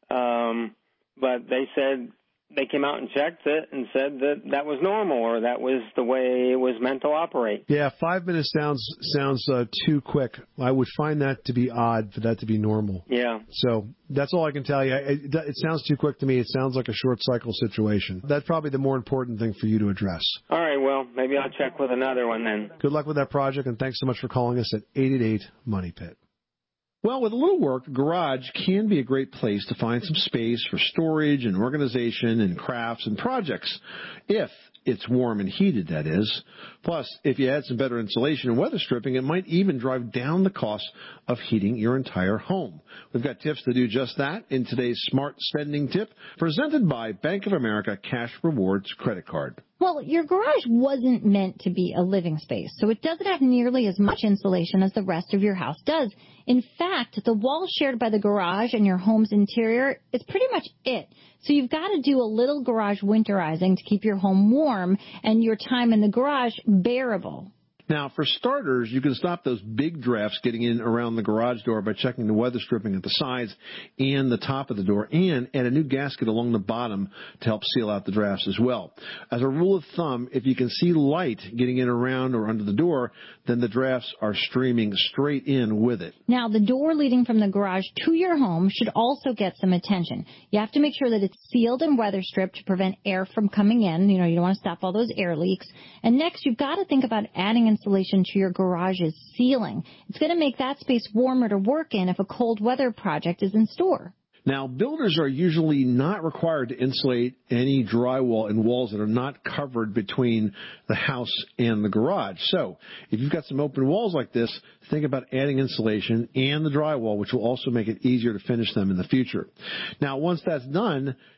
but they said they came out and checked it and said that was normal or that was the way it was meant to operate. Yeah, 5 minutes sounds too quick. I would find that to be odd for that to be normal. Yeah. So that's all I can tell you. It sounds too quick to me. It sounds like a short cycle situation. That's probably the more important thing for you to address. All right, well, maybe I'll check with another one then. Good luck with that project, and thanks so much for calling us at 888-MONEY-PIT. Well, with a little work, a garage can be a great place to find some space for storage and organization and crafts and projects, if it's warm and heated, that is. Plus, if you add some better insulation and weather stripping, it might even drive down the cost of heating your entire home. We've got tips to do just that in today's Smart Spending Tip, presented by Bank of America Cash Rewards Credit Card. Well, your garage wasn't meant to be a living space, so it doesn't have nearly as much insulation as the rest of your house does. In fact, the wall shared by the garage and your home's interior is pretty much it. So you've got to do a little garage winterizing to keep your home warm and your time in the garage bearable. Now, for starters, you can stop those big drafts getting in around the garage door by checking the weather stripping at the sides and the top of the door, and add a new gasket along the bottom to help seal out the drafts as well. As a rule of thumb, if you can see light getting in around or under the door, then the drafts are streaming straight in with it. Now, the door leading from the garage to your home should also get some attention. You have to make sure that it's sealed and weather stripped to prevent air from coming in. You don't want to stop all those air leaks. And next, you've got to think about adding insulation to your garage's ceiling. It's going to make that space warmer to work in if a cold weather project is in store. Now, builders are usually not required to insulate any drywall and walls that are not covered between the house and the garage. So, if you've got some open walls like this, think about adding insulation and the drywall, which will also make it easier to finish them in the future. Now, once that's done,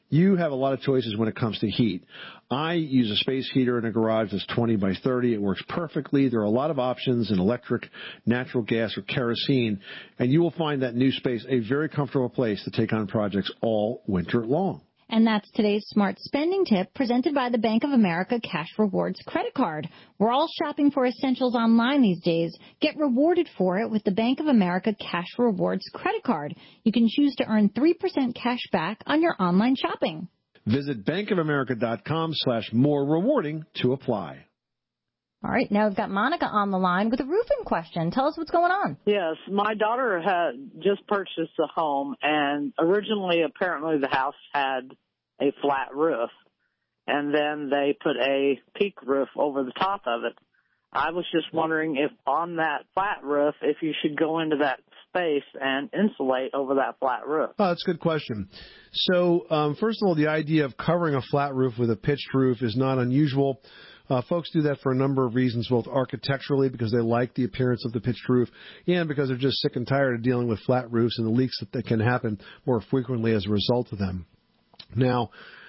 you have a lot of choices when it comes to heat. I use a space heater in a garage that's 20 by 30. It works perfectly. There are a lot of options in electric, natural gas, or kerosene, and you will find that new space a very comfortable place to take on projects all winter long. And that's today's smart spending tip presented by the Bank of America Cash Rewards credit card. We're all shopping for essentials online these days. Get rewarded for it with the Bank of America Cash Rewards credit card. You can choose to earn 3% cash back on your online shopping. Visit bankofamerica.com/more rewarding to apply. All right, now we've got Monica on the line with a roofing question. Tell us what's going on. Yes, my daughter had just purchased a home, and originally, apparently, the house had a flat roof, and then they put a peak roof over the top of it. I was just wondering if on that flat roof, if you should go into that space and insulate over that flat roof. Oh, that's a good question. So, first of all, the idea of covering a flat roof with a pitched roof is not unusual. Folks do that for a number of reasons, both architecturally because they like the appearance of the pitched roof and because they're just sick and tired of dealing with flat roofs and the leaks that can happen more frequently as a result of them. Now,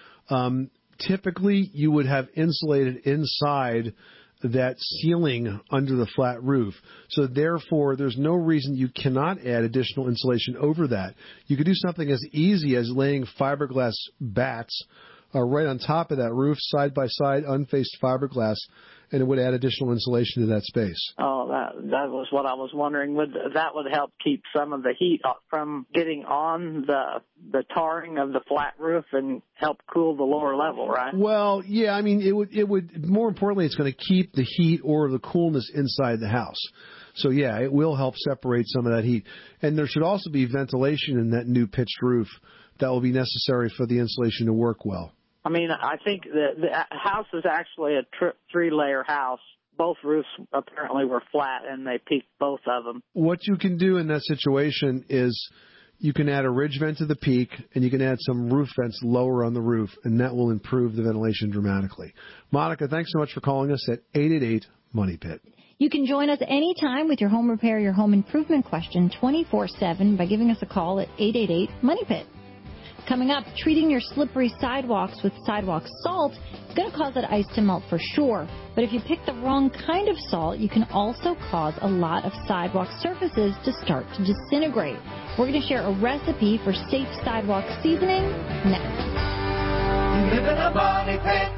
typically you would have insulated inside that ceiling under the flat roof. So therefore, there's no reason you cannot add additional insulation over that. You could do something as easy as laying fiberglass batts right on top of that roof, side by side, unfaced fiberglass, and it would add additional insulation to that space. Oh, that was what I was wondering. That would help keep some of the heat from getting on the tarring of the flat roof and help cool the lower level, right? Well, yeah, I mean, it would more importantly, it's going to keep the heat or the coolness inside the house. So, yeah, it will help separate some of that heat. And there should also be ventilation in that new pitched roof that will be necessary for the insulation to work well. I mean, I think the house is actually a three-layer house. Both roofs apparently were flat, and they peaked both of them. What you can do in that situation is you can add a ridge vent to the peak, and you can add some roof vents lower on the roof, and that will improve the ventilation dramatically. Monica, thanks so much for calling us at 888-MONEY-PIT. You can join us anytime with your home repair, your home improvement question 24/7 by giving us a call at 888-MONEY-PIT. Coming up, treating your slippery sidewalks with sidewalk salt is going to cause that ice to melt for sure. But if you pick the wrong kind of salt, you can also cause a lot of sidewalk surfaces to start to disintegrate. We're going to share a recipe for safe sidewalk seasoning next. You live in a money pit.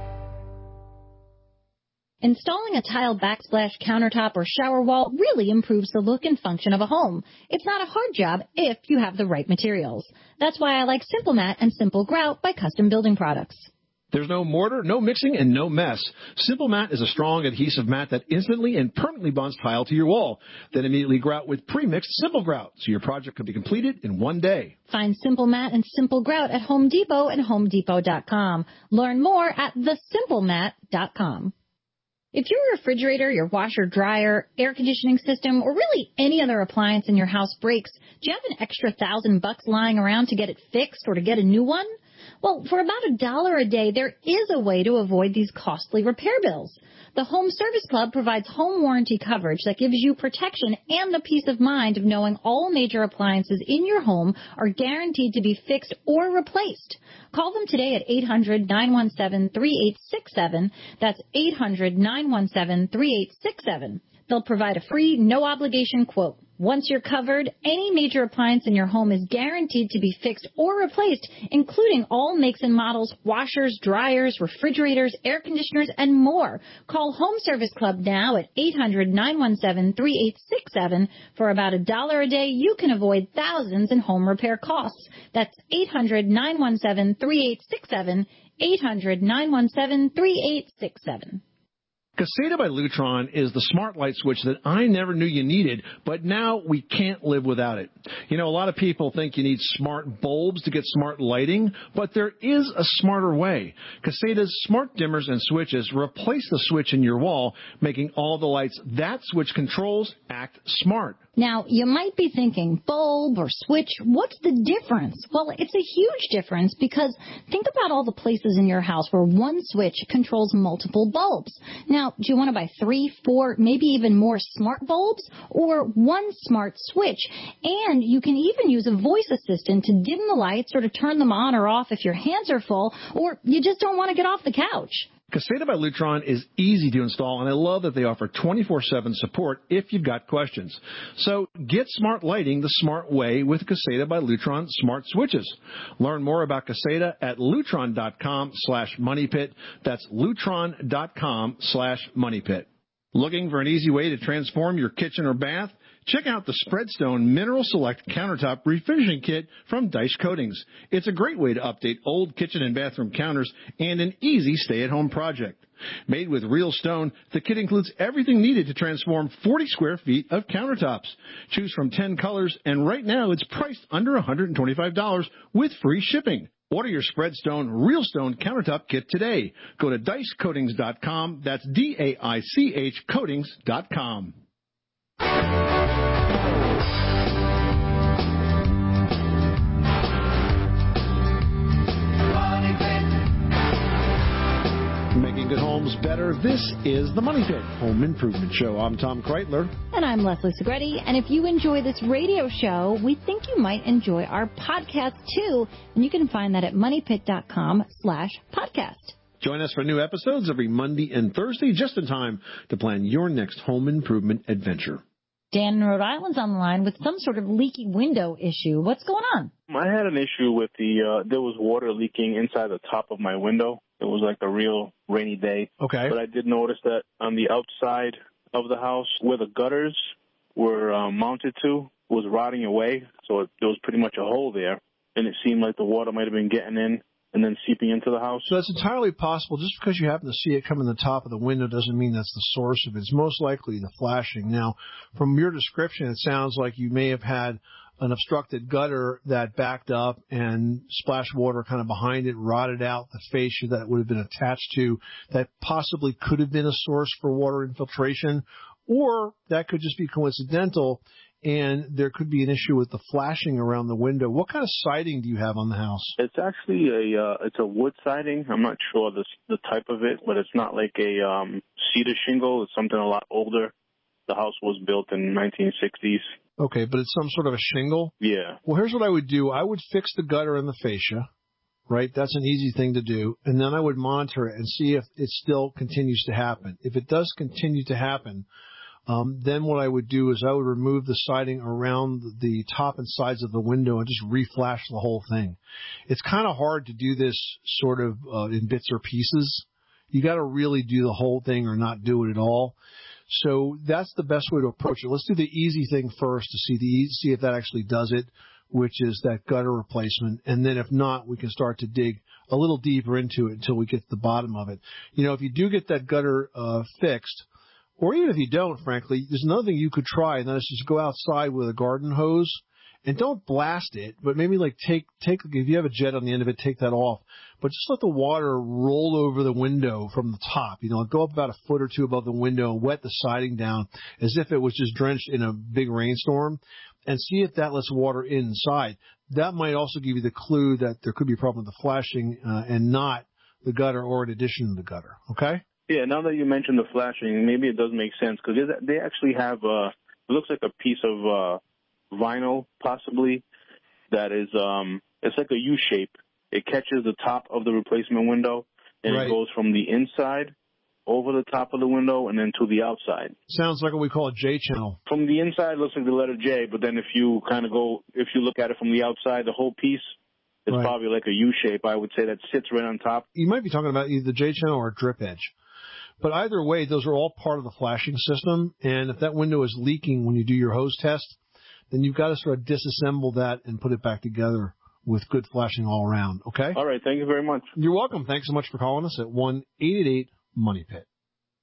Installing a tile backsplash countertop or shower wall really improves the look and function of a home. It's not a hard job if you have the right materials. That's why I like Simple Mat and Simple Grout by Custom Building Products. There's no mortar, no mixing, and no mess. Simple Mat is a strong adhesive mat that instantly and permanently bonds tile to your wall. Then immediately grout with pre-mixed Simple Grout, so your project can be completed in one day. Find Simple Mat and Simple Grout at Home Depot and HomeDepot.com. Learn more at thesimplemat.com. If your refrigerator, your washer, dryer, air conditioning system, or really any other appliance in your house breaks, do you have an extra $1,000 lying around to get it fixed or to get a new one? Well, for about $1 a day, there is a way to avoid these costly repair bills. The Home Service Club provides home warranty coverage that gives you protection and the peace of mind of knowing all major appliances in your home are guaranteed to be fixed or replaced. Call them today at 800-917-3867. That's 800-917-3867. They'll provide a free, no-obligation quote. Once you're covered, any major appliance in your home is guaranteed to be fixed or replaced, including all makes and models, washers, dryers, refrigerators, air conditioners, and more. Call Home Service Club now at 800-917-3867. For about $1 a day, you can avoid thousands in home repair costs. That's 800-917-3867, 800-917-3867. Caseta by Lutron is the smart light switch that I never knew you needed, but now we can't live without it. You know, a lot of people think you need smart bulbs to get smart lighting, but there is a smarter way. Caseta's smart dimmers and switches replace the switch in your wall, making all the lights that switch controls act smart. Now, you might be thinking, bulb or switch, what's the difference? Well, it's a huge difference because think about all the places in your house where one switch controls multiple bulbs. Now, do you want to buy 3, 4, maybe even more smart bulbs or one smart switch? And you can even use a voice assistant to dim the lights or to turn them on or off if your hands are full or you just don't want to get off the couch. Caseta by Lutron is easy to install, and I love that they offer 24/7 support if you've got questions. So get smart lighting the smart way with Caseta by Lutron smart switches. Learn more about Caseta at lutron.com/moneypit. That's lutron.com/moneypit. Looking for an easy way to transform your kitchen or bath? Check out the Spreadstone Mineral Select Countertop Refinishing Kit from Dice Coatings. It's a great way to update old kitchen and bathroom counters and an easy stay-at-home project. Made with real stone, the kit includes everything needed to transform 40 square feet of countertops. Choose from 10 colors, and right now it's priced under $125 with free shipping. Order your Spreadstone Real Stone Countertop Kit today. Go to DiceCoatings.com. That's DAICH Coatings.com. Making good homes better. This is the Money Pit Home Improvement Show. I'm Tom Kreitler. And I'm Leslie Segretti. And if you enjoy this radio show, we think you might enjoy our podcast too. And you can find that at moneypit.com/podcast. Join us for new episodes every Monday and Thursday, just in time to plan your next home improvement adventure. Dan in Rhode Island's on the line with some sort of leaky window issue. What's going on? I had an issue with there was water leaking inside the top of my window. It was like a real rainy day. Okay. But I did notice that on the outside of the house, where the gutters were mounted to, was rotting away. So there was pretty much a hole there. And it seemed like the water might have been getting in and then seeping into the house. So that's entirely possible. Just because you happen to see it come in the top of the window doesn't mean that's the source of it. It's most likely the flashing. Now, from your description, it sounds like you may have had an obstructed gutter that backed up and splashed water kind of behind it, rotted out the fascia that it would have been attached to. That possibly could have been a source for water infiltration, or that could just be coincidental, and there could be an issue with the flashing around the window. What kind of siding do you have on the house? It's actually it's a wood siding. I'm not sure the type of it, but it's not like a cedar shingle. It's something a lot older. The house was built in the 1960s. Okay, but it's some sort of a shingle? Yeah. Well, here's what I would do. I would fix the gutter and the fascia, right? That's an easy thing to do. And then I would monitor it and see if it still continues to happen. If it does continue to happen, then what I would do is I would remove the siding around the top and sides of the window and just reflash the whole thing. It's kind of hard to do this sort of in bits or pieces. You got to really do the whole thing or not do it at all. So that's the best way to approach it. Let's do the easy thing first to see if that actually does it, which is that gutter replacement. And then if not, we can start to dig a little deeper into it until we get to the bottom of it. You know, if you do get that gutter fixed, or even if you don't, frankly, there's another thing you could try, and that is just go outside with a garden hose and don't blast it, but maybe like take if you have a jet on the end of it, take that off. But just let the water roll over the window from the top. You know, go up about a foot or two above the window and wet the siding down as if it was just drenched in a big rainstorm, and see if that lets water inside. That might also give you the clue that there could be a problem with the flashing and not the gutter or in addition to the gutter. Okay? Yeah, now that you mentioned the flashing, maybe it does make sense because they actually have it looks like a piece of vinyl possibly that is it's like a U shape. It catches the top of the replacement window and It goes from the inside over the top of the window and then to the outside. Sounds like what we call a J channel. From the inside it looks like the letter J, but then if you look at it from the outside, the whole piece is probably like a U shape, I would say, that sits right on top. You might be talking about either the J channel or a drip edge. But either way, those are all part of the flashing system. And if that window is leaking when you do your hose test, then you've got to sort of disassemble that and put it back together with good flashing all around. Okay? All right. Thank you very much. You're welcome. Thanks so much for calling us at 1-888-MONEY-PIT.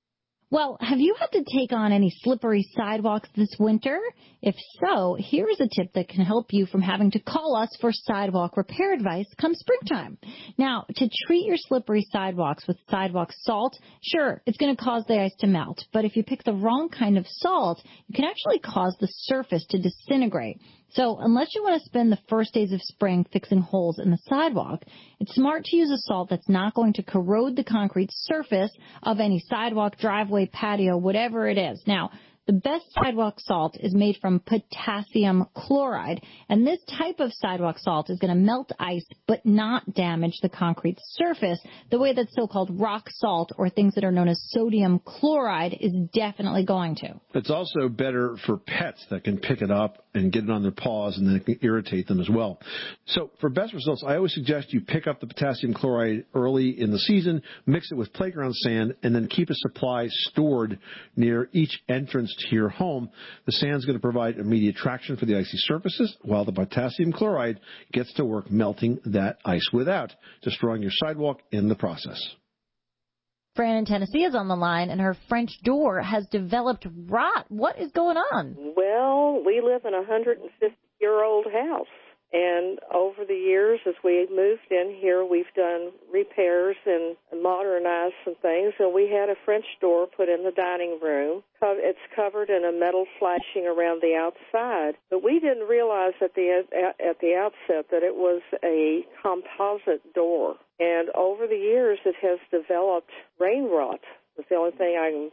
Well, have you had to take on any slippery sidewalks this winter? If so, here's a tip that can help you from having to call us for sidewalk repair advice come springtime. Now, to treat your slippery sidewalks with sidewalk salt, sure, it's going to cause the ice to melt. But if you pick the wrong kind of salt, you can actually cause the surface to disintegrate. So unless you want to spend the first days of spring fixing holes in the sidewalk, it's smart to use a salt that's not going to corrode the concrete surface of any sidewalk, driveway, patio, whatever it is. Now, the best sidewalk salt is made from potassium chloride, and this type of sidewalk salt is going to melt ice but not damage the concrete surface the way that so-called rock salt or things that are known as sodium chloride is definitely going to. It's also better for pets that can pick it up and get it on their paws, and then it can irritate them as well. So for best results, I always suggest you pick up the potassium chloride early in the season, mix it with playground sand, and then keep a supply stored near each entrance to your home. The sand is going to provide immediate traction for the icy surfaces, while the potassium chloride gets to work melting that ice without destroying your sidewalk in the process. Fran in Tennessee is on the line, and her French door has developed rot. What is going on? Well, we live in a 150-year-old house, and over the years, as we moved in here, we've done repairs and modernized some things, and we had a French door put in the dining room. It's covered in a metal flashing around the outside, but we didn't realize at the outset that it was a composite door. And over the years, it has developed rain rot. That's the only thing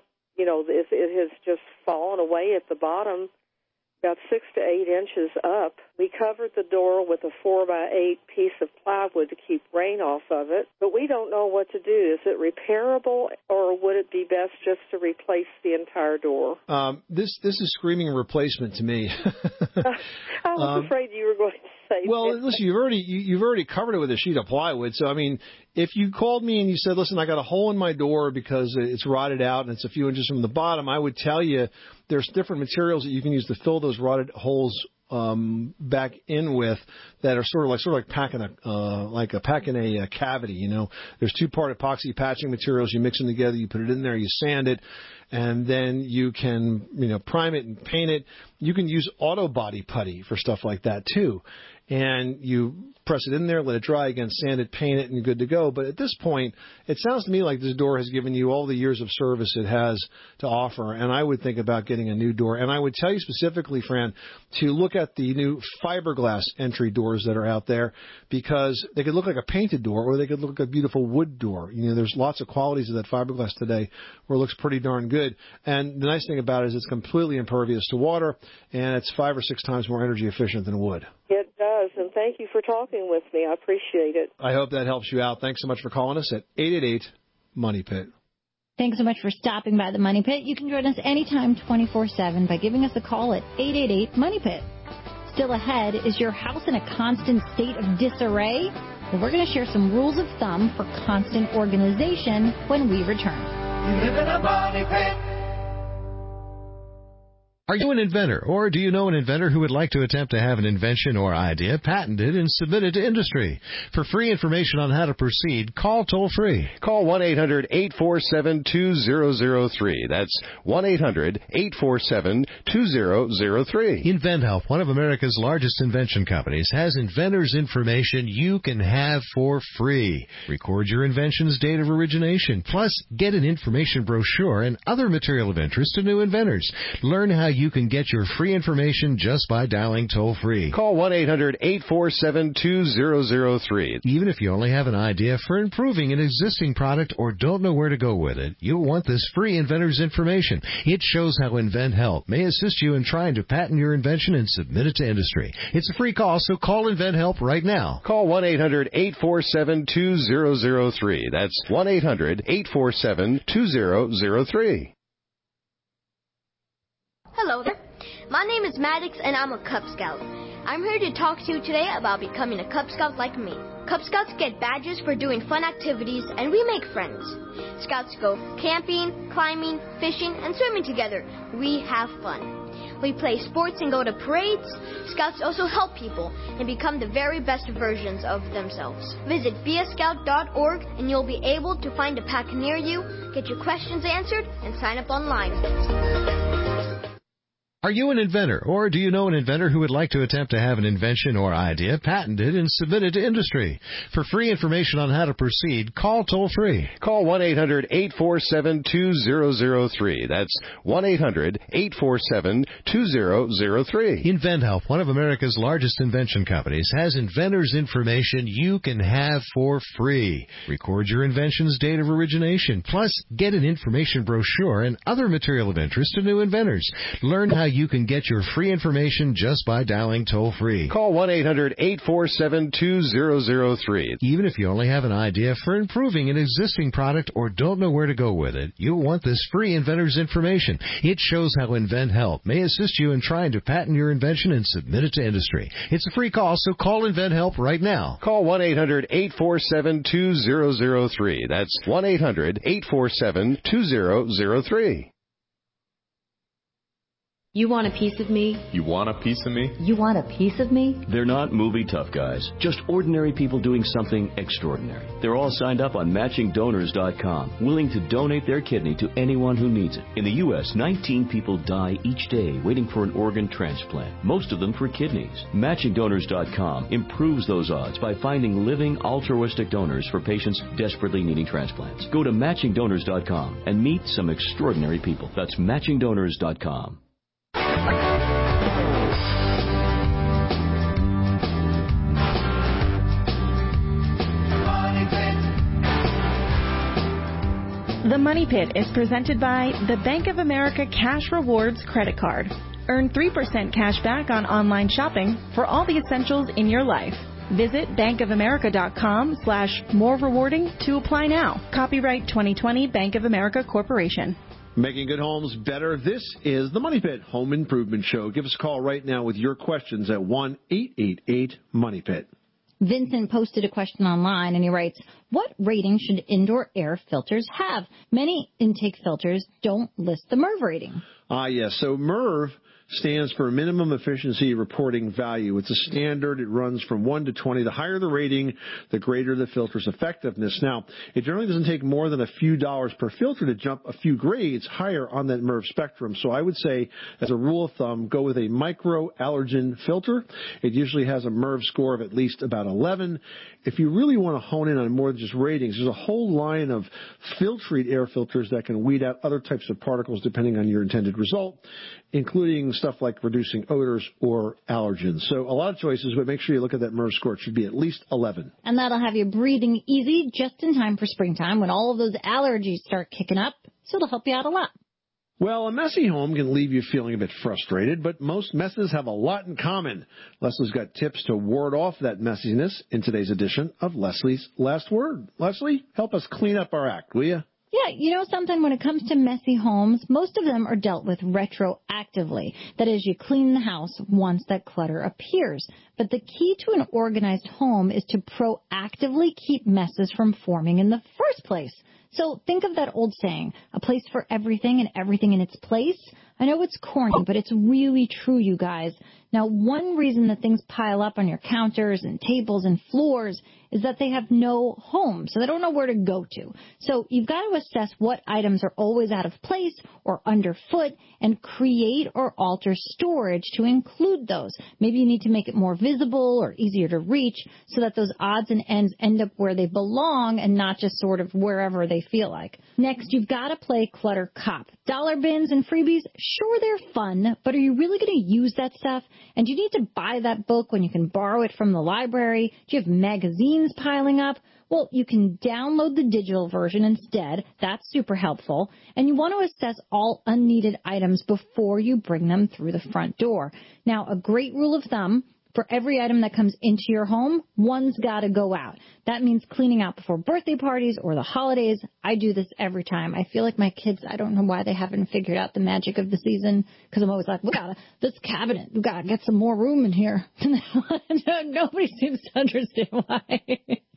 it has just fallen away at the bottom, about 6 to 8 inches up. We covered the door with a 4x8 piece of plywood to keep rain off of it, but we don't know what to do. Is it repairable, or would it be best just to replace the entire door? This is screaming replacement to me. I was afraid you were going to say well, that. listen, you've already covered it with a sheet of plywood. So, I mean, if you called me and you said, listen, I got a hole in my door because it's rotted out and it's a few inches from the bottom, I would tell you there's different materials that you can use to fill those rotted holes back in with that are sort of like packing a cavity. You know, there's 2-part epoxy patching materials. You mix them together, you put it in there, you sand it, and then you can prime it and paint it. You can use auto body putty for stuff like that too. And you press it in there, let it dry again, sand it, paint it, and you're good to go. But at this point, it sounds to me like this door has given you all the years of service it has to offer, and I would think about getting a new door. And I would tell you specifically, Fran, to look at the new fiberglass entry doors that are out there, because they could look like a painted door or they could look like a beautiful wood door. There's lots of qualities of that fiberglass today where it looks pretty darn good. And the nice thing about it is it's completely impervious to water, and it's 5 or 6 times more energy efficient than wood. It does, and thank you for talking with me. I appreciate it. I hope that helps you out. Thanks so much for calling us at 888-MONEY-PIT. Thanks so much for stopping by the Money Pit. You can join us anytime 24/7 by giving us a call at 888-MONEY-PIT. Still ahead, is your house in a constant state of disarray? Well, we're going to share some rules of thumb for constant organization when we return. You live in a money pit. Are you an inventor, or do you know an inventor who would like to attempt to have an invention or idea patented and submitted to industry? For free information on how to proceed, call toll-free. Call 1-800-847-2003. That's 1-800-847-2003. InventHelp, one of America's largest invention companies, has inventors' information you can have for free. Record your invention's date of origination, plus get an information brochure and other material of interest to new inventors. Learn how you can get your free information just by dialing toll-free. Call 1-800-847-2003. Even if you only have an idea for improving an existing product or don't know where to go with it, you'll want this free inventor's information. It shows how InventHelp may assist you in trying to patent your invention and submit it to industry. It's a free call, so call InventHelp right now. Call 1-800-847-2003. That's 1-800-847-2003. Hello there. My name is Maddox, and I'm a Cub Scout. I'm here to talk to you today about becoming a Cub Scout like me. Cub Scouts get badges for doing fun activities, and we make friends. Scouts go camping, climbing, fishing, and swimming together. We have fun. We play sports and go to parades. Scouts also help people and become the very best versions of themselves. Visit beascout.org and you'll be able to find a pack near you, get your questions answered, and sign up online. Are you an inventor, or do you know an inventor who would like to attempt to have an invention or idea patented and submitted to industry? For free information on how to proceed, call toll-free. Call 1-800-847-2003. That's 1-800-847-2003. InventHelp, one of America's largest invention companies, has inventors' information you can have for free. Record your invention's date of origination, plus get an information brochure and other material of interest to new inventors. Learn how you can get your free information just by dialing toll-free. Call 1-800-847-2003. Even if you only have an idea for improving an existing product or don't know where to go with it, you'll want this free inventor's information. It shows how InventHelp may assist you in trying to patent your invention and submit it to industry. It's a free call, so call InventHelp right now. Call 1-800-847-2003. That's 1-800-847-2003. You want a piece of me? You want a piece of me? You want a piece of me? They're not movie tough guys, just ordinary people doing something extraordinary. They're all signed up on MatchingDonors.com, willing to donate their kidney to anyone who needs it. In the U.S., 19 people die each day waiting for an organ transplant, most of them for kidneys. MatchingDonors.com improves those odds by finding living altruistic donors for patients desperately needing transplants. Go to MatchingDonors.com and meet some extraordinary people. That's MatchingDonors.com. The Money Pit is presented by the Bank of America Cash Rewards credit card. Earn 3% cash back on online shopping for all the essentials in your life. Visit bankofamerica.com/more rewarding to apply now. Copyright 2020 Bank of America Corporation. Making good homes better. This is the Money Pit Home Improvement Show. Give us a call right now with your questions at 1-888-MONEY-PIT. Vincent posted a question online, and he writes, what rating should indoor air filters have? Many intake filters don't list the MERV rating. Yes. So MERV stands for Minimum Efficiency Reporting Value. It's a standard. It runs from 1 to 20. The higher the rating, the greater the filter's effectiveness. Now, it generally doesn't take more than a few dollars per filter to jump a few grades higher on that MERV spectrum. So I would say, as a rule of thumb, go with a microallergen filter. It usually has a MERV score of at least about 11. If you really want to hone in on more than just ratings, there's a whole line of Filtrete air filters that can weed out other types of particles depending on your intended result, including stuff like reducing odors or allergens. So a lot of choices, but make sure you look at that MERV score. It should be at least 11. And that'll have you breathing easy just in time for springtime when all of those allergies start kicking up. So it'll help you out a lot. Well, a messy home can leave you feeling a bit frustrated, but most messes have a lot in common. Leslie's got tips to ward off that messiness in today's edition of Leslie's Last Word. Leslie, help us clean up our act, will you? Yeah, you know something, when it comes to messy homes, most of them are dealt with retroactively. That is, you clean the house once that clutter appears. But the key to an organized home is to proactively keep messes from forming in the first place. So think of that old saying, a place for everything and everything in its place. I know it's corny, but it's really true, you guys. Now, one reason that things pile up on your counters and tables and floors is that they have no home, so they don't know where to go to. So you've got to assess what items are always out of place or underfoot and create or alter storage to include those. Maybe you need to make it more visible or easier to reach so that those odds and ends end up where they belong and not just sort of wherever they feel like. Next, you've got to play clutter cop. Dollar bins and freebies, sure, they're fun, but are you really going to use that stuff? And do you need to buy that book when you can borrow it from the library? Do you have magazines piling up? Well, you can download the digital version instead. That's super helpful. And you want to assess all unneeded items before you bring them through the front door. Now, a great rule of thumb, for every item that comes into your home, one's got to go out. That means cleaning out before birthday parties or the holidays. I do this every time. I feel like my kids, I don't know why they haven't figured out the magic of the season, because I'm always like, this cabinet, we got to get some more room in here. Nobody seems to understand why.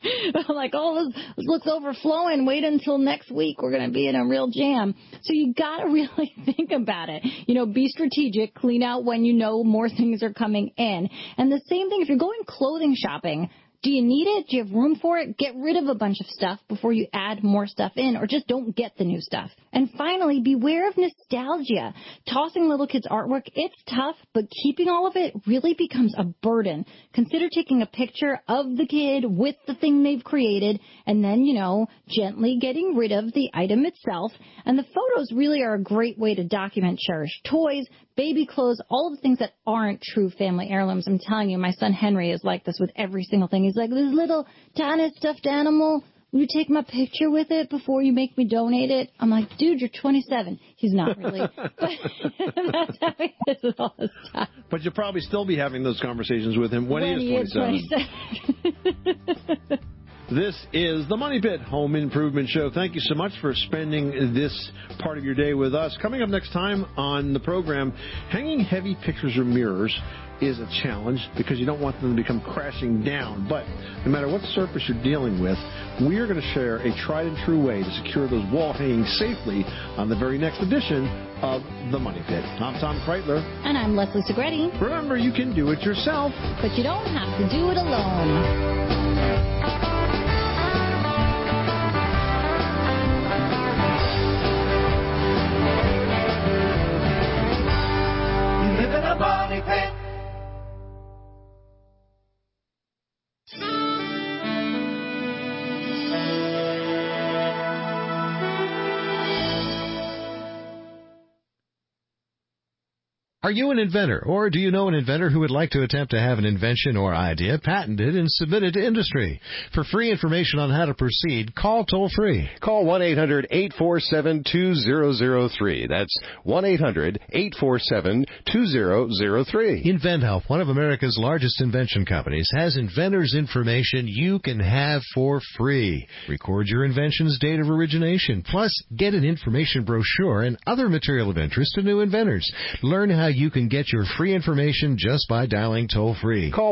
I'm like, oh, this looks overflowing. Wait until next week. We're going to be in a real jam. So you got to really think about it. Be strategic. Clean out when you know more things are coming in. And the same thing if you're going clothing shopping. Do you need it? Do you have room for it? Get rid of a bunch of stuff before you add more stuff in, or just don't get the new stuff. And finally, beware of nostalgia. Tossing little kids' artwork, it's tough, but keeping all of it really becomes a burden. Consider taking a picture of the kid with the thing they've created, and then, gently getting rid of the item itself. And the photos really are a great way to document cherished toys, baby clothes, all the things that aren't true family heirlooms. I'm telling you, my son Henry is like this with every single thing. He's like, this little tiny stuffed animal, will you take my picture with it before you make me donate it? I'm like, dude, you're 27. He's not really. But that's how he is with all this stuff. But you'll probably still be having those conversations with him when he is 27. This is the Money Pit Home Improvement Show. Thank you so much for spending this part of your day with us. Coming up next time on the program, hanging heavy pictures or mirrors is a challenge because you don't want them to become crashing down. But no matter what surface you're dealing with, we are going to share a tried and true way to secure those wall hangings safely on the very next edition of The Money Pit. I'm Tom Kreitler. And I'm Leslie Segretti. Remember, you can do it yourself, but you don't have to do it alone. Money Pit. Are you an inventor, or do you know an inventor who would like to attempt to have an invention or idea patented and submitted to industry? For free information on how to proceed, call toll-free. Call 1-800-847-2003. That's 1-800-847-2003. InventHelp, one of America's largest invention companies, has inventors' information you can have for free. Record your invention's date of origination, plus get an information brochure and other material of interest to new inventors. Learn how you can get your free information just by dialing toll-free. Call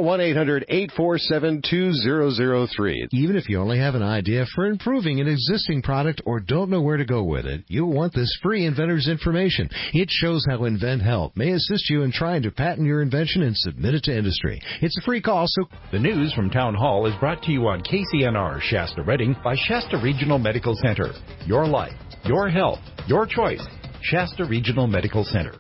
1-800-847-2003. Even if you only have an idea for improving an existing product or don't know where to go with it, you'll want this free inventor's information. It shows how InventHelp may assist you in trying to patent your invention and submit it to industry. It's a free call, so... The news from Town Hall is brought to you on KCNR Shasta Redding by Shasta Regional Medical Center. Your life, your health, your choice. Shasta Regional Medical Center.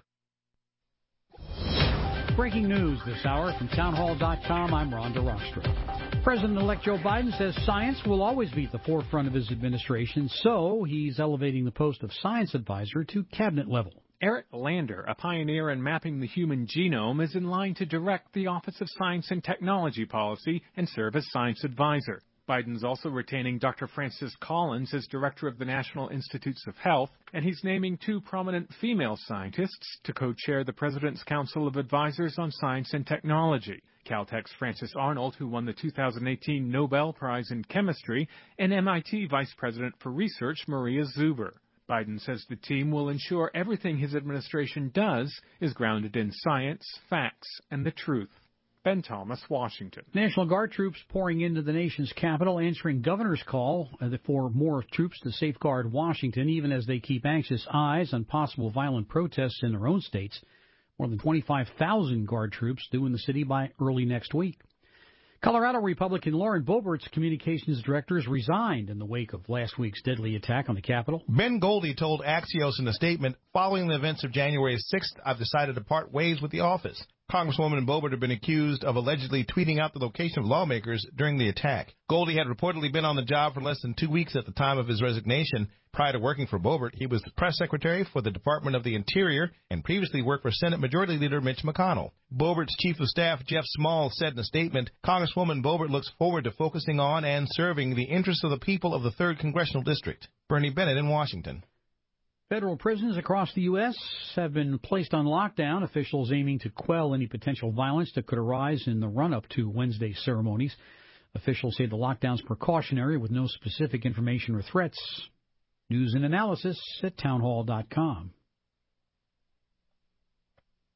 Breaking news this hour from townhall.com. I'm Rhonda Rockstrom. President-elect Joe Biden says science will always be at the forefront of his administration, so he's elevating the post of science advisor to cabinet level. Eric Lander, a pioneer in mapping the human genome, is in line to direct the Office of Science and Technology Policy and serve as science advisor. Biden's also retaining Dr. Francis Collins as director of the National Institutes of Health, and he's naming two prominent female scientists to co-chair the President's Council of Advisors on Science and Technology. Caltech's Francis Arnold, who won the 2018 Nobel Prize in Chemistry, and MIT Vice President for Research Maria Zuber. Biden says the team will ensure everything his administration does is grounded in science, facts, and the truth. Ben Thomas, Washington. National Guard troops pouring into the nation's capital, answering governor's call for more troops to safeguard Washington, even as they keep anxious eyes on possible violent protests in their own states. More than 25,000 Guard troops due in the city by early next week. Colorado Republican Lauren Boebert's communications director has resigned in the wake of last week's deadly attack on the Capitol. Ben Goldie told Axios in a statement, following the events of January 6th, I've decided to part ways with the office. Congresswoman Boebert had been accused of allegedly tweeting out the location of lawmakers during the attack. Goldie had reportedly been on the job for less than 2 weeks at the time of his resignation. Prior to working for Boebert, he was the press secretary for the Department of the Interior and previously worked for Senate Majority Leader Mitch McConnell. Boebert's chief of staff, Jeff Small, said in a statement, Congresswoman Boebert looks forward to focusing on and serving the interests of the people of the 3rd Congressional District. Bernie Bennett in Washington. Federal prisons across the U.S. have been placed on lockdown, officials aiming to quell any potential violence that could arise in the run-up to Wednesday's ceremonies. Officials say the lockdown's precautionary with no specific information or threats. News and analysis at townhall.com.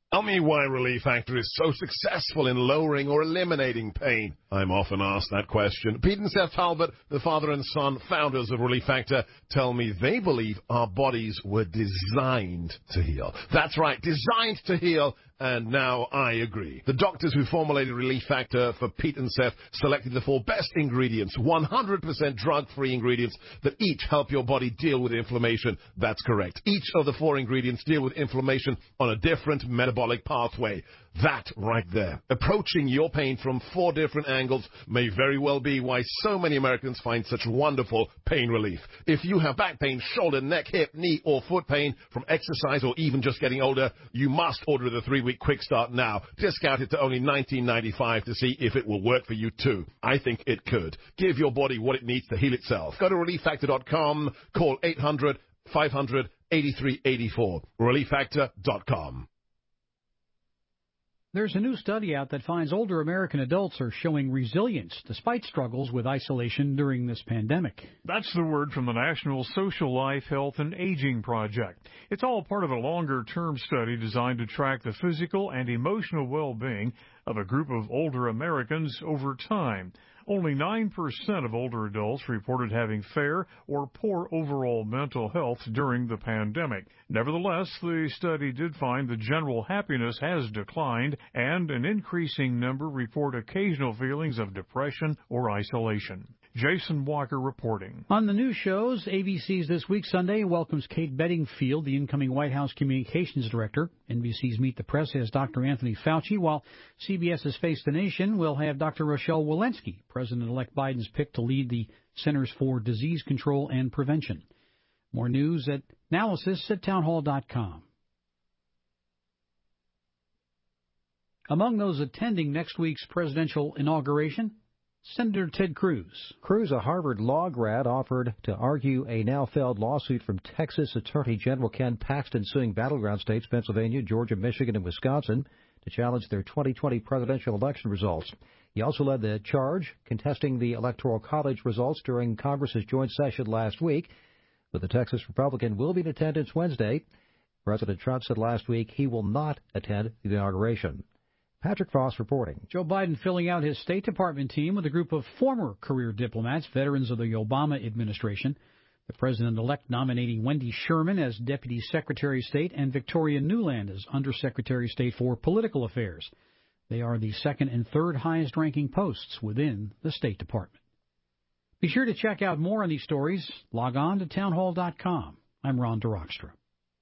Tell me why Relief Factor is so successful in lowering or eliminating pain. I'm often asked that question. Pete and Seth Talbot, the father and son founders of Relief Factor, tell me they believe our bodies were designed to heal. That's right, designed to heal. And now I agree. The doctors who formulated Relief Factor for Pete and Seth selected the 4 best ingredients, 100% drug-free ingredients that each help your body deal with inflammation. That's correct. Each of the 4 ingredients deal with inflammation on a different metabolic pathway. That right there, approaching your pain from 4 different angles, may very well be why so many Americans find such wonderful pain relief. If you have back pain, shoulder, neck, hip, knee, or foot pain from exercise or even just getting older, you must order the 3-week Quick Start now. Discounted to only $19.95 to see if it will work for you too. I think it could. Give your body what it needs to heal itself. Go to ReliefFactor.com, call 800-500-8384, ReliefFactor.com. There's a new study out that finds older American adults are showing resilience despite struggles with isolation during this pandemic. That's the word from the National Social Life, Health, and Aging Project. It's all part of a longer-term study designed to track the physical and emotional well-being of a group of older Americans over time. Only 9% of older adults reported having fair or poor overall mental health during the pandemic. Nevertheless, the study did find the general happiness has declined, and an increasing number report occasional feelings of depression or isolation. Jason Walker reporting. On the news shows, ABC's This Week Sunday welcomes Kate Bedingfield, the incoming White House Communications Director. NBC's Meet the Press has Dr. Anthony Fauci, while CBS's Face the Nation will have Dr. Rochelle Walensky, President-elect Biden's pick to lead the Centers for Disease Control and Prevention. More news at analysis at townhall.com. Among those attending next week's presidential inauguration, Senator Ted Cruz. Cruz, a Harvard law grad, offered to argue a now-failed lawsuit from Texas Attorney General Ken Paxton suing battleground states Pennsylvania, Georgia, Michigan, and Wisconsin to challenge their 2020 presidential election results. He also led the charge contesting the Electoral College results during Congress's joint session last week. But the Texas Republican will be in attendance Wednesday. President Trump said last week he will not attend the inauguration. Patrick Foss reporting. Joe Biden filling out his State Department team with a group of former career diplomats, veterans of the Obama administration. The president-elect nominating Wendy Sherman as Deputy Secretary of State and Victoria Nuland as Undersecretary of State for Political Affairs. They are the second and third highest-ranking posts within the State Department. Be sure to check out more on these stories. Log on to townhall.com. I'm Ron DeRockstra.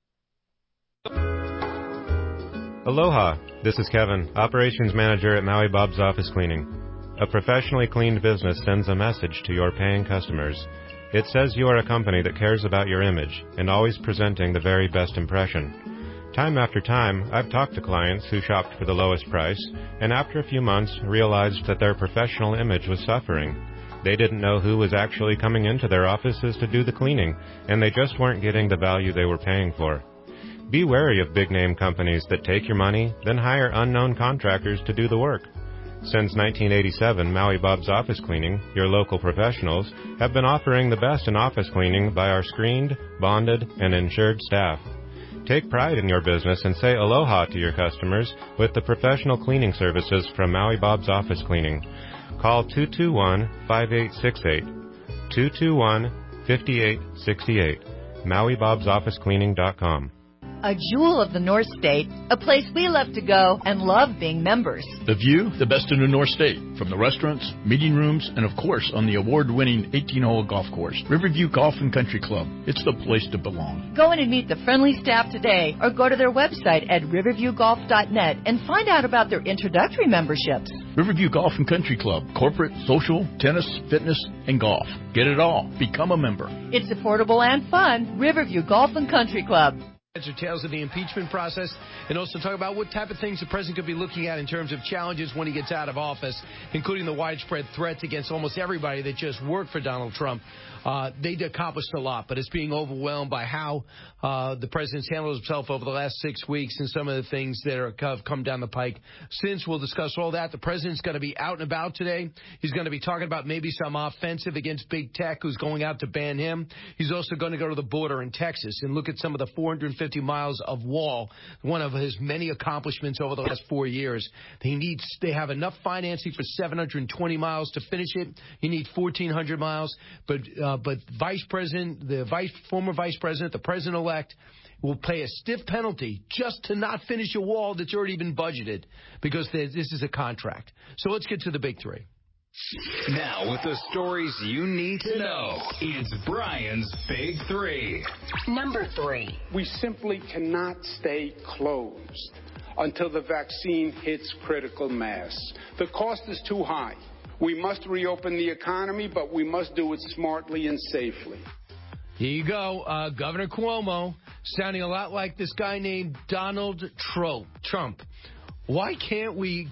Aloha, this is Kevin, Operations Manager at Maui Bob's Office Cleaning. A professionally cleaned business sends a message to your paying customers. It says you are a company that cares about your image and always presenting the very best impression. Time after time, I've talked to clients who shopped for the lowest price and after a few months realized that their professional image was suffering. They didn't know who was actually coming into their offices to do the cleaning, and they just weren't getting the value they were paying for. Be wary of big-name companies that take your money, then hire unknown contractors to do the work. Since 1987, Maui Bob's Office Cleaning, your local professionals, have been offering the best in office cleaning by our screened, bonded, and insured staff. Take pride in your business and say aloha to your customers with the professional cleaning services from Maui Bob's Office Cleaning. Call 221-5868, 221-5868, MauiBob'sOfficeCleaning.com. A jewel of the North State, a place we love to go and love being members. The view, the best in the North State, from the restaurants, meeting rooms, and of course on the award-winning 18-hole golf course, Riverview Golf and Country Club. It's the place to belong. Go in and meet the friendly staff today or go to their website at riverviewgolf.net and find out about their introductory memberships. Riverview Golf and Country Club, corporate, social, tennis, fitness, and golf. Get it all. Become a member. It's affordable and fun. Riverview Golf and Country Club. Answer tales of the impeachment process and also talk about what type of things the president could be looking at in terms of challenges when he gets out of office, including the widespread threats against almost everybody that just worked for Donald Trump. They accomplished a lot, but it's being overwhelmed by how the president's handled himself over the last 6 weeks and some of the things that have come down the pike since. We'll discuss all that. The president's going to be out and about today. He's going to be talking about maybe some offensive against big tech, who's going out to ban him. He's also going to go to the border in Texas and look at some of the 450 750 miles of wall, one of his many accomplishments over the last 4 years. They have enough financing for 720 miles to finish it. You need 1,400 miles. But former vice president, the president-elect, will pay a stiff penalty just to not finish a wall that's already been budgeted because this is a contract. So let's get to the big three. Now, with the stories you need to know, it's Brian's Big Three. Number 3. We simply cannot stay closed until the vaccine hits critical mass. The cost is too high. We must reopen the economy, but we must do it smartly and safely. Here you go, Governor Cuomo, sounding a lot like this guy named Donald Trump. Why can't we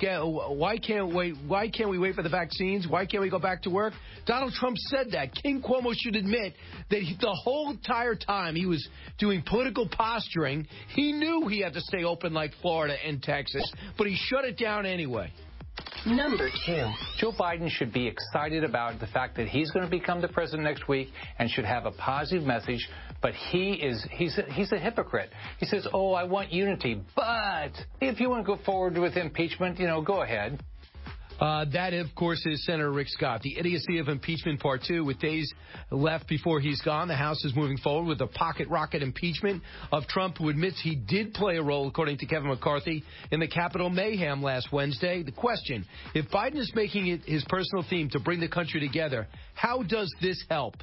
wait for the vaccines? Why can't we go back to work? Donald Trump said that. King Cuomo should admit that the whole entire time he was doing political posturing, he knew he had to stay open like Florida and Texas, but he shut it down anyway. Number 2. Joe Biden should be excited about the fact that he's going to become the president next week and should have a positive message. But he's a hypocrite. He says, "Oh, I want unity, but if you want to go forward with impeachment, go ahead." That, of course, is Senator Rick Scott. The idiocy of impeachment part 2. With days left before he's gone, the House is moving forward with a pocket rocket impeachment of Trump, who admits he did play a role, according to Kevin McCarthy, in the Capitol mayhem last Wednesday. The question, if Biden is making it his personal theme to bring the country together, how does this help?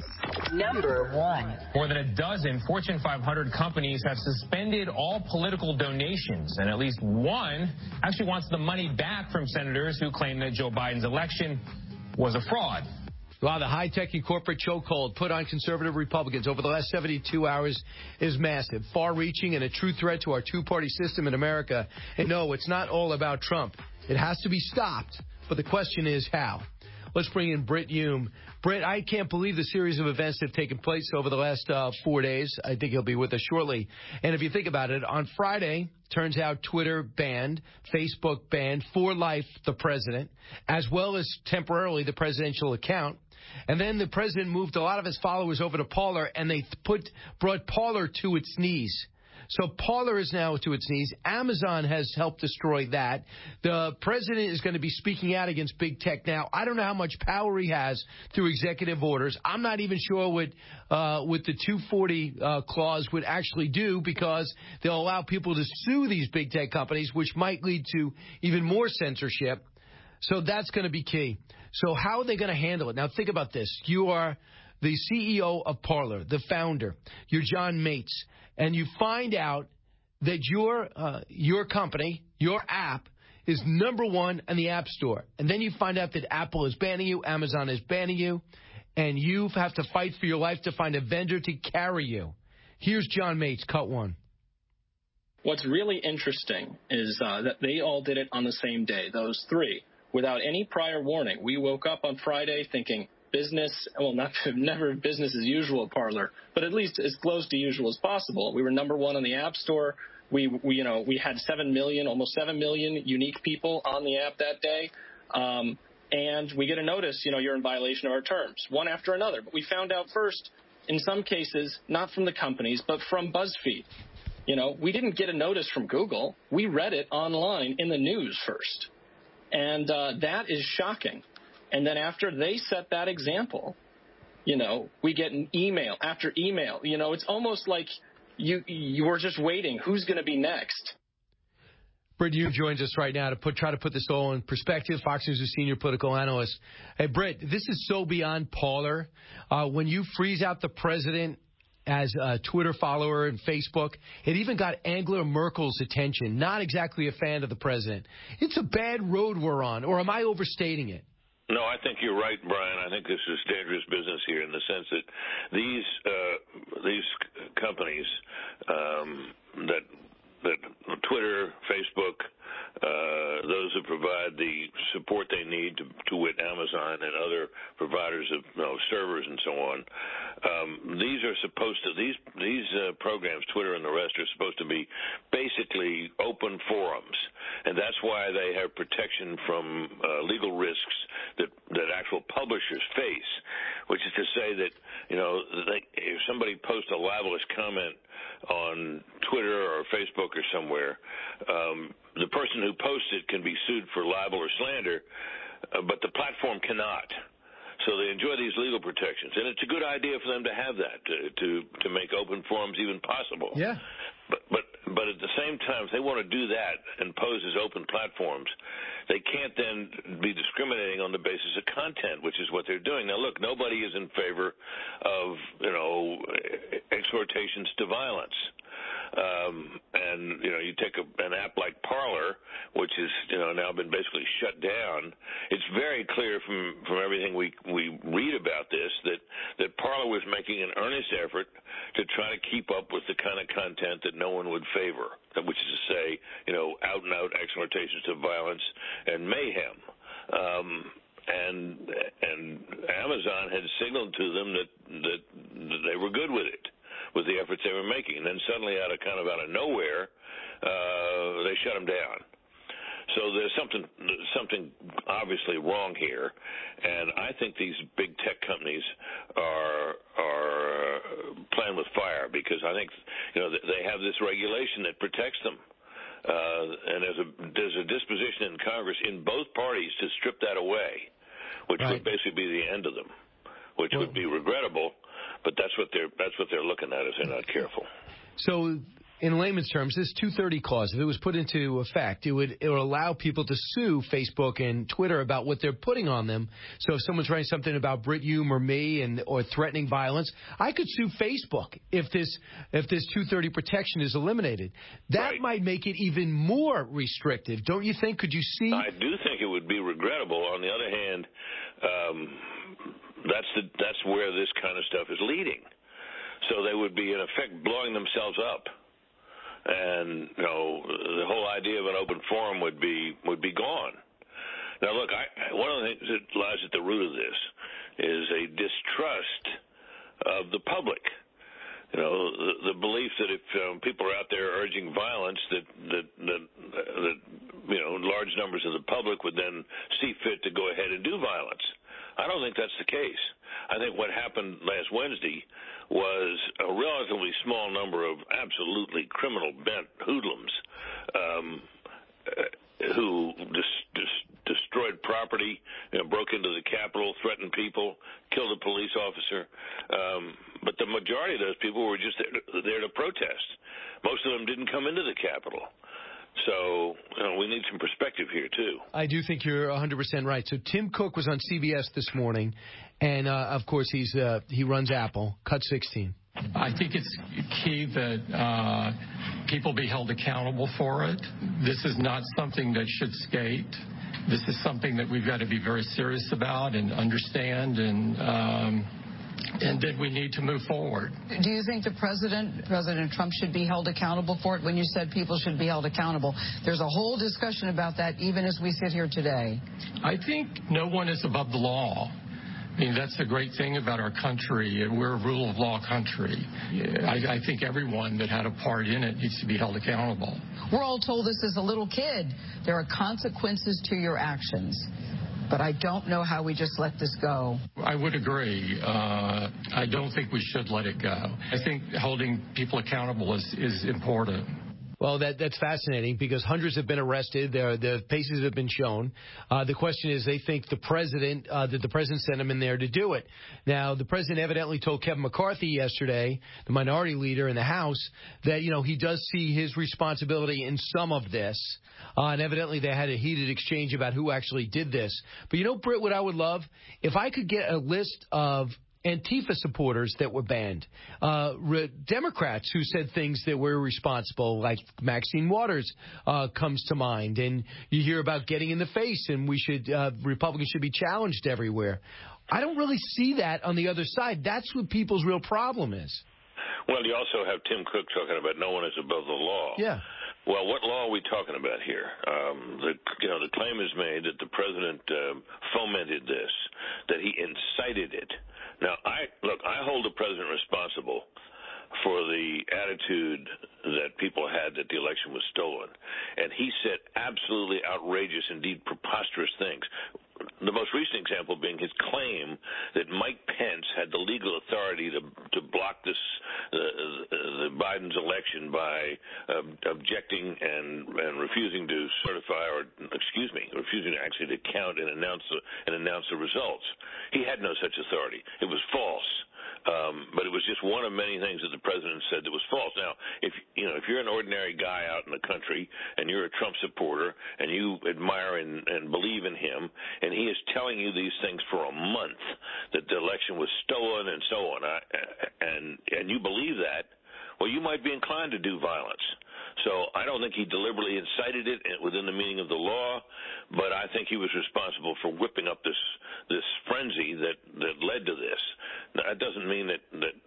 Number 1. More than a dozen Fortune 500 companies have suspended all political donations, and at least one actually wants the money back from senators who claim that Joe Biden's election was a fraud. Wow, the high-tech and corporate chokehold put on conservative Republicans over the last 72 hours is massive, far-reaching, and a true threat to our two-party system in America. And no, it's not all about Trump. It has to be stopped, but the question is how. Let's bring in Britt Hume. Britt, I can't believe the series of events that have taken place over the last 4 days. I think he'll be with us shortly. And if you think about it, on Friday, turns out Twitter banned, Facebook banned for life the president, as well as temporarily the presidential account. And then the president moved a lot of his followers over to Parler, and they brought Parler to its knees. So Parler is now to its knees. Amazon has helped destroy that. The president is going to be speaking out against big tech now. I don't know how much power he has through executive orders. I'm not even sure what the 240 clause would actually do, because they'll allow people to sue these big tech companies, which might lead to even more censorship. So that's going to be key. So how are they going to handle it? Now, think about this. You are the CEO of Parler, the founder. You're John Mates. And you find out that your company, your app, is number 1 in the App Store. And then you find out that Apple is banning you, Amazon is banning you, and you have to fight for your life to find a vendor to carry you. Here's John Mates, cut 1. What's really interesting is that they all did it on the same day, those 3, without any prior warning. We woke up on Friday thinking, business, well, never business as usual at Parler, but at least as close to usual as possible. We were number 1 on the App Store. We had almost 7 million unique people on the app that day. And we get a notice, you're in violation of our terms, one after another. But we found out first, in some cases, not from the companies, but from BuzzFeed. We didn't get a notice from Google. We read it online in the news first. And that is shocking. And then after they set that example, we get an email after email. It's almost like you were just waiting. Who's going to be next? Britt Hume joins us right now to try to put this all in perspective. Fox News' senior political analyst. Hey, Britt, this is so beyond Parler. When you freeze out the president as a Twitter follower and Facebook, it even got Angela Merkel's attention. Not exactly a fan of the president. It's a bad road we're on, or am I overstating it? No, I think you're right, Brian. I think this is dangerous business here in the sense that these companies that Twitter, Facebook, those who provide the support they need to wit Amazon and other providers of servers and so on. These are supposed to these programs, Twitter and the rest, are supposed to be basically open forums, and that's why they have protection from legal risks that actual publishers face, which is to say that if somebody posts a libelous comment on Twitter or Facebook or somewhere, the person who posts it can be sued for libel or slander, but the platform cannot. So they enjoy these legal protections, and it's a good idea for them to have that to make open forums even possible. Yeah. But at the same time, if they want to do that and pose as open platforms, they can't then be discriminating on the basis of content, which is what they're doing. Now, look, nobody is in favor of exhortations to violence. And you take an app like Parler, which is now been basically shut down. It's very clear from everything we read about this that Parler was making an earnest effort to try to keep up with the kind of content that no one would favor, which is to say, out and out exhortations to violence and mayhem. And Amazon had signaled to them that they were good with it, with the efforts they were making. And then suddenly, out of nowhere, they shut them down. So there's something obviously wrong here, and I think these big tech companies are playing with fire, because I think they have this regulation that protects them. And there's a disposition in Congress in both parties to strip that away, which would basically be the end of them, which would be regrettable. But that's what they're looking at if they're not careful. So, in layman's terms, this 230 clause, if it was put into effect, it would allow people to sue Facebook and Twitter about what they're putting on them. So if someone's writing something about Brit Hume or me or threatening violence, I could sue Facebook if this 230 protection is eliminated. That might make it even more restrictive, don't you think? Could you see? I do think it would be regrettable. On the other hand, that's where this kind of stuff is leading. So they would be, in effect, blowing themselves up. And the whole idea of an open forum would be gone. Now, look, one of the things that lies at the root of this is a distrust of the public. The belief that if people are out there urging violence, that large numbers of the public would then see fit to go ahead and do violence. I don't think that's the case. I think what happened last Wednesday was a relatively small number of absolutely criminal-bent hoodlums who destroyed property, broke into the Capitol, threatened people, killed a police officer. But the majority of those people were just there to protest. Most of them didn't come into the Capitol. So we need some perspective here, too. I do think you're 100% right. So Tim Cook was on CBS this morning, and, of course, he runs Apple, Cut 16. I think it's key that people be held accountable for it. This is not something that should skate. This is something that we've got to be very serious about and understand, and then we need to move forward. Do you think President Trump should be held accountable for it? When you said people should be held accountable, there's a whole discussion about that even as we sit here today. I think no one is above the law. I mean, that's the great thing about our country. We're a rule of law country. I think everyone that had a part in it needs to be held accountable. We're all told this as a little kid. There are consequences to your actions. But I don't know how we just let this go. I would agree. I don't think we should let it go. I think holding people accountable is important. Well, that's fascinating because hundreds have been arrested. The faces have been shown. The question is, they think the president sent them in there to do it. Now, the president evidently told Kevin McCarthy yesterday, the minority leader in the House, that he does see his responsibility in some of this. And evidently they had a heated exchange about who actually did this. But Britt, what I would love, if I could get a list of Antifa supporters that were banned, Democrats who said things that were irresponsible, like Maxine Waters comes to mind, and you hear about getting in the face, and Republicans should be challenged everywhere. I don't really see that on the other side. That's what people's real problem is. Well, you also have Tim Cook talking about no one is above the law. Yeah. Well, what law are we talking about here? The claim is made that the president fomented this, that he incited it. Now, I hold the president responsible for the attitude that people had that the election was stolen. And he said absolutely outrageous, indeed preposterous things. The most recent example being his claim that Mike Pence had the legal authority to block the Biden's election by objecting and refusing to certify, refusing actually to count and announce the results. He had no such authority. It was false. But it was just one of many things that the president said that was false. Now, if you're an ordinary guy out in the country and you're a Trump supporter and you admire and believe in him, and he is telling you these things for a month that the election was stolen and so on, and you believe that, well, you might be inclined to do violence. So I don't think he deliberately incited it within the meaning of the law, but I think he was responsible for whipping up this frenzy that led to this. Now, that doesn't mean that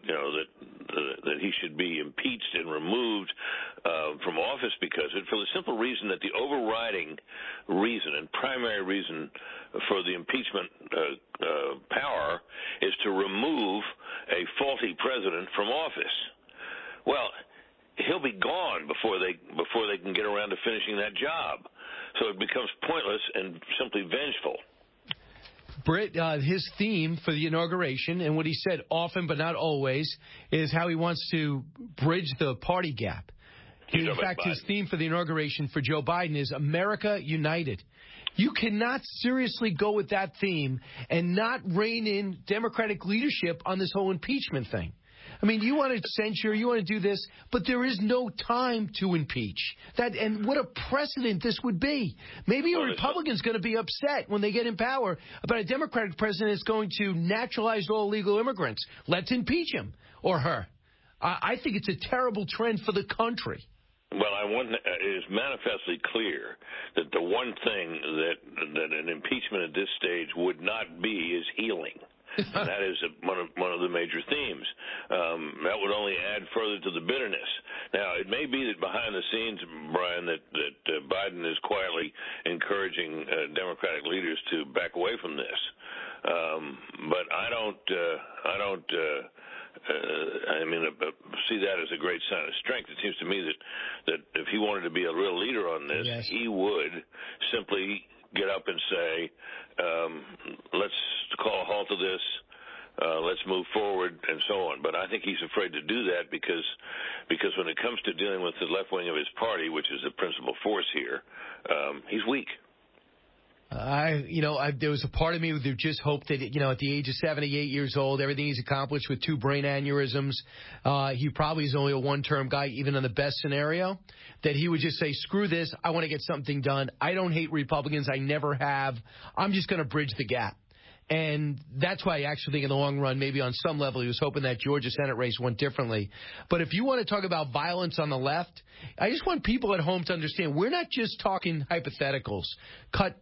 he should be impeached and removed from office because of it, for the simple reason that the overriding reason and primary reason for the impeachment power is to remove a faulty president from office. Well, he'll be gone before they can get around to finishing that job. So it becomes pointless and simply vengeful. Britt, his theme for the inauguration, and what he said often but not always, is how he wants to bridge the party gap. In fact, his theme for the inauguration for Joe Biden is America United. You cannot seriously go with that theme and not rein in Democratic leadership on this whole impeachment thing. I mean, you want to censure, you want to do this, but there is no time to impeach. And what a precedent this would be. Maybe a Republican's going to be upset when they get in power about a Democratic president that's going to naturalize all illegal immigrants. Let's impeach him or her. I think it's a terrible trend for the country. Well, it is manifestly clear that the one thing that an impeachment at this stage would not be is healing. And that is one of the major themes. That would only add further to the bitterness. Now, it may be that behind the scenes, Brian, that Biden is quietly encouraging Democratic leaders to back away from this. But I don't see that as a great sign of strength. It seems to me that if he wanted to be a real leader on this, yes, he would simply get up and say, let's call a halt to this, let's move forward, and so on. But I think he's afraid to do that because when it comes to dealing with the left wing of his party, which is the principal force here, he's weak. There was a part of me that just hoped that, at the age of 78 years old, everything he's accomplished with 2 brain aneurysms, he probably is only a one-term guy, even in the best scenario, that he would just say, screw this, I want to get something done. I don't hate Republicans. I never have. I'm just going to bridge the gap. And that's why I actually think in the long run, maybe on some level, he was hoping that Georgia Senate race went differently. But if you want to talk about violence on the left, I just want people at home to understand we're not just talking hypotheticals. Cut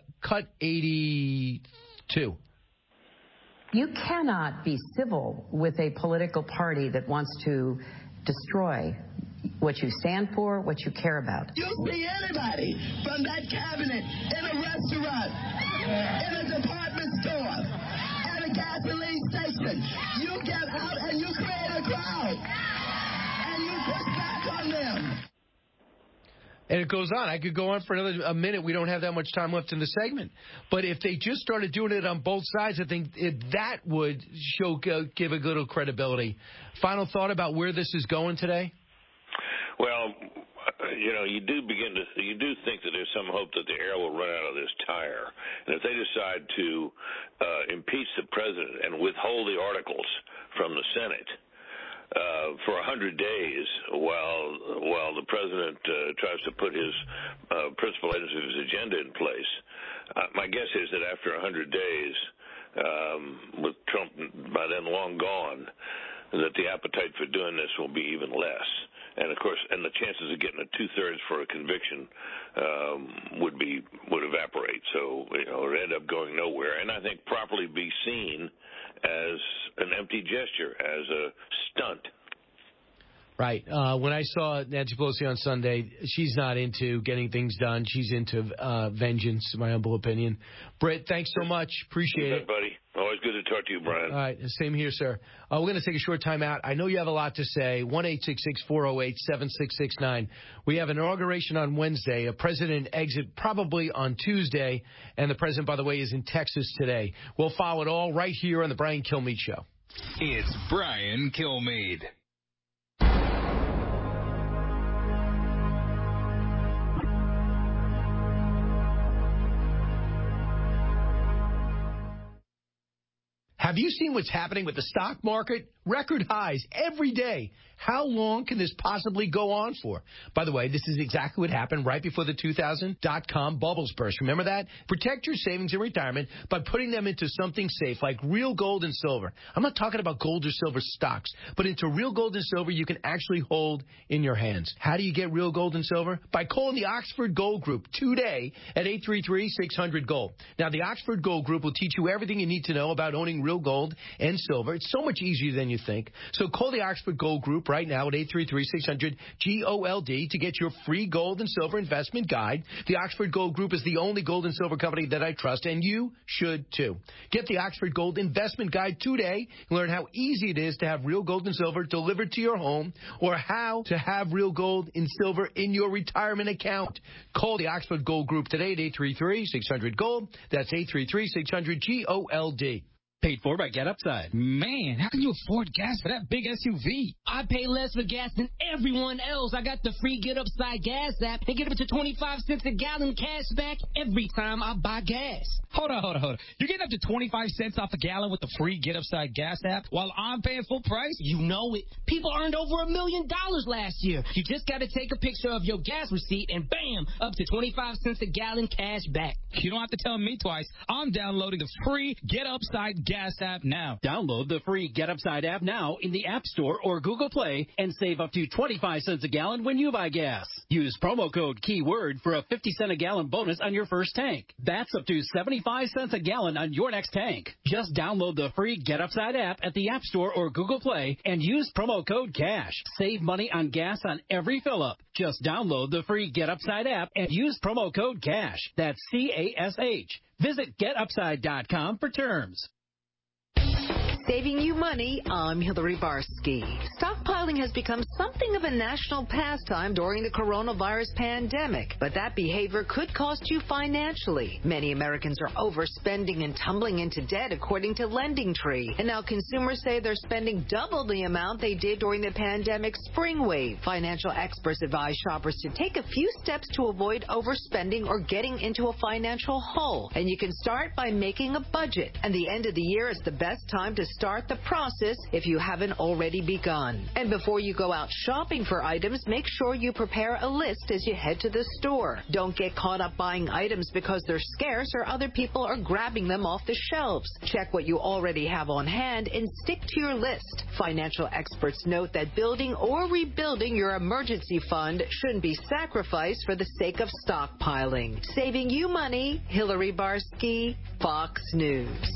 82. You cannot be civil with a political party that wants to destroy what you stand for, what you care about. You'll see anybody from that cabinet in a restaurant, in a department store, at a gasoline station. You get out and you create a crowd, and you push back on them. And it goes on. I could go on for a minute. We don't have that much time left in the segment. But if they just started doing it on both sides, I think that would give a little credibility. Final thought about where this is going today? Well, you do think that there's some hope that the air will run out of this tire. And if they decide to impeach the president and withhold the articles from the Senate for 100 days while the president tries to put his principal items of his agenda in place, my guess is that after 100 days, with Trump by then long gone, that the appetite for doing this will be even less. And, of course, the chances of getting a 2/3 for a conviction would evaporate. So, it would end up going nowhere. And I think properly be seen as an empty gesture, as a stunt. Right. When I saw Nancy Pelosi on Sunday, she's not into getting things done. She's into vengeance, in my humble opinion. Britt, thanks so much. Appreciate it. Buddy. Always good to talk to you, Brian. All right. Same here, sir. We're going to take a short time out. I know you have a lot to say. 1-866-408-7669. We have an inauguration on Wednesday, a president exit probably on Tuesday, and the president, by the way, is in Texas today. We'll follow it all right here on the Brian Kilmeade Show. It's Brian Kilmeade. Have you seen what's happening with the stock market? Record highs every day. How long can this possibly go on for? By the way, this is exactly what happened right before the 2000 dot-com bubbles burst. Remember that? Protect your savings in retirement by putting them into something safe like real gold and silver. I'm not talking about gold or silver stocks, but into real gold and silver you can actually hold in your hands. How do you get real gold and silver? By calling the Oxford Gold Group today at 833-600-GOLD. Now, the Oxford Gold Group will teach you everything you need to know about owning real gold and silver. It's so much easier than you think. So call the Oxford Gold Group right now at 833-600-GOLD to get your free gold and silver investment guide. The Oxford Gold Group is the only gold and silver company that I trust, and you should too. Get the Oxford Gold Investment Guide today and learn how easy it is to have real gold and silver delivered to your home, or how to have real gold and silver in your retirement account. Call the Oxford Gold Group today at 833-600-GOLD. That's 833-600-GOLD. Paid for by Get Upside. Man, how can you afford gas for that big SUV? I pay less for gas than everyone else. I got the free Get Upside gas app and get up to 25 cents a gallon cash back every time I buy gas. Hold on. You're getting up to 25 cents off a gallon with the free Get Upside gas app while I'm paying full price? You know it. People earned over $1 million last year. You just got to take a picture of your gas receipt and bam, up to 25 cents a gallon cash back. You don't have to tell me twice. I'm downloading the free Get Upside gas app now. Download the free Get Upside app now in the App Store or Google Play and save up to 25 cents a gallon when you buy gas. Use promo code KEYWORD for a 50-cent a gallon bonus on your first tank. That's up to 75 cents a gallon on your next tank. Just download the free Get Upside app at the App Store or Google Play and use promo code CASH. Save money on gas on every fill-up. Just download the free Get Upside app and use promo code CASH. That's CASH. Visit GetUpside.com for terms. Saving you money, I'm Hillary Barsky. Stockpiling has become something of a national pastime during the coronavirus pandemic, but that behavior could cost you financially. Many Americans are overspending and tumbling into debt, according to LendingTree. And now consumers say they're spending double the amount they did during the pandemic spring wave. Financial experts advise shoppers to take a few steps to avoid overspending or getting into a financial hole. And you can start by making a budget. And the end of the year is the best time to start the process if you haven't already begun. And before you go out shopping for items, make sure you prepare a list as you head to the store. Don't get caught up buying items because they're scarce or other people are grabbing them off the shelves. Check what you already have on hand and stick to your list. Financial experts note that building or rebuilding your emergency fund shouldn't be sacrificed for the sake of stockpiling. Saving you money, Hillary Barsky, Fox News.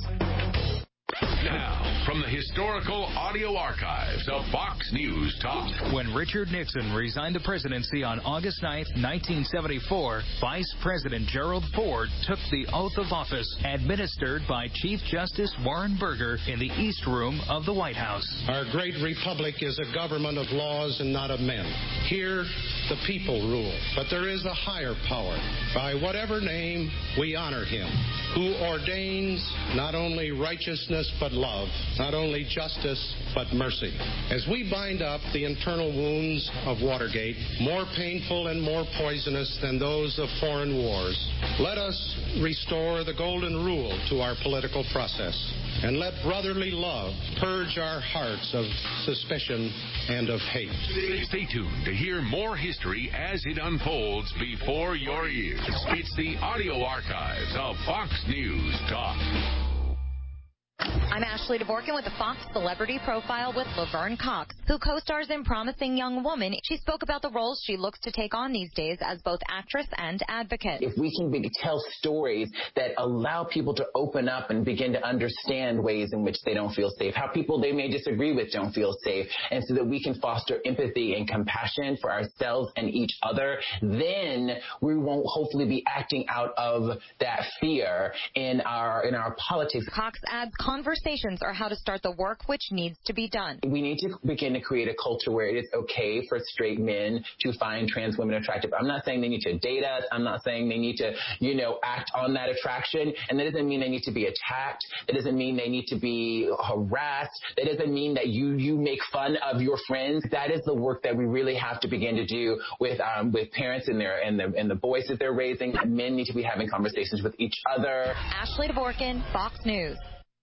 Now, from the historical audio archives of Fox News Talk. When Richard Nixon resigned the presidency on August 9th, 1974, Vice President Gerald Ford took the oath of office administered by Chief Justice Warren Burger in the East Room of the White House. Our great republic is a government of laws and not of men. Here, the people rule. But there is a higher power. By whatever name, we honor him, who ordains not only righteousness but love, not only justice but mercy. As we bind up the internal wounds of Watergate, more painful and more poisonous than those of foreign wars, let us restore the golden rule to our political process, and let brotherly love purge our hearts of suspicion and of hate. Stay tuned to hear more history as it unfolds before your ears. It's the audio archives of Fox News Talk. I'm Ashley Ashley Dvorkin with a Fox Celebrity Profile with Laverne Cox, who co-stars in Promising Young Woman. She spoke about the roles she looks to take on these days as both actress and advocate. If we can tell stories that allow people to open up and begin to understand ways in which they don't feel safe, how people they may disagree with don't feel safe, and so that we can foster empathy and compassion for ourselves and each other, then we won't hopefully be acting out of that fear in our politics. Cox adds conversations are how to start the work which needs to be done. We need to begin to create a culture where it is okay for straight men to find trans women attractive. I'm not saying they need to date us. I'm not saying they need to, act on that attraction. And that doesn't mean they need to be attacked. That doesn't mean they need to be harassed. That doesn't mean that you make fun of your friends. That is the work that we really have to begin to do with parents and the boys that they're raising. Men need to be having conversations with each other. Ashley Dvorkin, Fox News.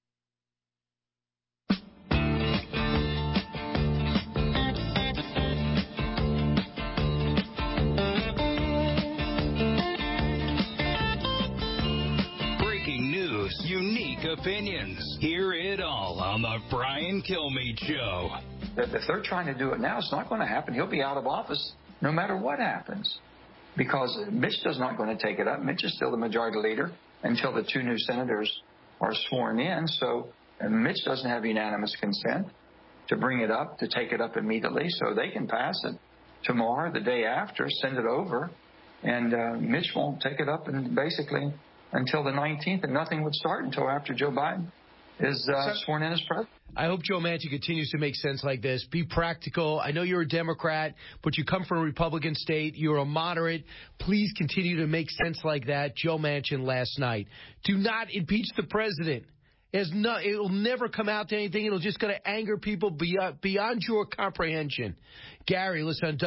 Breaking news, unique opinions. Hear it all on the Brian Kilmeade Show. If they're trying to do it now, it's not going to happen. He'll be out of office no matter what happens, because Mitch is not going to take it up. Mitch is still the majority leader until the two new senators are sworn in. So Mitch doesn't have unanimous consent to bring it up, to take it up immediately, so they can pass it tomorrow, the day after, send it over, and Mitch won't take it up and basically until the 19th, and nothing would start until after Joe Biden is sworn in as president. I hope Joe Manchin continues to make sense like this. Be practical. I know you're a Democrat, but you come from a Republican state. You're a moderate. Please continue to make sense like that. Joe Manchin last night. Do not impeach the president. It will never come out to anything. It'll just going to anger people beyond your comprehension. Gary, listen on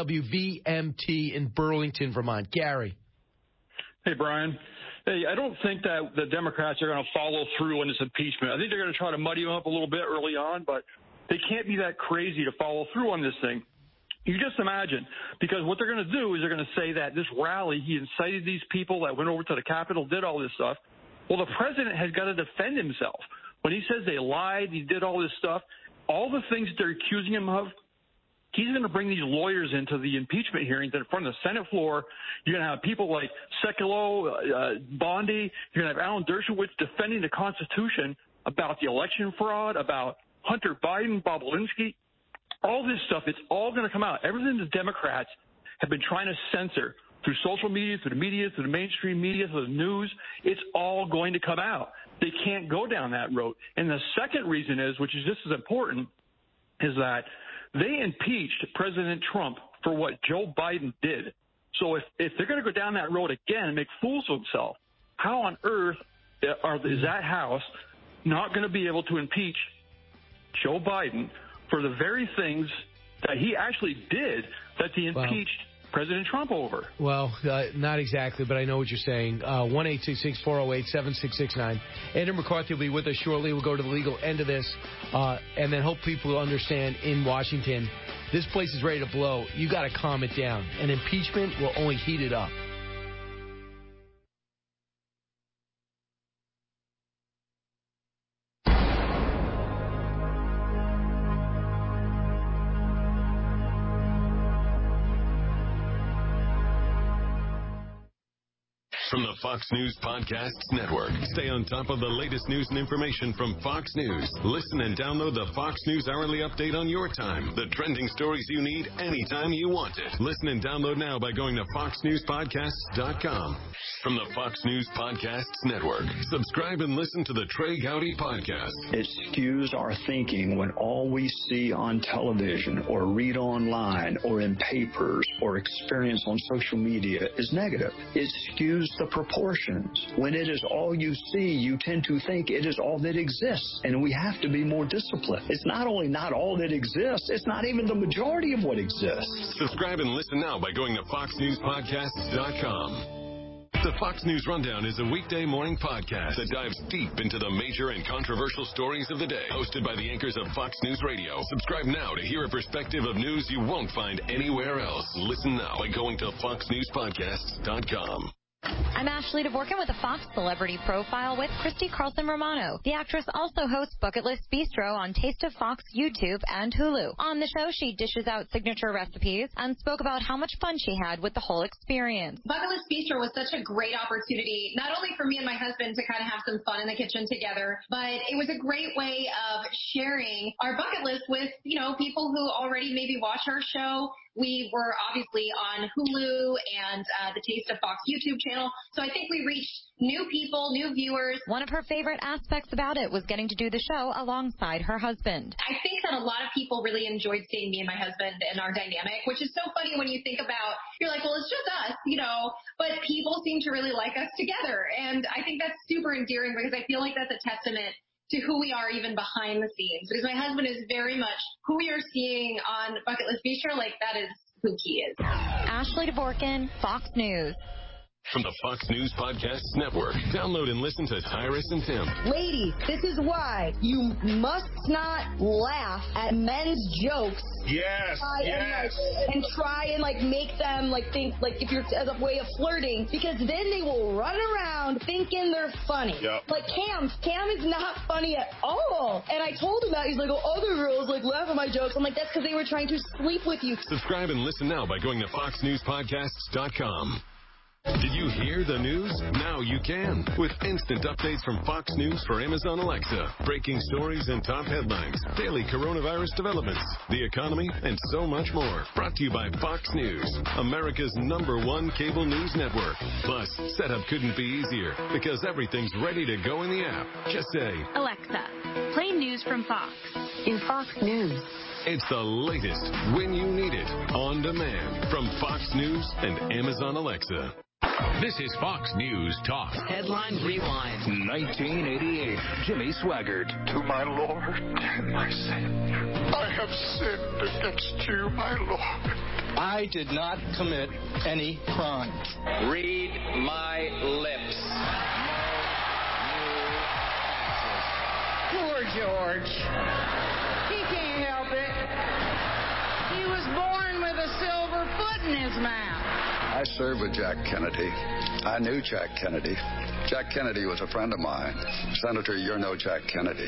WVMT in Burlington, Vermont. Gary. Hey, Brian. Hey, I don't think that the Democrats are going to follow through on this impeachment. I think they're going to try to muddy them up a little bit early on, but they can't be that crazy to follow through on this thing. You just imagine, because what they're going to do is they're going to say that this rally, he incited these people that went over to the Capitol, did all this stuff. Well, the president has got to defend himself. When he says they lied, he did all this stuff, all the things they're accusing him of, he's going to bring these lawyers into the impeachment hearings in front of the Senate floor. You're going to have people like Sekulow, Bondi. You're going to have Alan Dershowitz defending the Constitution about the election fraud, about Hunter Biden, Bob Lewinsky. All this stuff, it's all going to come out. Everything the Democrats have been trying to censor through social media, through the media, through the mainstream media, through the news, it's all going to come out. They can't go down that road. And the second reason is, which is just as important, is that they impeached President Trump for what Joe Biden did. So if they're going to go down that road again and make fools of themselves, how on earth is that House not going to be able to impeach Joe Biden for the very things that he actually did that they impeached President Trump over? Well, not exactly, but I know what you're saying. 1-866-408-7669. Andrew McCarthy will be with us shortly. We'll go to the legal end of this, and then hope people will understand in Washington, this place is ready to blow. You got to calm it down. And impeachment will only heat it up. From the Fox News Podcasts Network. Stay on top of the latest news and information from Fox News. Listen and download the Fox News Hourly Update on your time. The trending stories you need anytime you want it. Listen and download now by going to foxnewspodcasts.com. From the Fox News Podcasts Network. Subscribe and listen to the Trey Gowdy Podcast. It skews our thinking when all we see on television or read online or in papers or experience on social media is negative. It skews the proportions. When it is all you see, you tend to think it is all that exists, and we have to be more disciplined. It's not only not all that exists, it's not even the majority of what exists. Subscribe and listen now by going to foxnewspodcasts.com. The Fox News Rundown is a weekday morning podcast that dives deep into the major and controversial stories of the day. Hosted by the anchors of Fox News Radio. Subscribe now to hear a perspective of news you won't find anywhere else. Listen now by going to foxnewspodcasts.com. I'm Ashley Dvorkin with a Fox Celebrity Profile with Christy Carlson Romano. The actress also hosts Bucket List Bistro on Taste of Fox YouTube and Hulu. On the show, she dishes out signature recipes and spoke about how much fun she had with the whole experience. Bucket List Bistro was such a great opportunity, not only for me and my husband to kind of have some fun in the kitchen together, but it was a great way of sharing our bucket list with, people who already maybe watch our show. We were obviously on Hulu and the Taste of Fox YouTube channel. So I think we reached new people, new viewers. One of her favorite aspects about it was getting to do the show alongside her husband. I think that a lot of people really enjoyed seeing me and my husband and our dynamic, which is so funny when you think about, you're like, well, it's just us, but people seem to really like us together. And I think that's super endearing because I feel like that's a testament to who we are even behind the scenes. Because my husband is very much who we are seeing on Bucket List Bistro, like that is who he is. Ashley Dvorkin, Fox News. From the Fox News Podcasts Network, download and listen to Tyrus and Tim. Ladies, this is why you must not laugh at men's jokes. Yes, And try and make them think if you're as a way of flirting, because then they will run around thinking they're funny. Yep. Like Cam is not funny at all. And I told him that. He's like, oh, other girls laugh at my jokes. I'm like, that's because they were trying to sleep with you. Subscribe and listen now by going to foxnewspodcasts.com. Did you hear the news? Now you can. With instant updates from Fox News for Amazon Alexa. Breaking stories and top headlines. Daily coronavirus developments. The economy, and so much more. Brought to you by Fox News, America's #1 cable news network. Plus, setup couldn't be easier because everything's ready to go in the app. Just say, Alexa, play news from Fox. In Fox News. It's the latest when you need it. On demand from Fox News and Amazon Alexa. This is Fox News Talk. Headline Rewind. 1988. Jimmy Swaggart. To my Lord and my Savior, I have sinned against you, my Lord. I did not commit any crime. Read my lips. Poor George. He can't help it. He was born with a silver foot in his mouth. I served with Jack Kennedy. I knew Jack Kennedy. Jack Kennedy was a friend of mine. Senator, you're no Jack Kennedy.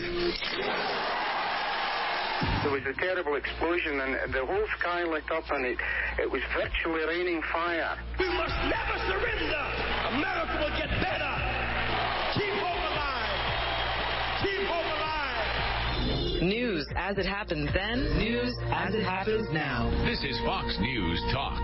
There was a terrible explosion and the whole sky lit up and it was virtually raining fire. We must never surrender. America will get better. Keep hope alive. Keep hope alive. News as it happens then, news as it happens now. This is Fox News Talk.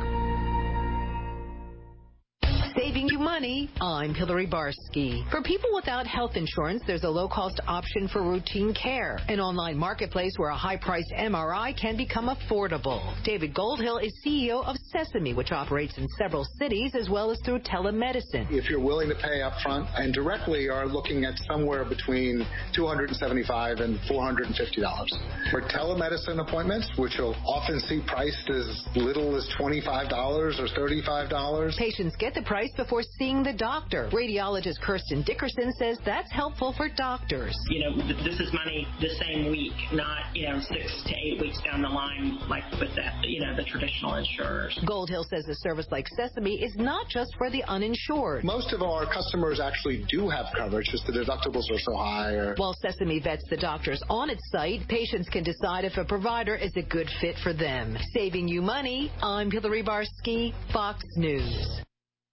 Saving you money, I'm Hillary Barsky. For people without health insurance, there's a low-cost option for routine care, an online marketplace where a high-priced MRI can become affordable. David Goldhill is CEO of Sesame, which operates in several cities as well as through telemedicine. If you're willing to pay up front and directly are looking at somewhere between $275 and $450. For telemedicine appointments, which you'll often see priced as little as $25 or $35. Patients get the price before seeing the doctor. Radiologist Kirsten Dickerson says that's helpful for doctors. This is money the same week, not 6 to 8 weeks down the line like with the traditional insurers. Goldhill says a service like Sesame is not just for the uninsured. Most of our customers actually do have coverage, just the deductibles are so high. While Sesame vets the doctors on its site, patients can decide if a provider is a good fit for them. Saving you money, I'm Hillary Barsky, Fox News.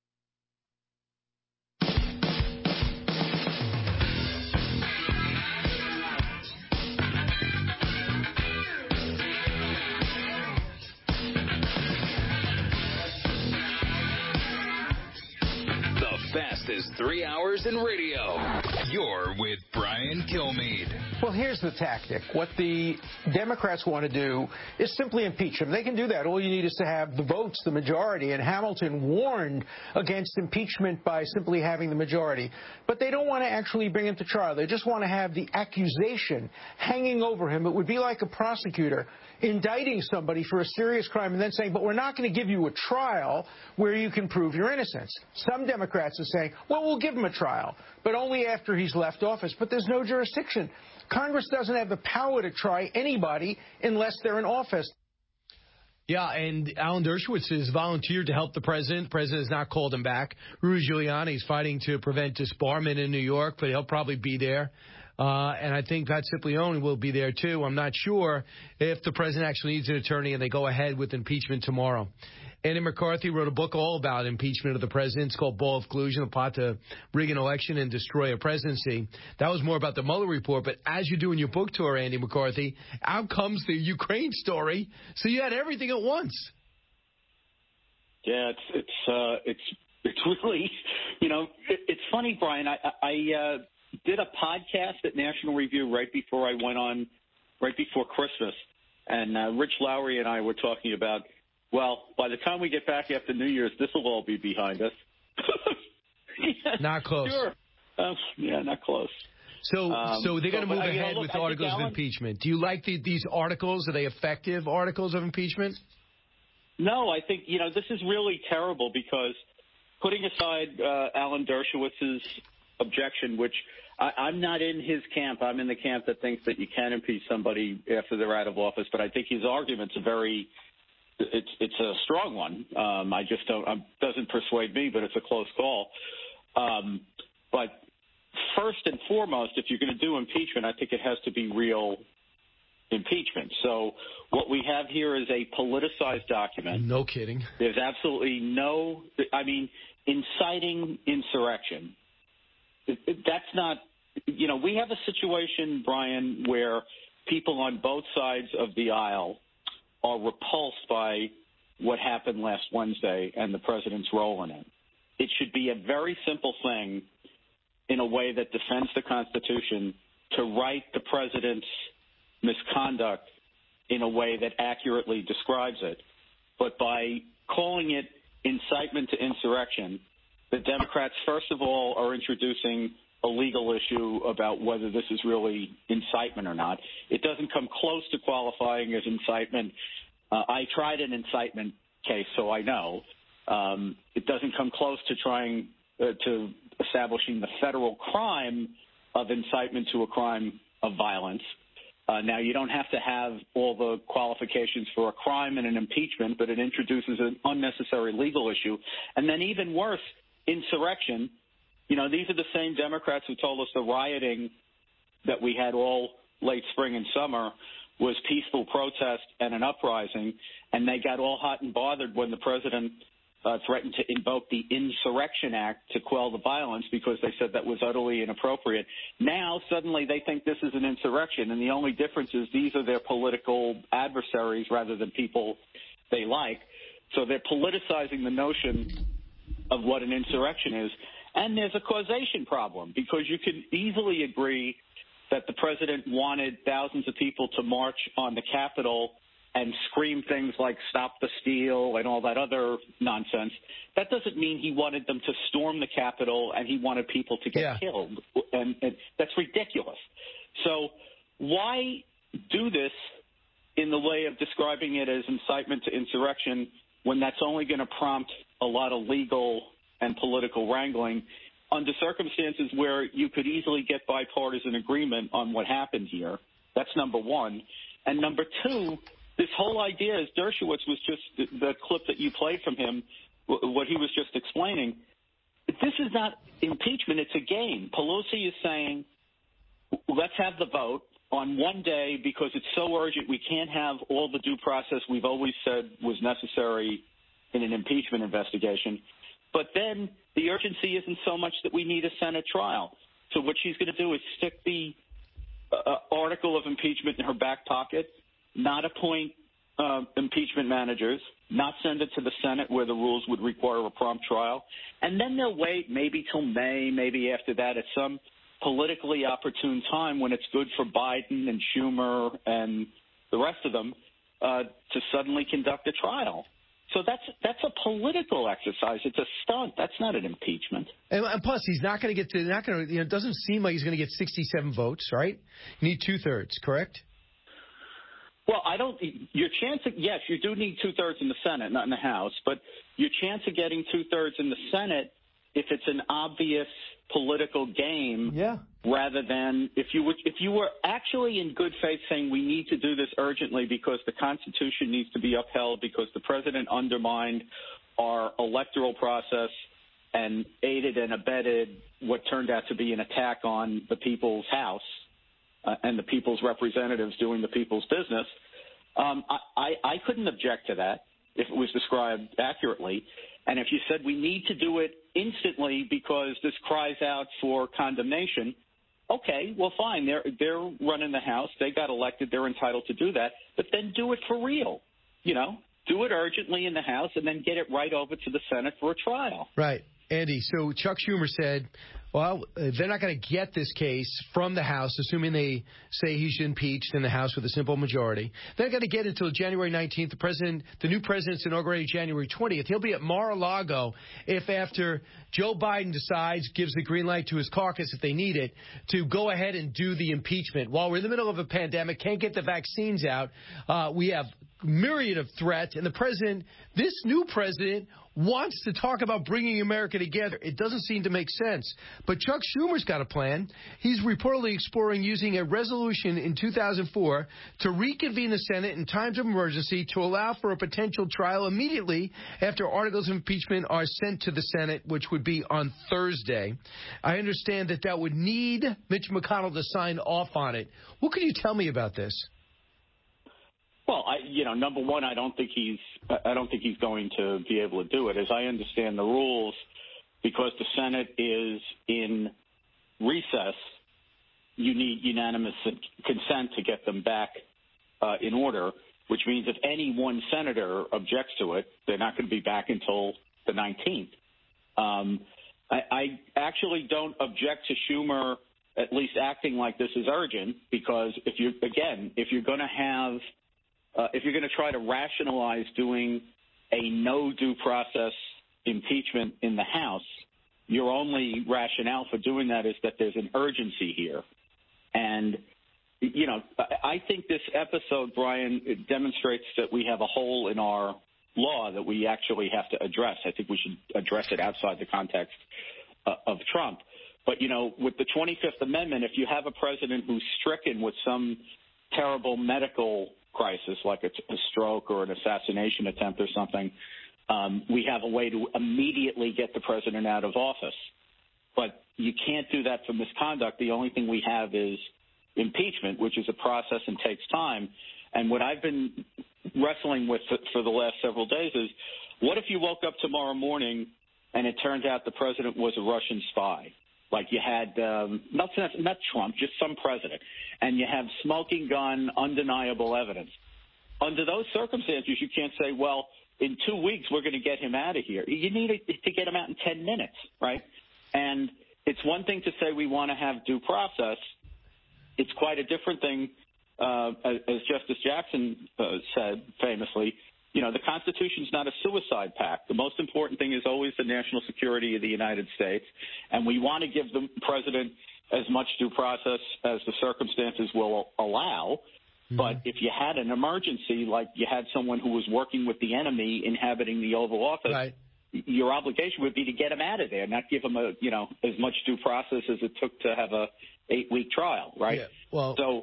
Fastest 3 hours in radio. You're with Brian Kilmeade. Well, here's the tactic. What the Democrats want to do is simply impeach him. They can do that. All you need is to have the votes, the majority. And Hamilton warned against impeachment by simply having the majority. But they don't want to actually bring him to trial. They just want to have the accusation hanging over him. It would be like a prosecutor indicting somebody for a serious crime and then saying, but we're not going to give you a trial where you can prove your innocence. Some Democrats are saying, well, we'll give him a trial, but only after he's left office. But there's no jurisdiction. Congress doesn't have the power to try anybody unless they're in office. Yeah, and Alan Dershowitz has volunteered to help the president. The president has not called him back. Rudy Giuliani is fighting to prevent disbarment in New York, but he'll probably be there. And I think Pat Cipollone will be there, too. I'm not sure if the president actually needs an attorney and they go ahead with impeachment tomorrow. Andy McCarthy wrote a book all about impeachment of the president. It's called Ball of Collusion, a plot to rig an election and destroy a presidency. That was more about the Mueller report. But as you do in your book tour, Andy McCarthy, out comes the Ukraine story. So you had everything at once. Yeah, it's really, it's funny, Brian. I did a podcast at National Review right before Christmas, and Rich Lowry and I were talking about, well, by the time we get back after New Year's, this will all be behind us. Yeah, not close. Sure. Yeah, not close. So they're going to move ahead with articles of impeachment. Do you like these articles? Are they effective articles of impeachment? No, I think, this is really terrible because putting aside Alan Dershowitz's objection, which I'm not in his camp. I'm in the camp that thinks that you can impeach somebody after they're out of office, but I think his argument's it's a strong one. I just doesn't persuade me, but it's a close call. But first and foremost, if you're going to do impeachment, I think it has to be real impeachment. So what we have here is a politicized document. No kidding. There's absolutely inciting insurrection. That's not, we have a situation, Brian, where people on both sides of the aisle are repulsed by what happened last Wednesday and the president's role in it. It should be a very simple thing in a way that defends the Constitution to write the president's misconduct in a way that accurately describes it. But by calling it incitement to insurrection, the Democrats, first of all, are introducing a legal issue about whether this is really incitement or not. It doesn't come close to qualifying as incitement. I tried an incitement case, so I know. It doesn't come close to trying to establishing the federal crime of incitement to a crime of violence. Now, you don't have to have all the qualifications for a crime and an impeachment, but it introduces an unnecessary legal issue. And then even worse, insurrection. These are the same Democrats who told us the rioting that we had all late spring and summer was peaceful protest and an uprising, and they got all hot and bothered when the president threatened to invoke the Insurrection Act to quell the violence because they said that was utterly inappropriate. Now, suddenly, they think this is an insurrection, and the only difference is these are their political adversaries rather than people they like. So they're politicizing the notion of what an insurrection is. And there's a causation problem because you can easily agree that the president wanted thousands of people to march on the Capitol and scream things like "Stop the Steal" and all that other nonsense. That doesn't mean he wanted them to storm the Capitol and he wanted people to get killed. And that's ridiculous. So why do this in the way of describing it as incitement to insurrection when that's only going to prompt a lot of legal and political wrangling under circumstances where you could easily get bipartisan agreement on what happened here? That's number one. And number two, this whole idea, as Dershowitz was just the clip that you played from him, what he was just explaining, this is not impeachment. It's a game. Pelosi is saying, let's have the vote on one day because it's so urgent. We can't have all the due process we've always said was necessary in an impeachment investigation. But then the urgency isn't so much that we need a Senate trial. So what she's going to do is stick the article of impeachment in her back pocket, not appoint impeachment managers, not send it to the Senate where the rules would require a prompt trial, and then they'll wait maybe till May, maybe after that at some politically opportune time when it's good for Biden and Schumer and the rest of them to suddenly conduct a trial. So that's a political exercise. It's a stunt. That's not an impeachment. And plus, he's not going to get to. It doesn't seem like he's going to get 67 votes, right? You need 2/3, correct? Well, your chance of, yes, you do need 2/3 in the Senate, not in the House, but your chance of getting 2/3 in the Senate, if it's an obvious political game, rather than if you were actually in good faith saying we need to do this urgently because the Constitution needs to be upheld because the president undermined our electoral process and aided and abetted what turned out to be an attack on the people's house and the people's representatives doing the people's business, I couldn't object to that if it was described accurately. And if you said we need to do it instantly because this cries out for condemnation, okay, well, fine. They're running the House. They got elected. They're entitled to do that. But then do it for real, Do it urgently in the House and then get it right over to the Senate for a trial. Right. Andy, so Chuck Schumer said, well, they're not going to get this case from the House, assuming they say he's impeached in the House with a simple majority. They're going to get it until January 19th. The new president's inaugurated January 20th. He'll be at Mar-a-Lago if after Joe Biden decides, gives the green light to his caucus if they need it, to go ahead and do the impeachment. While we're in the middle of a pandemic, can't get the vaccines out, we have myriad of threats, and the president, this new president, wants to talk about bringing America together. It doesn't seem to make sense. But Chuck Schumer's got a plan. He's reportedly exploring using a resolution in 2004 to reconvene the Senate in times of emergency to allow for a potential trial immediately after articles of impeachment are sent to the Senate, which would be on Thursday. I understand that would need Mitch McConnell to sign off on it. What can you tell me about this? Well, number one, I don't think he's going to be able to do it. As I understand the rules, because the Senate is in recess, you need unanimous consent to get them back in order, which means if any one senator objects to it, they're not going to be back until the 19th. I actually don't object to Schumer at least acting like this is urgent, because if you're going to try to rationalize doing a no due process impeachment in the House, your only rationale for doing that is that there's an urgency here. And, I think this episode, Brian, it demonstrates that we have a hole in our law that we actually have to address. I think we should address it outside the context of Trump. But, with the 25th Amendment, if you have a president who's stricken with some terrible medical crisis, like a stroke or an assassination attempt or something, we have a way to immediately get the president out of office. But you can't do that for misconduct. The only thing we have is impeachment, which is a process and takes time. And what I've been wrestling with for the last several days is, what if you woke up tomorrow morning and it turns out the president was a Russian spy? Like you had, not Trump, just some president, and you have smoking gun, undeniable evidence. Under those circumstances, you can't say, well, in 2 weeks, we're going to get him out of here. You need to get him out in 10 minutes, right? And it's one thing to say we want to have due process. It's quite a different thing, as Justice Jackson said famously, the Constitution is not a suicide pact. The most important thing is always the national security of the United States, and we want to give the president as much due process as the circumstances will allow. Mm-hmm. But if you had an emergency, like you had someone who was working with the enemy inhabiting the Oval Office, right, your obligation would be to get him out of there, not give him as much due process as it took to have a 8-week trial, right? Yeah. Well, so.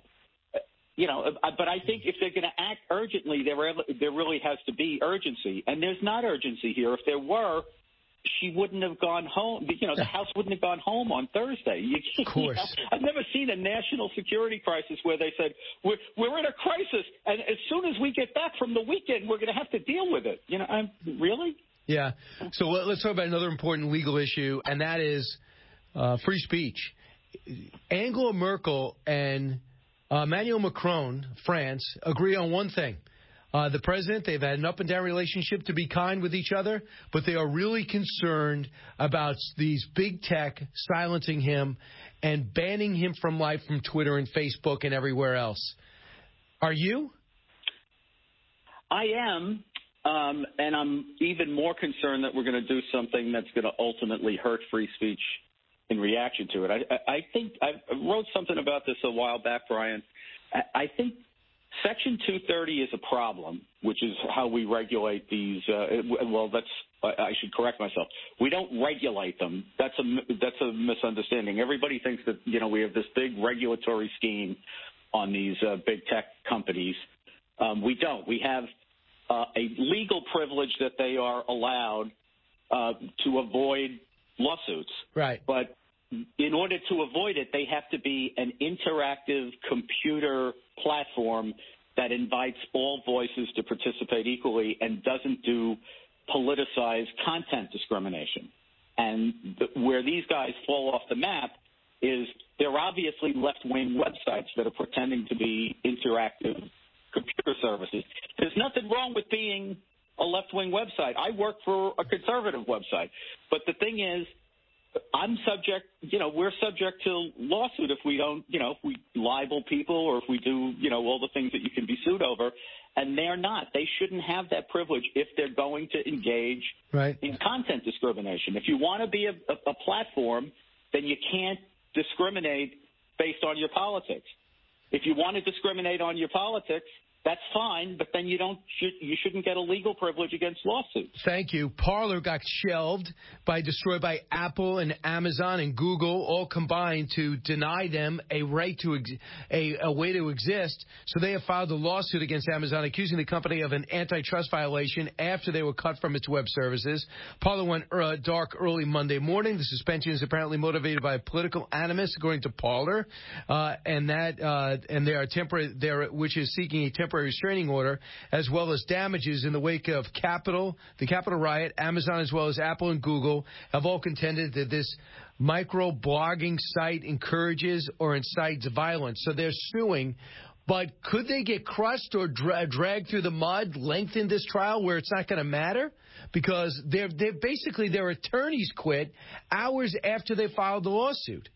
But I think if they're going to act urgently, there really has to be urgency. And there's not urgency here. If there were, she wouldn't have gone home. The House wouldn't have gone home on Thursday. Of course. I've never seen a national security crisis where they said, we're in a crisis, and as soon as we get back from the weekend, we're going to have to deal with it. Really? Yeah. So let's talk about another important legal issue, and that is free speech. Angela Merkel and Emmanuel Macron, France, agree on one thing. The president, they've had an up-and-down relationship to be kind with each other, but they are really concerned about these big tech silencing him and banning him from life from Twitter and Facebook and everywhere else. Are you? I am, and I'm even more concerned that we're going to do something that's going to ultimately hurt free speech in reaction to it. I think I wrote something about this a while back, Brian. I think Section 230 is a problem, which is how we regulate these. I should correct myself. We don't regulate them. That's a misunderstanding. Everybody thinks that we have this big regulatory scheme on these big tech companies. We don't. We have a legal privilege that they are allowed to avoid lawsuits. Right. But in order to avoid it, they have to be an interactive computer platform that invites all voices to participate equally and doesn't do politicized content discrimination. And where these guys fall off the map is they're obviously left-wing websites that are pretending to be interactive computer services. There's nothing wrong with being a left-wing website. I work for a conservative website. But the thing is, we're subject to lawsuit if we don't, if we libel people or if we do, all the things that you can be sued over. And they're not. They shouldn't have that privilege if they're going to engage in content discrimination. If you want to be a platform, then you can't discriminate based on your politics. If you want to discriminate on your politics, that's fine, but then you shouldn't get a legal privilege against lawsuits. Thank you. Parler got destroyed by Apple and Amazon and Google, all combined to deny them a right to a way to exist. So they have filed a lawsuit against Amazon, accusing the company of an antitrust violation after they were cut from its web services. Parler went dark early Monday morning. The suspension is apparently motivated by political animus, according to Parler, and they are which is seeking a temporary restraining order, as well as damages in the wake of the Capitol riot. Amazon, as well as Apple and Google, have all contended that this micro-blogging site encourages or incites violence. So they're suing. But could they get crushed or dragged through the mud, lengthen this trial where it's not going to matter? Because they're basically their attorneys quit hours after they filed the lawsuit.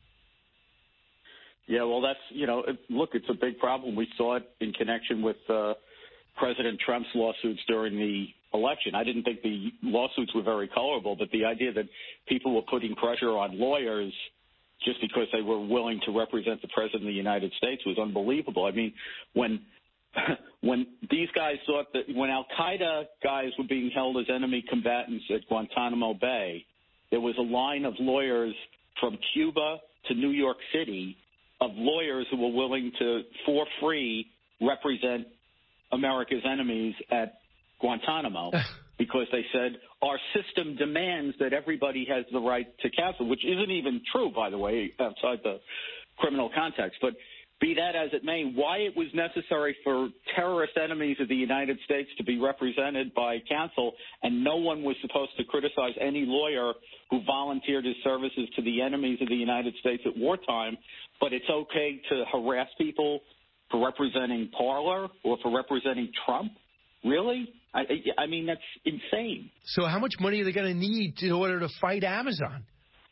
Yeah, well, that's, look, it's a big problem. We saw it in connection with President Trump's lawsuits during the election. I didn't think the lawsuits were very colorable, but the idea that people were putting pressure on lawyers just because they were willing to represent the President of the United States was unbelievable. I mean, when these guys thought that when al-Qaeda guys were being held as enemy combatants at Guantanamo Bay, there was a line of lawyers from Cuba to New York City of lawyers who were willing to, for free, represent America's enemies at Guantanamo because they said, our system demands that everybody has the right to counsel, which isn't even true, by the way, outside the criminal context. But be that as it may, why it was necessary for terrorist enemies of the United States to be represented by counsel, and no one was supposed to criticize any lawyer who volunteered his services to the enemies of the United States at wartime, but it's okay to harass people for representing Parler or for representing Trump? Really? I mean, that's insane. So how much money are they going to need in order to fight Amazon?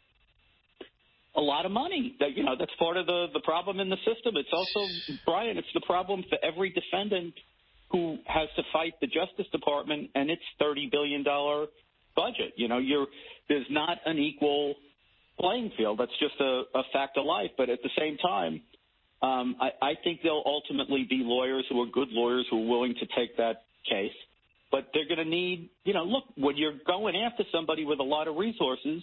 A lot of money. That's part of the problem in the system. It's also, Brian, it's the problem for every defendant who has to fight the Justice Department and its $30 billion budget. There's not an equal playing field. That's just a fact of life. But at the same time, I think there'll ultimately be lawyers who are good lawyers who are willing to take that case. But they're going to need, look, when you're going after somebody with a lot of resources,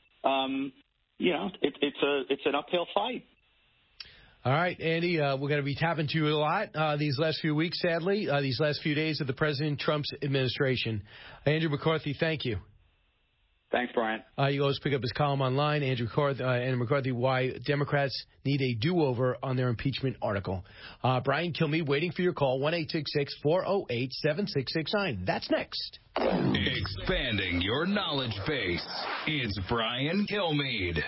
it's an uphill fight. All right, Andy, we're going to be tapping to you a lot these last few weeks, sadly, these last few days of the President Trump's administration. Andrew McCarthy, thank you. Thanks, Brian. You always pick up his column online, Andrew McCarthy, Why Democrats Need a Do-Over on their impeachment article. Brian Kilmeade waiting for your call, 1-866-408-7669. That's next. Expanding your knowledge base. It's Brian Kilmeade.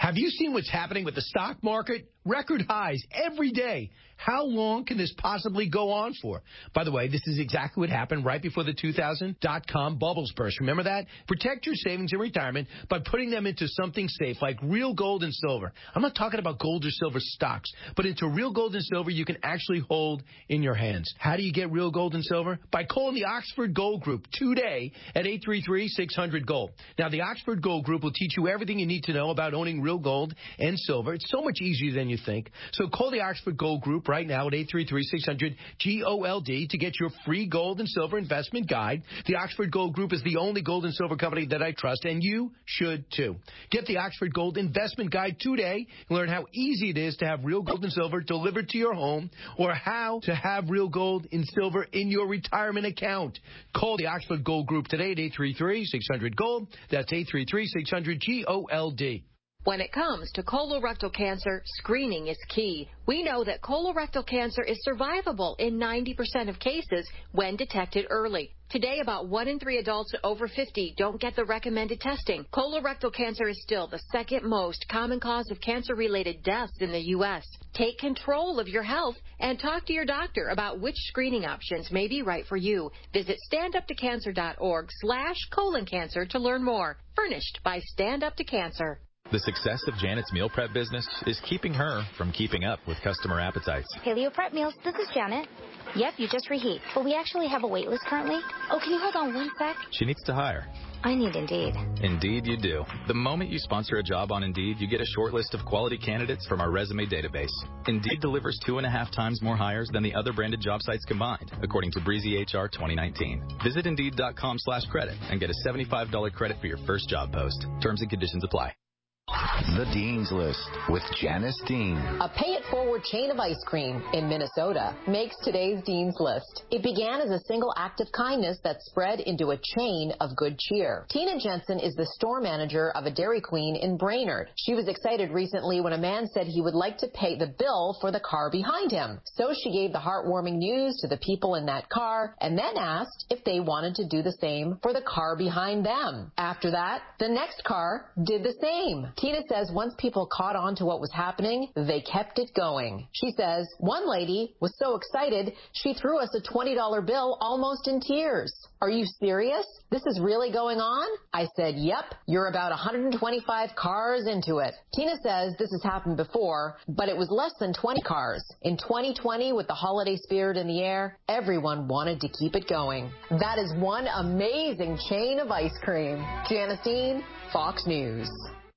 Have you seen what's happening with the stock market? Record highs every day. How long can this possibly go on for? By the way, this is exactly what happened right before the 2000 dot-com bubbles burst. Remember that? Protect your savings in retirement by putting them into something safe like real gold and silver. I'm not talking about gold or silver stocks, but into real gold and silver you can actually hold in your hands. How do you get real gold and silver? By calling the Oxford Gold Group today at 833-600-GOLD. Now, the Oxford Gold Group will teach you everything you need to know about owning real gold and silver. It's so much easier than you think. So call the Oxford Gold Group right now at 833-600-GOLD to get your free gold and silver investment guide. The Oxford Gold Group is the only gold and silver company that I trust, and you should too. Get the Oxford Gold Investment Guide today and learn how easy it is to have real gold and silver delivered to your home, or how to have real gold and silver in your retirement account. Call the Oxford Gold Group today at 833-600-GOLD. That's 833-600-GOLD. When it comes to colorectal cancer, screening is key. We know that colorectal cancer is survivable in 90% of cases when detected early. Today, about 1 in 3 adults over 50 don't get the recommended testing. Colorectal cancer is still the second most common cause of cancer-related deaths in the U.S. Take control of your health and talk to your doctor about which screening options may be right for you. Visit standuptocancer.org/colon-cancer to learn more. Furnished by Stand Up to Cancer. The success of Janet's meal prep business is keeping her from keeping up with customer appetites. Paleo Prep Meals, this is Janet. Yep, you just reheat. But we actually have a wait list currently. Oh, can you hold on one sec? She needs to hire. I need Indeed. Indeed you do. The moment you sponsor a job on Indeed, you get a short list of quality candidates from our resume database. Indeed delivers 2.5 times more hires than the other branded job sites combined, according to Breezy HR 2019. Visit Indeed.com/credit and get a $75 credit for your first job post. Terms and conditions apply. The Dean's List with Janice Dean. A pay-it-forward chain of ice cream in Minnesota makes today's Dean's List. It began as a single act of kindness that spread into a chain of good cheer. Tina Jensen is the store manager of a Dairy Queen in Brainerd. She was excited recently when a man said he would like to pay the bill for the car behind him. So she gave the heartwarming news to the people in that car and then asked if they wanted to do the same for the car behind them. After that, the next car did the same. Tina says once people caught on to what was happening, they kept it going. She says one lady was so excited, she threw us a $20 bill almost in tears. Are you serious? This is really going on? I said, yep, you're about 125 cars into it. Tina says this has happened before, but it was less than 20 cars. In 2020, with the holiday spirit in the air, everyone wanted to keep it going. That is one amazing chain of ice cream. Janice Dean, Fox News.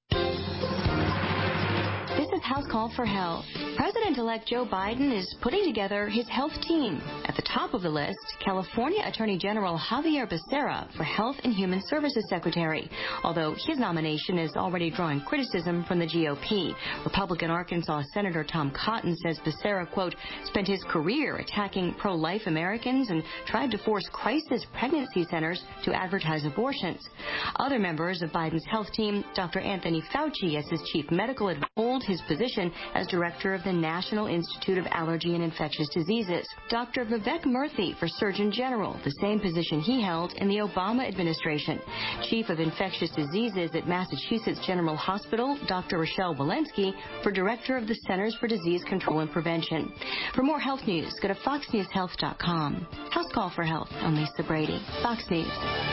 This is House Call for Health. President-elect Joe Biden is putting together his health team. At the top of the list, California Attorney General Javier Becerra for Health and Human Services Secretary, although his nomination is already drawing criticism from the GOP. Republican Arkansas Senator Tom Cotton says Becerra, quote, spent his career attacking pro-life Americans and tried to force crisis pregnancy centers to advertise abortions. Other members of Biden's health team, Dr. Anthony Fauci as his chief medical advisor, hold his position as director of the National Institute of Allergy and Infectious Diseases. Dr. Vivek Murthy for Surgeon General, the same position he held in the Obama administration. Chief of Infectious Diseases at Massachusetts General Hospital, Dr. Rochelle Walensky for director of the Centers for Disease Control and Prevention. For more health news, go to foxnewshealth.com. House Call for Health. I'm Lisa Brady, Fox News.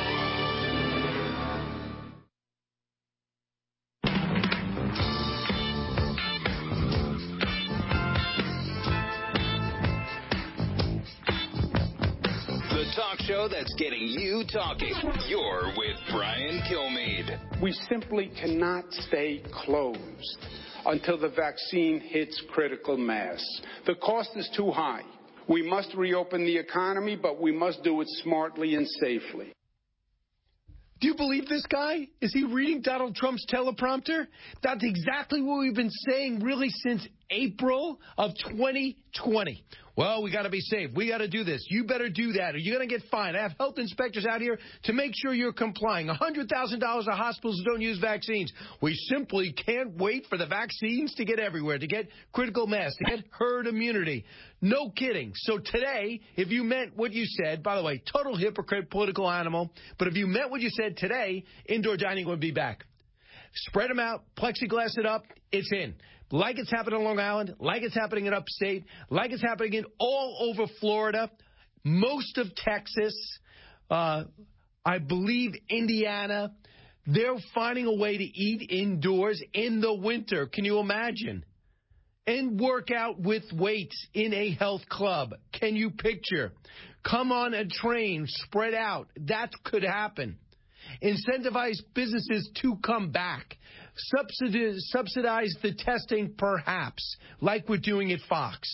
Talk show that's getting you talking. You're with Brian Kilmeade. We simply cannot stay closed until the vaccine hits critical mass. The cost is too high. We must reopen the economy, but we must do it smartly and safely. Do you believe this guy? Is he reading Donald Trump's teleprompter? That's exactly what we've been saying really since April of 2020. Well, we got to be safe. We got to do this. You better do that or you're going to get fined. I have health inspectors out here to make sure you're complying. $100,000 of hospitals who don't use vaccines. We simply can't wait for the vaccines to get everywhere, to get critical mass, to get herd immunity. No kidding. So today, if you meant what you said, by the way, total hypocrite, political animal, but if you meant what you said today, indoor dining would be back. Spread them out, plexiglass it up, it's in. Like it's happening on Long Island, like it's happening in upstate, like it's happening in all over Florida, most of Texas, I believe Indiana. They're finding a way to eat indoors in the winter. Can you imagine? And work out with weights in a health club. Can you picture? Come on a train, spread out. That could happen. Incentivize businesses to come back. Subsidize the testing, perhaps, like we're doing at Fox.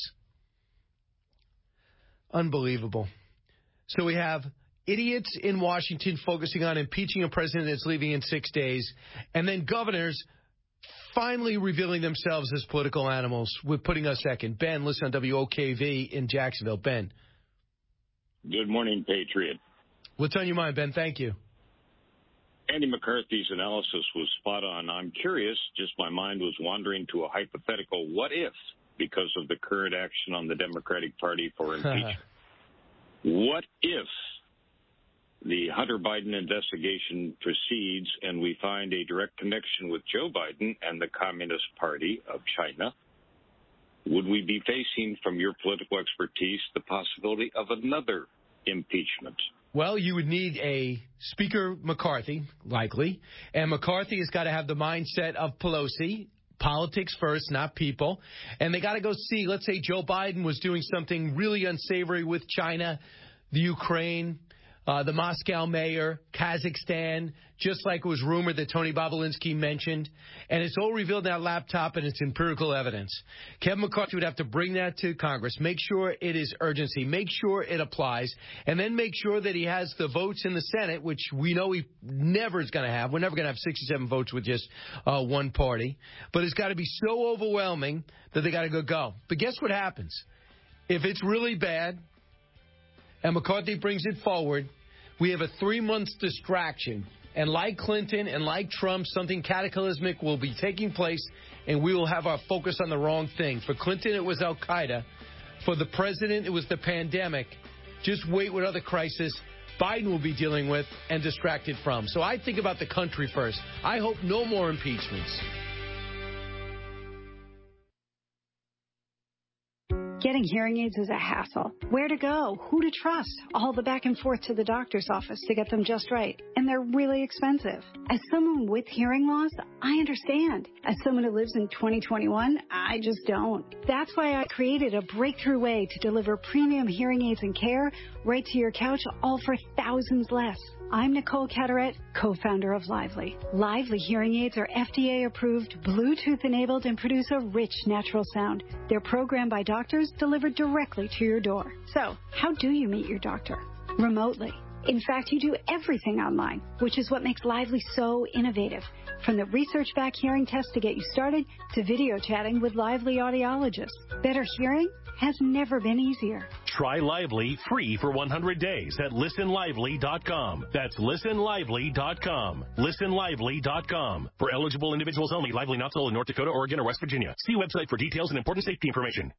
Unbelievable. So we have idiots in Washington focusing on impeaching a president that's leaving in 6 days, and then governors finally revealing themselves as political animals. We're putting us second. Ben, listen on WOKV in Jacksonville. Ben. Good morning, Patriot. What's on your mind, Ben? Thank you. Andy McCarthy's analysis was spot on. I'm curious, just my mind was wandering to a hypothetical what if because of the current action on the Democratic Party for impeachment. What if the Hunter Biden investigation proceeds and we find a direct connection with Joe Biden and the Communist Party of China? Would we be facing, from your political expertise, the possibility of another impeachment? Well, you would need a Speaker McCarthy, likely, and McCarthy has got to have the mindset of Pelosi. Politics first, not people. And they got to go see, let's say Joe Biden was doing something really unsavory with China, the Ukraine, the Moscow mayor, Kazakhstan, just like it was rumored that Tony Bobolinsky mentioned. And it's all revealed in that laptop, and it's empirical evidence. Kevin McCarthy would have to bring that to Congress, make sure it is urgency, make sure it applies, and then make sure that he has the votes in the Senate, which we know he never is going to have. We're never going to have 67 votes with just one party. But it's got to be so overwhelming that they got to go. But guess what happens? If it's really bad and McCarthy brings it forward, we have a 3 months distraction. And like Clinton and like Trump, something cataclysmic will be taking place, and we will have our focus on the wrong thing. For Clinton, it was al-Qaeda. For the president, it was the pandemic. Just wait what other crisis Biden will be dealing with and distracted from. So I think about the country first. I hope no more impeachments. Getting hearing aids is a hassle. Where to go? Who to trust? All the back and forth to the doctor's office to get them just right. And they're really expensive. As someone with hearing loss, I understand. As someone who lives in 2021, I just don't. That's why I created a breakthrough way to deliver premium hearing aids and care right to your couch, all for thousands less. I'm Nicole Catterett, co-founder of Lively. Lively hearing aids are FDA-approved, Bluetooth-enabled, and produce a rich, natural sound. They're programmed by doctors, delivered directly to your door. So, how do you meet your doctor? Remotely. In fact, you do everything online, which is what makes Lively so innovative. From the research-backed hearing test to get you started, to video chatting with Lively audiologists. Better hearing has never been easier. Try Lively free for 100 days at listenlively.com. That's listenlively.com. Listenlively.com. For eligible individuals only. Lively not sold in North Dakota, Oregon, or West Virginia. See website for details and important safety information.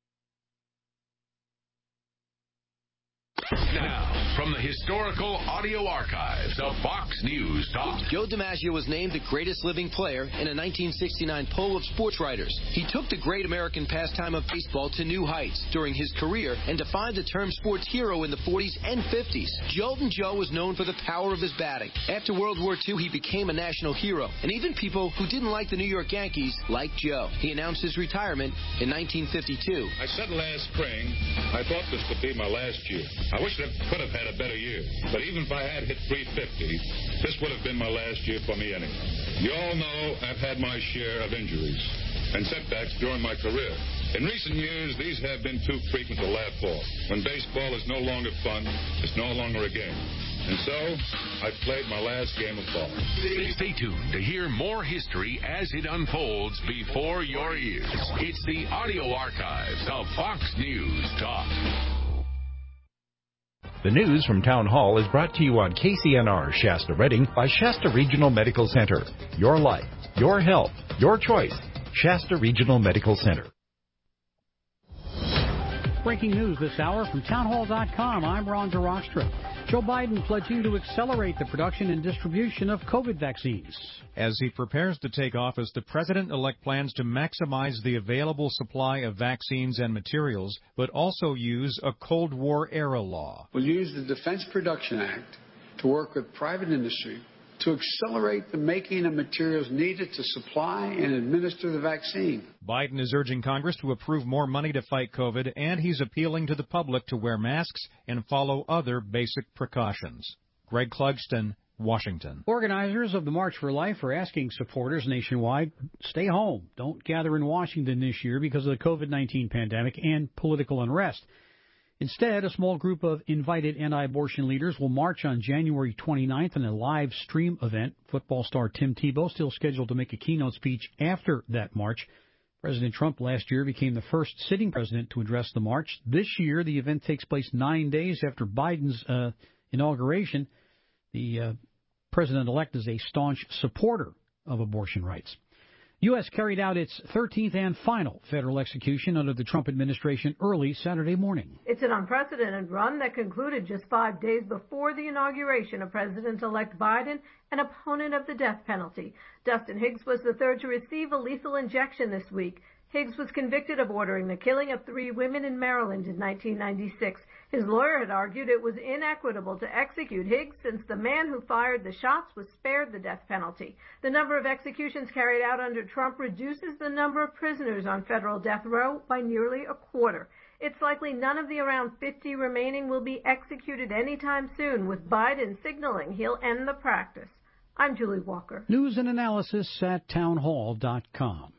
Now, from the historical audio archives of Fox News Talk. Joe DiMaggio was named the greatest living player in a 1969 poll of sports writers. He took the great American pastime of baseball to new heights during his career and defined the term sports hero in the 40s and 50s. Joltin' Joe was known for the power of his batting. After World War II, he became a national hero, and even people who didn't like the New York Yankees liked Joe. He announced his retirement in 1952. I said last spring, I thought this would be my last year. I wish I could have had a better year, but even if I had hit 350, this would have been my last year for me anyway. You all know I've had my share of injuries and setbacks during my career. In recent years, these have been too frequent to laugh off. When baseball is no longer fun, it's no longer a game. And so, I played my last game of ball. Stay tuned to hear more history as it unfolds before your ears. It's the audio archives of Fox News Talk. The news from Town Hall is brought to you on KCNR Shasta Redding by Shasta Regional Medical Center. Your life, your health, your choice. Shasta Regional Medical Center. Breaking news this hour from townhall.com. I'm Ron DeRockstra. Joe Biden pledging to accelerate the production and distribution of COVID vaccines. As he prepares to take office, the president-elect plans to maximize the available supply of vaccines and materials, but also use a Cold War-era law. We'll use the Defense Production Act to work with private industry to accelerate the making of materials needed to supply and administer the vaccine. Biden is urging Congress to approve more money to fight COVID, and he's appealing to the public to wear masks and follow other basic precautions. Greg Clugston, Washington. Organizers of the March for Life are asking supporters nationwide, stay home. Don't gather in Washington this year because of the COVID-19 pandemic and political unrest. Instead, a small group of invited anti-abortion leaders will march on January 29th in a live stream event. Football star Tim Tebow still scheduled to make a keynote speech after that march. President Trump last year became the first sitting president to address the march. This year, the event takes place 9 days after Biden's inauguration. The president-elect is a staunch supporter of abortion rights. U.S. carried out its 13th and final federal execution under the Trump administration early Saturday morning. It's an unprecedented run that concluded just 5 days before the inauguration of President-elect Biden, an opponent of the death penalty. Dustin Higgs was the third to receive a lethal injection this week. Higgs was convicted of ordering the killing of 3 women in Maryland in 1996. His lawyer had argued it was inequitable to execute Higgs since the man who fired the shots was spared the death penalty. The number of executions carried out under Trump reduces the number of prisoners on federal death row by nearly a quarter. It's likely none of the around 50 remaining will be executed anytime soon, with Biden signaling he'll end the practice. I'm Julie Walker. News and analysis at townhall.com.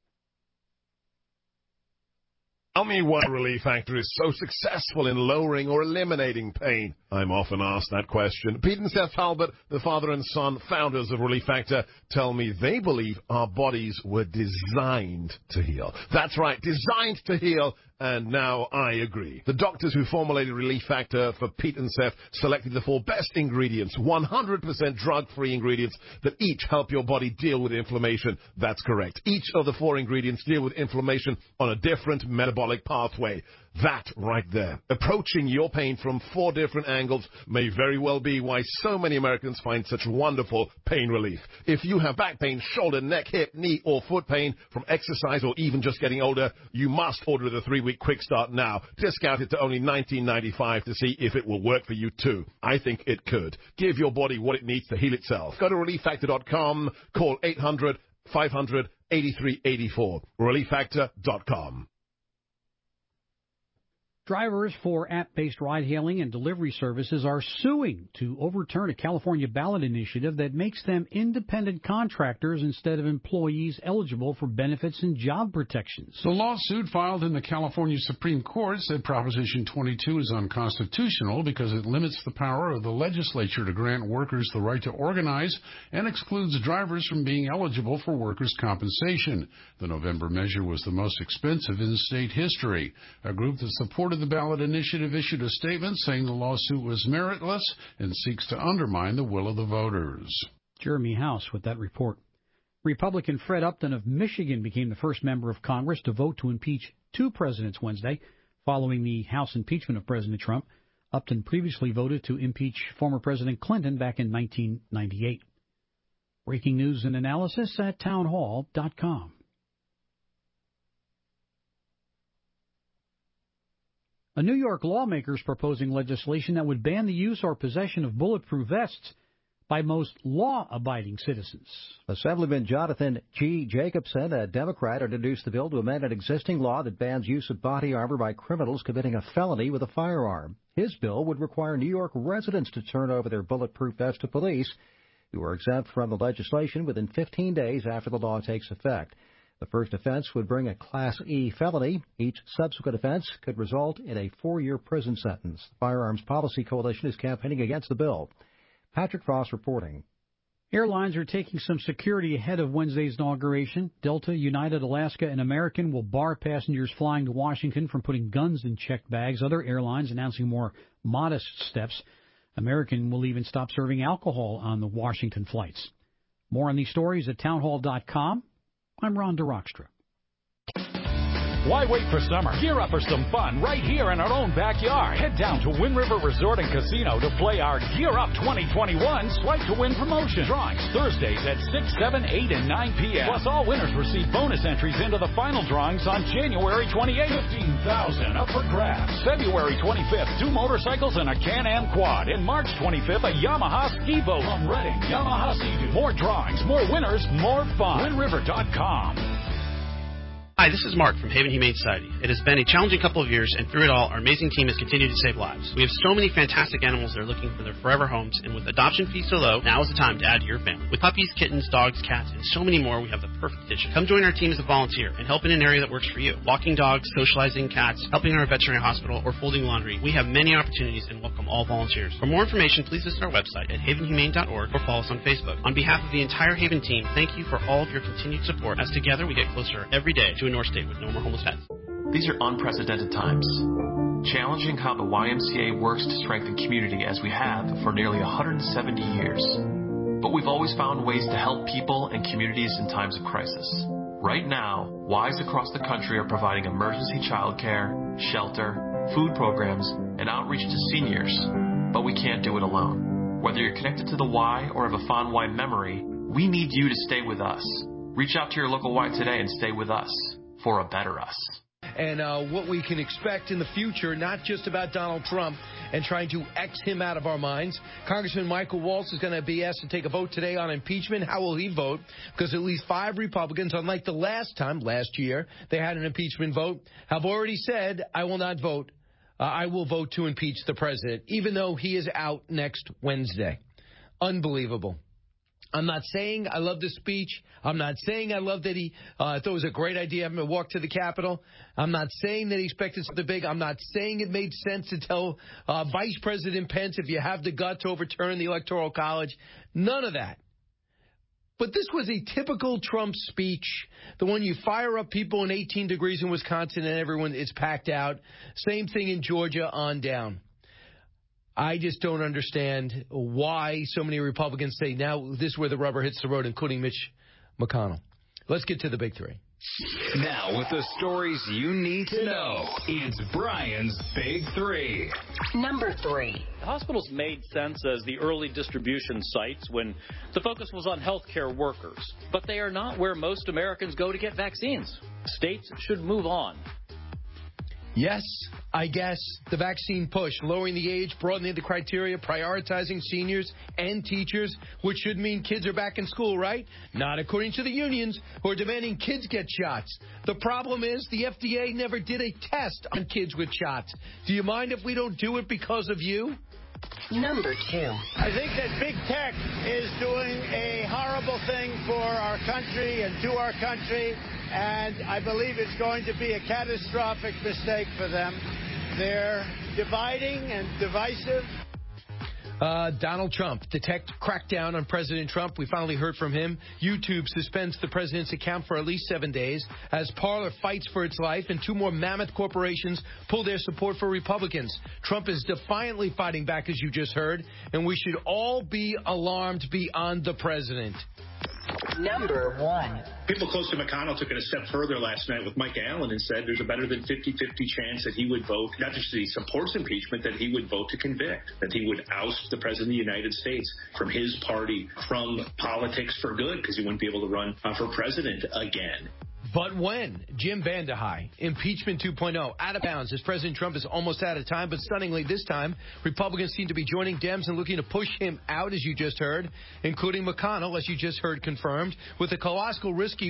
Tell me why Relief Factor is so successful in lowering or eliminating pain. I'm often asked that question. Pete and Seth Talbot, the father and son founders of Relief Factor, tell me they believe our bodies were designed to heal. That's right, designed to heal. And now I agree. The doctors who formulated Relief Factor for Pete and Seth selected the 4 best ingredients, 100% drug-free ingredients that each help your body deal with inflammation. That's correct. Each of the 4 ingredients deal with inflammation on a different metabolic pathway. That right there. Approaching your pain from 4 different angles may very well be why so many Americans find such wonderful pain relief. If you have back pain, shoulder, neck, hip, knee, or foot pain from exercise or even just getting older, you must order the 3-week quick start now. Discounted to only $19.95 to see if it will work for you too. I think it could. Give your body what it needs to heal itself. Go to ReliefFactor.com. Call 800-500-8384. ReliefFactor.com. Drivers for app-based ride-hailing and delivery services are suing to overturn a California ballot initiative that makes them independent contractors instead of employees eligible for benefits and job protections. The lawsuit filed in the California Supreme Court said Proposition 22 is unconstitutional because it limits the power of the legislature to grant workers the right to organize and excludes drivers from being eligible for workers' compensation. The November measure was the most expensive in state history. A group that supported the ballot initiative issued a statement saying the lawsuit was meritless and seeks to undermine the will of the voters. Jeremy House with that report. Republican Fred Upton of Michigan became the first member of Congress to vote to impeach 2 presidents Wednesday, following the House impeachment of President Trump. Upton previously voted to impeach former President Clinton back in 1998. Breaking news and analysis at townhall.com. A New York lawmaker is proposing legislation that would ban the use or possession of bulletproof vests by most law-abiding citizens. Assemblyman Jonathan G. Jacobson, a Democrat, introduced the bill to amend an existing law that bans use of body armor by criminals committing a felony with a firearm. His bill would require New York residents to turn over their bulletproof vests to police, who are exempt from the legislation within 15 days after the law takes effect. The first offense would bring a Class E felony. Each subsequent offense could result in a 4-year prison sentence. The Firearms Policy Coalition is campaigning against the bill. Patrick Frost reporting. Airlines are taking some security ahead of Wednesday's inauguration. Delta, United, Alaska, and American will bar passengers flying to Washington from putting guns in checked bags. Other airlines announcing more modest steps. American will even stop serving alcohol on the Washington flights. More on these stories at townhall.com. I'm Ron DeRockstra. Why wait for summer? Gear up for some fun right here in our own backyard. Head down to Wind River Resort and Casino to play our Gear Up 2021 Swipe to Win promotion. Drawings Thursdays at 6, 7, 8, and 9 p.m. Plus, all winners receive bonus entries into the final drawings on January 28th. $15,000 up for grabs. February 25th, 2 motorcycles and a Can-Am quad. And March 25th, a Yamaha ski boat from Redding. Yamaha Sea-Doo. More drawings, more winners, more fun. WindRiver.com. Hi, this is Mark from Haven Humane Society. It has been a challenging couple of years, and through it all, our amazing team has continued to save lives. We have so many fantastic animals that are looking for their forever homes, and with adoption fees so low, now is the time to add to your family. With puppies, kittens, dogs, cats, and so many more, we have the perfect addition. Come join our team as a volunteer and help in an area that works for you. Walking dogs, socializing cats, helping in our veterinary hospital, or folding laundry. We have many opportunities and welcome all volunteers. For more information, please visit our website at havenhumane.org or follow us on Facebook. On behalf of the entire Haven team, thank you for all of your continued support, as together we get closer every day to a North State with no more homeless pets. These are unprecedented times. Challenging how the YMCA works to strengthen community as we have for nearly 170 years. But we've always found ways to help people and communities in times of crisis. Right now, Ys across the country are providing emergency childcare, shelter, food programs, and outreach to seniors. But we can't do it alone. Whether you're connected to the Y or have a fond Y memory, we need you to stay with us. Reach out to your local Y today and stay with us for a better us. And what we can expect in the future, not just about Donald Trump and trying to X him out of our minds. Congressman Michael Waltz is going to be asked to take a vote today on impeachment. How will he vote? Because at least 5 Republicans, unlike the last year, they had an impeachment vote, have already said, I will not vote. I will vote to impeach the president, even though he is out next Wednesday. Unbelievable. I'm not saying I love the speech. I'm not saying I love that he thought it was a great idea having to walk to the Capitol. I'm not saying that he expected something big. I'm not saying it made sense to tell Vice President Pence, if you have the gut to overturn the Electoral College. None of that. But this was a typical Trump speech, the one you fire up people in 18 degrees in Wisconsin and everyone is packed out. Same thing in Georgia on down. I just don't understand why so many Republicans say now this is where the rubber hits the road, including Mitch McConnell. Let's get to the big 3. Now, with the stories you need to know, it's Brian's Big 3. Number 3. Hospitals made sense as the early distribution sites when the focus was on healthcare workers. But they are not where most Americans go to get vaccines. States should move on. Yes, I guess the vaccine push, lowering the age, broadening the criteria, prioritizing seniors and teachers, which should mean kids are back in school, right? Not according to the unions, who are demanding kids get shots. The problem is the FDA never did a test on kids with shots. Do you mind if we don't do it because of you? Number 2. I think that big tech is doing a horrible thing for our country and to our country, and I believe it's going to be a catastrophic mistake for them. They're dividing and divisive. Donald Trump, the tech crackdown on President Trump. We finally heard from him. YouTube suspends the president's account for at least 7 days as Parler fights for its life, and 2 more mammoth corporations pull their support for Republicans. Trump is defiantly fighting back, as you just heard, and we should all be alarmed beyond the president. Number 1. People close to McConnell took it a step further last night with Mike Allen and said there's a better than 50-50 chance that he would vote, not just that he supports impeachment, that he would vote to convict, that he would oust the President of the United States from his party, from politics for good, because he wouldn't be able to run for president again. But when? Jim Vandehei, impeachment 2.0, out of bounds as President Trump is almost out of time. But stunningly this time, Republicans seem to be joining Dems and looking to push him out, as you just heard, including McConnell, as you just heard confirmed, with a colossal risky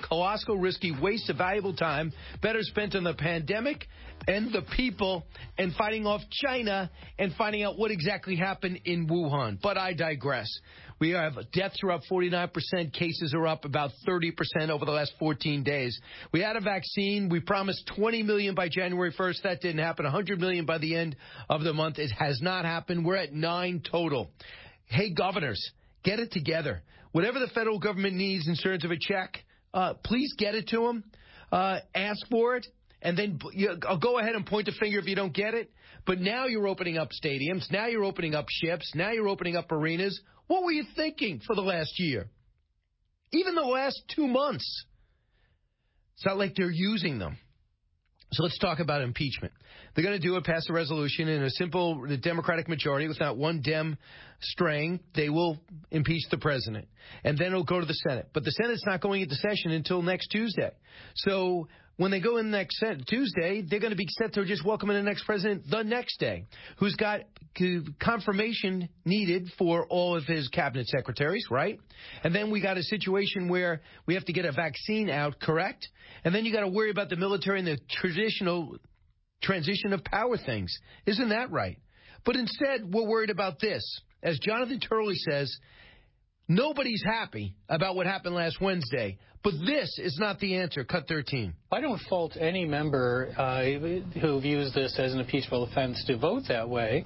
waste of valuable time better spent on the pandemic and the people and fighting off China and finding out what exactly happened in Wuhan. But I digress. We have deaths are up 49%. Cases are up about 30% over the last 14 days. We had a vaccine. We promised 20 million by January 1st. That didn't happen. 100 million by the end of the month. It has not happened. We're at 9 total. Hey, governors, get it together. Whatever the federal government needs in terms of a check, please get it to them. Ask for it. And then I'll go ahead and point a finger if you don't get it. But now you're opening up stadiums. Now you're opening up ships. Now you're opening up arenas. What were you thinking for the last year? Even the last 2 months. It's not like they're using them. So let's talk about impeachment. They're going to do it, pass a resolution in a simple Democratic majority with not one Dem straying. They will impeach the president. And then it'll go to the Senate. But the Senate's not going into session until next Tuesday. So when they go in next Tuesday, they're going to be set to just welcoming the next president the next day, who's got confirmation needed for all of his cabinet secretaries, right? And then we got a situation where we have to get a vaccine out, correct? And then you got to worry about the military and the traditional transition of power things. Isn't that right? But instead, we're worried about this. As Jonathan Turley says, nobody's happy about what happened last Wednesday, but this is not the answer. Cut 13. I don't fault any member who views this as an impeachable offense to vote that way.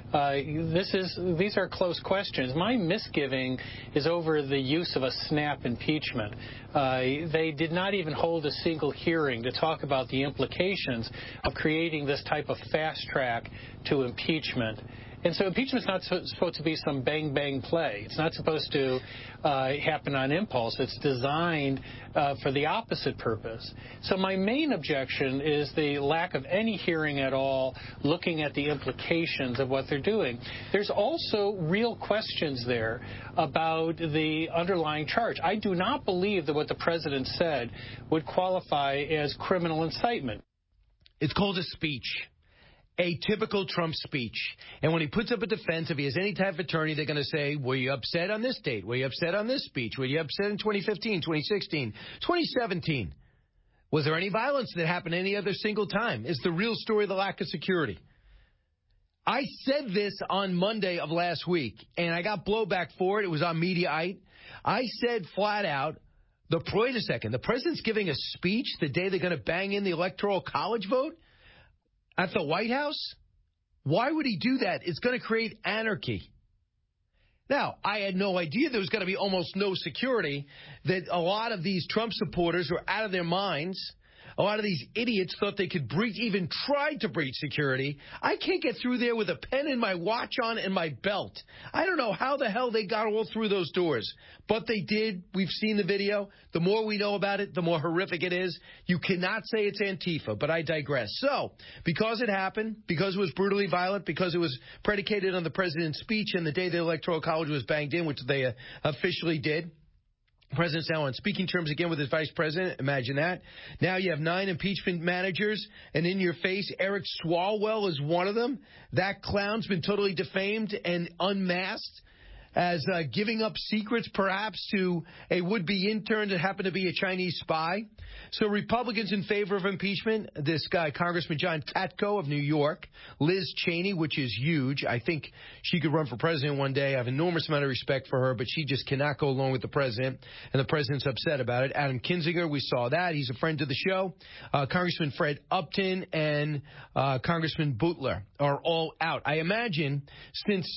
These are close questions. My misgiving is over the use of a snap impeachment. They did not even hold a single hearing to talk about the implications of creating this type of fast track to impeachment. And so impeachment's not supposed to be some bang-bang play. It's not supposed to happen on impulse. It's designed for the opposite purpose. So my main objection is the lack of any hearing at all, looking at the implications of what they're doing. There's also real questions there about the underlying charge. I do not believe that what the president said would qualify as criminal incitement. It's called a speech. A typical Trump speech. And when he puts up a defense, if he has any type of attorney, they're going to say, were you upset on this date? Were you upset on this speech? Were you upset in 2015, 2016, 2017? Was there any violence that happened any other single time? Is the real story the lack of security? I said this on Monday of last week, and I got blowback for it. It was on Mediaite. I said flat out, wait a second, the president's giving a speech the day they're going to bang in the Electoral College vote? At the White House? Why would he do that? It's going to create anarchy. Now, I had no idea there was going to be almost no security, that a lot of these Trump supporters were out of their minds. A lot of these idiots thought they could even tried to breach security. I can't get through there with a pen and my watch on and my belt. I don't know how the hell they got all through those doors. But they did. We've seen the video. The more we know about it, the more horrific it is. You cannot say it's Antifa, but I digress. So, because it happened, because it was brutally violent, because it was predicated on the president's speech and the day the Electoral College was banged in, which they officially did, the president's now on speaking terms again with his vice president. Imagine that. Now you have 9 impeachment managers, and in your face, Eric Swalwell is one of them. That clown's been totally defamed and unmasked as giving up secrets, perhaps, to a would-be intern that happened to be a Chinese spy. So Republicans in favor of impeachment, this guy, Congressman John Katko of New York, Liz Cheney, which is huge. I think she could run for president one day. I have an enormous amount of respect for her, but she just cannot go along with the president, and the president's upset about it. Adam Kinzinger, we saw that. He's a friend of the show. Congressman Fred Upton and Congressman Butler are all out. I imagine since,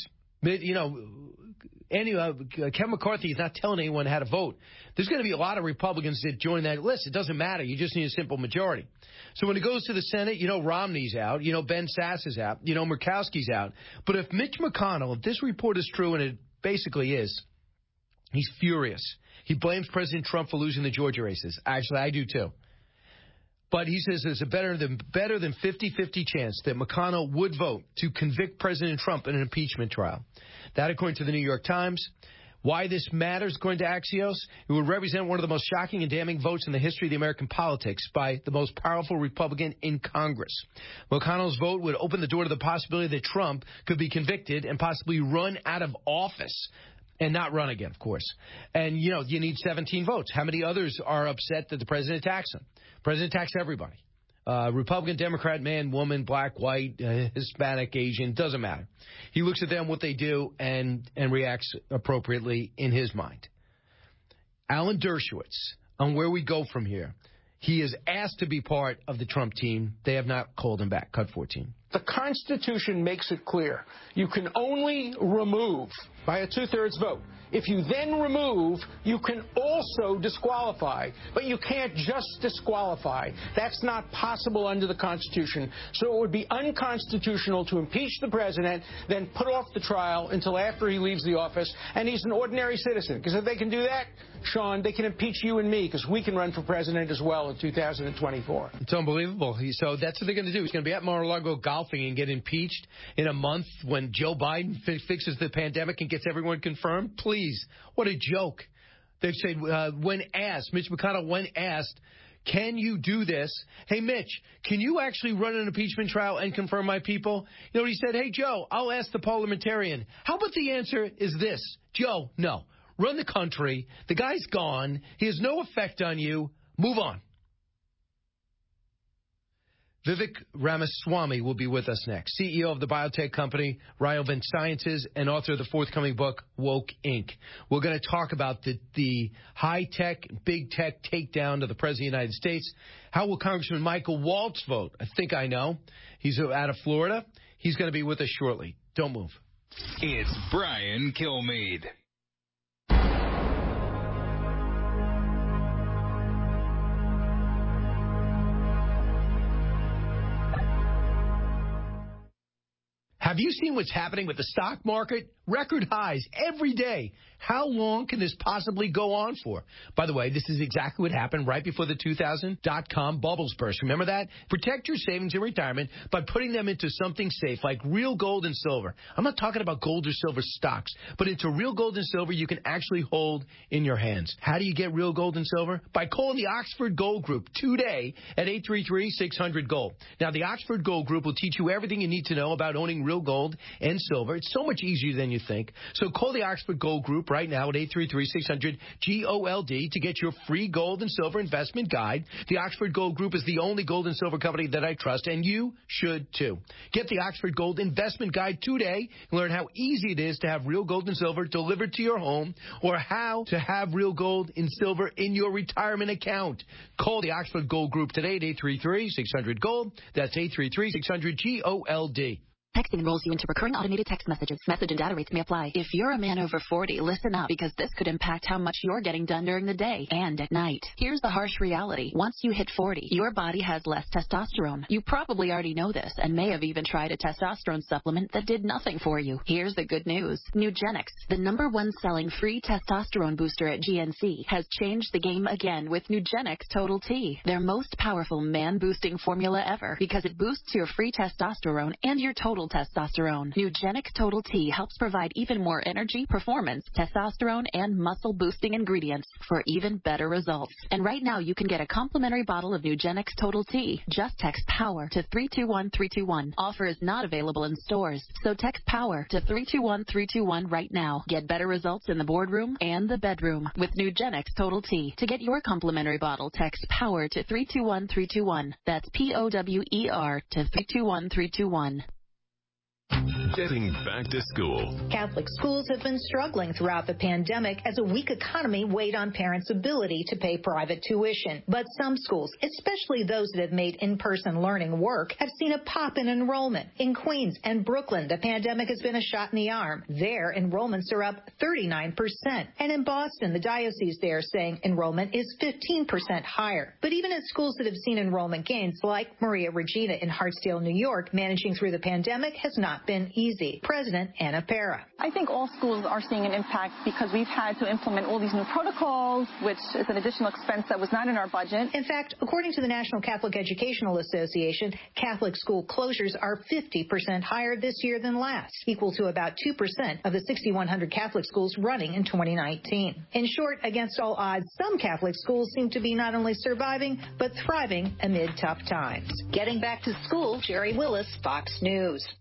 Kevin McCarthy is not telling anyone how to vote. There's going to be a lot of Republicans that join that list. It doesn't matter. You just need a simple majority. So when it goes to the Senate, Romney's out. Ben Sass is out. Murkowski's out. But if Mitch McConnell, if this report is true, and it basically is, he's furious. He blames President Trump for losing the Georgia races. Actually, I do too. But he says there's a better than 50-50 chance that McConnell would vote to convict President Trump in an impeachment trial. That, according to the New York Times. Why this matters, according to Axios, it would represent one of the most shocking and damning votes in the history of the American politics by the most powerful Republican in Congress. McConnell's vote would open the door to the possibility that Trump could be convicted and possibly run out of office. And not run again, of course. And, you need 17 votes. How many others are upset that the president attacks them? The president attacks everybody. Republican, Democrat, man, woman, black, white, Hispanic, Asian, doesn't matter. He looks at them, what they do, and reacts appropriately in his mind. Alan Dershowitz, on where we go from here, he is asked to be part of the Trump team. They have not called him back. Cut 14. The Constitution makes it clear. You can only remove by a two-thirds vote. If you then remove, you can also disqualify, but you can't just disqualify. That's not possible under the Constitution. So it would be unconstitutional to impeach the president, then put off the trial until after he leaves the office, and he's an ordinary citizen. Because if they can do that, Sean, they can impeach you and me, because we can run for president as well in 2024. It's unbelievable. So that's what they're going to do. He's going to be at Mar-a-Lago golfing and get impeached in a month when Joe Biden fixes the pandemic and gets everyone confirmed. Please, what a joke. They've said, when asked, Mitch McConnell, when asked, can you do this? Hey, Mitch, can you actually run an impeachment trial and confirm my people? You know, he said, hey, Joe, I'll ask the parliamentarian. How about the answer is this? Joe, no. Run the country. The guy's gone. He has no effect on you. Move on. Vivek Ramaswamy will be with us next, CEO of the biotech company Ryovant Sciences and author of the forthcoming book, Woke Inc. We're going to talk about the high-tech, big-tech takedown of the President of the United States. How will Congressman Michael Waltz vote? I think I know. He's out of Florida. He's going to be with us shortly. Don't move. It's Brian Kilmeade. Have you seen what's happening with the stock market? Record highs every day. How long can this possibly go on for? By the way, this is exactly what happened right before the 2000 dot-com bubbles burst. Remember that? Protect your savings in retirement by putting them into something safe like real gold and silver. I'm not talking about gold or silver stocks, but into real gold and silver you can actually hold in your hands. How do you get real gold and silver? By calling the Oxford Gold Group today at 833-600-GOLD. Now, the Oxford Gold Group will teach you everything you need to know about owning real gold and silver. It's so much easier than you think. So call the Oxford Gold Group right now at 833-600-GOLD to get your free gold and silver investment guide. The Oxford Gold Group is the only gold and silver company that I trust, and you should too. Get the Oxford Gold investment guide today and learn how easy it is to have real gold and silver delivered to your home, or how to have real gold and silver in your retirement account. Call the Oxford Gold Group today at 833-600-GOLD. That's 833-600-GOLD. Texting enrolls you into recurring automated text messages. Message and data rates may apply. If you're a man over 40, listen up, because this could impact how much you're getting done during the day and at night. Here's the harsh reality. Once you hit 40, your body has less testosterone. You probably already know this and may have even tried a testosterone supplement that did nothing for you. Here's the good news. Nugenix, the #1 selling free testosterone booster at GNC, has changed the game again with Nugenix Total T, their most powerful man-boosting formula ever, because it boosts your free testosterone and your total testosterone. Nugenix Total T helps provide even more energy, performance, testosterone, and muscle-boosting ingredients for even better results. And right now, you can get a complimentary bottle of Nugenix Total T. Just text POWER to 321321. Offer is not available in stores, so text POWER to 321321 right now. Get better results in the boardroom and the bedroom with Nugenix Total T. To get your complimentary bottle, text POWER to 321321. That's POWER to 321321. Getting back to school. Catholic schools have been struggling throughout the pandemic as a weak economy weighed on parents' ability to pay private tuition. But some schools, especially those that have made in-person learning work, have seen a pop in enrollment. In Queens and Brooklyn, the pandemic has been a shot in the arm. There, enrollments are up 39%. And in Boston, the diocese there is saying enrollment is 15% higher. But even at schools that have seen enrollment gains, like Maria Regina in Hartsdale, New York, managing through the pandemic has not been easy. President Anna Pera. I think all schools are seeing an impact because we've had to implement all these new protocols, which is an additional expense that was not in our budget. In fact, according to the National Catholic Educational Association, Catholic school closures are 50% higher this year than last, equal to about 2% of the 6,100 Catholic schools running in 2019. In short, against all odds, some Catholic schools seem to be not only surviving, but thriving amid tough times. Getting back to school, Jerry Willis, Fox News.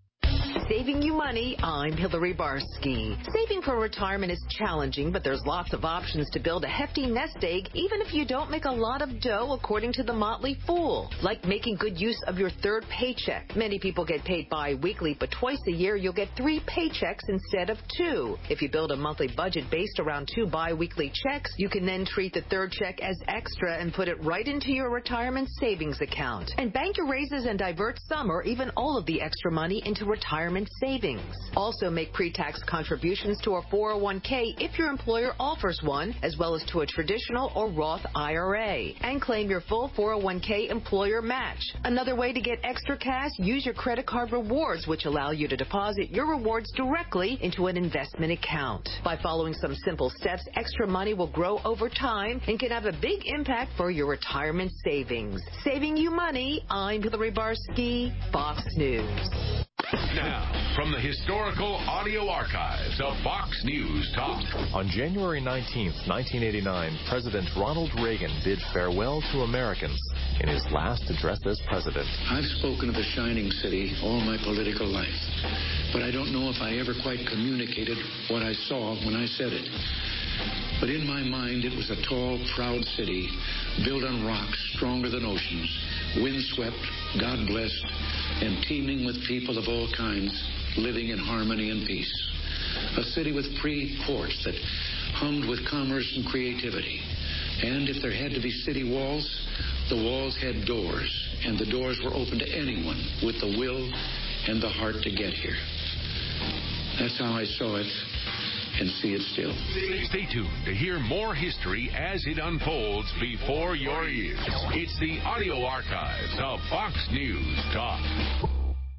Saving you money, I'm Hillary Barsky. Saving for retirement is challenging, but there's lots of options to build a hefty nest egg, even if you don't make a lot of dough, according to the Motley Fool. Like making good use of your third paycheck. Many people get paid bi-weekly, but twice a year you'll get 3 paychecks instead of 2. If you build a monthly budget based around 2 bi-weekly checks, you can then treat the third check as extra and put it right into your retirement savings account. And bank your raises and divert some or even all of the extra money into retirement savings. Also make pre-tax contributions to a 401k if your employer offers one, as well as to a traditional or Roth IRA. And claim your full 401k employer match. Another way to get extra cash, use your credit card rewards, which allow you to deposit your rewards directly into an investment account. By following some simple steps, extra money will grow over time and can have a big impact for your retirement savings. Saving you money, I'm Hillary Barsky, Fox News. Now, from the historical audio archives of Fox News Talk. On January 19th, 1989, President Ronald Reagan bid farewell to Americans in his last address as president. I've spoken of a shining city all my political life, but I don't know if I ever quite communicated what I saw when I said it. But in my mind, it was a tall, proud city built on rocks stronger than oceans, windswept, God-blessed, and teeming with people of all kinds living in harmony and peace. A city with free ports that hummed with commerce and creativity. And if there had to be city walls, the walls had doors, and the doors were open to anyone with the will and the heart to get here. That's how I saw it. And see it still. Stay tuned to hear more history as it unfolds before your ears. It's the audio archives of Fox News Talk.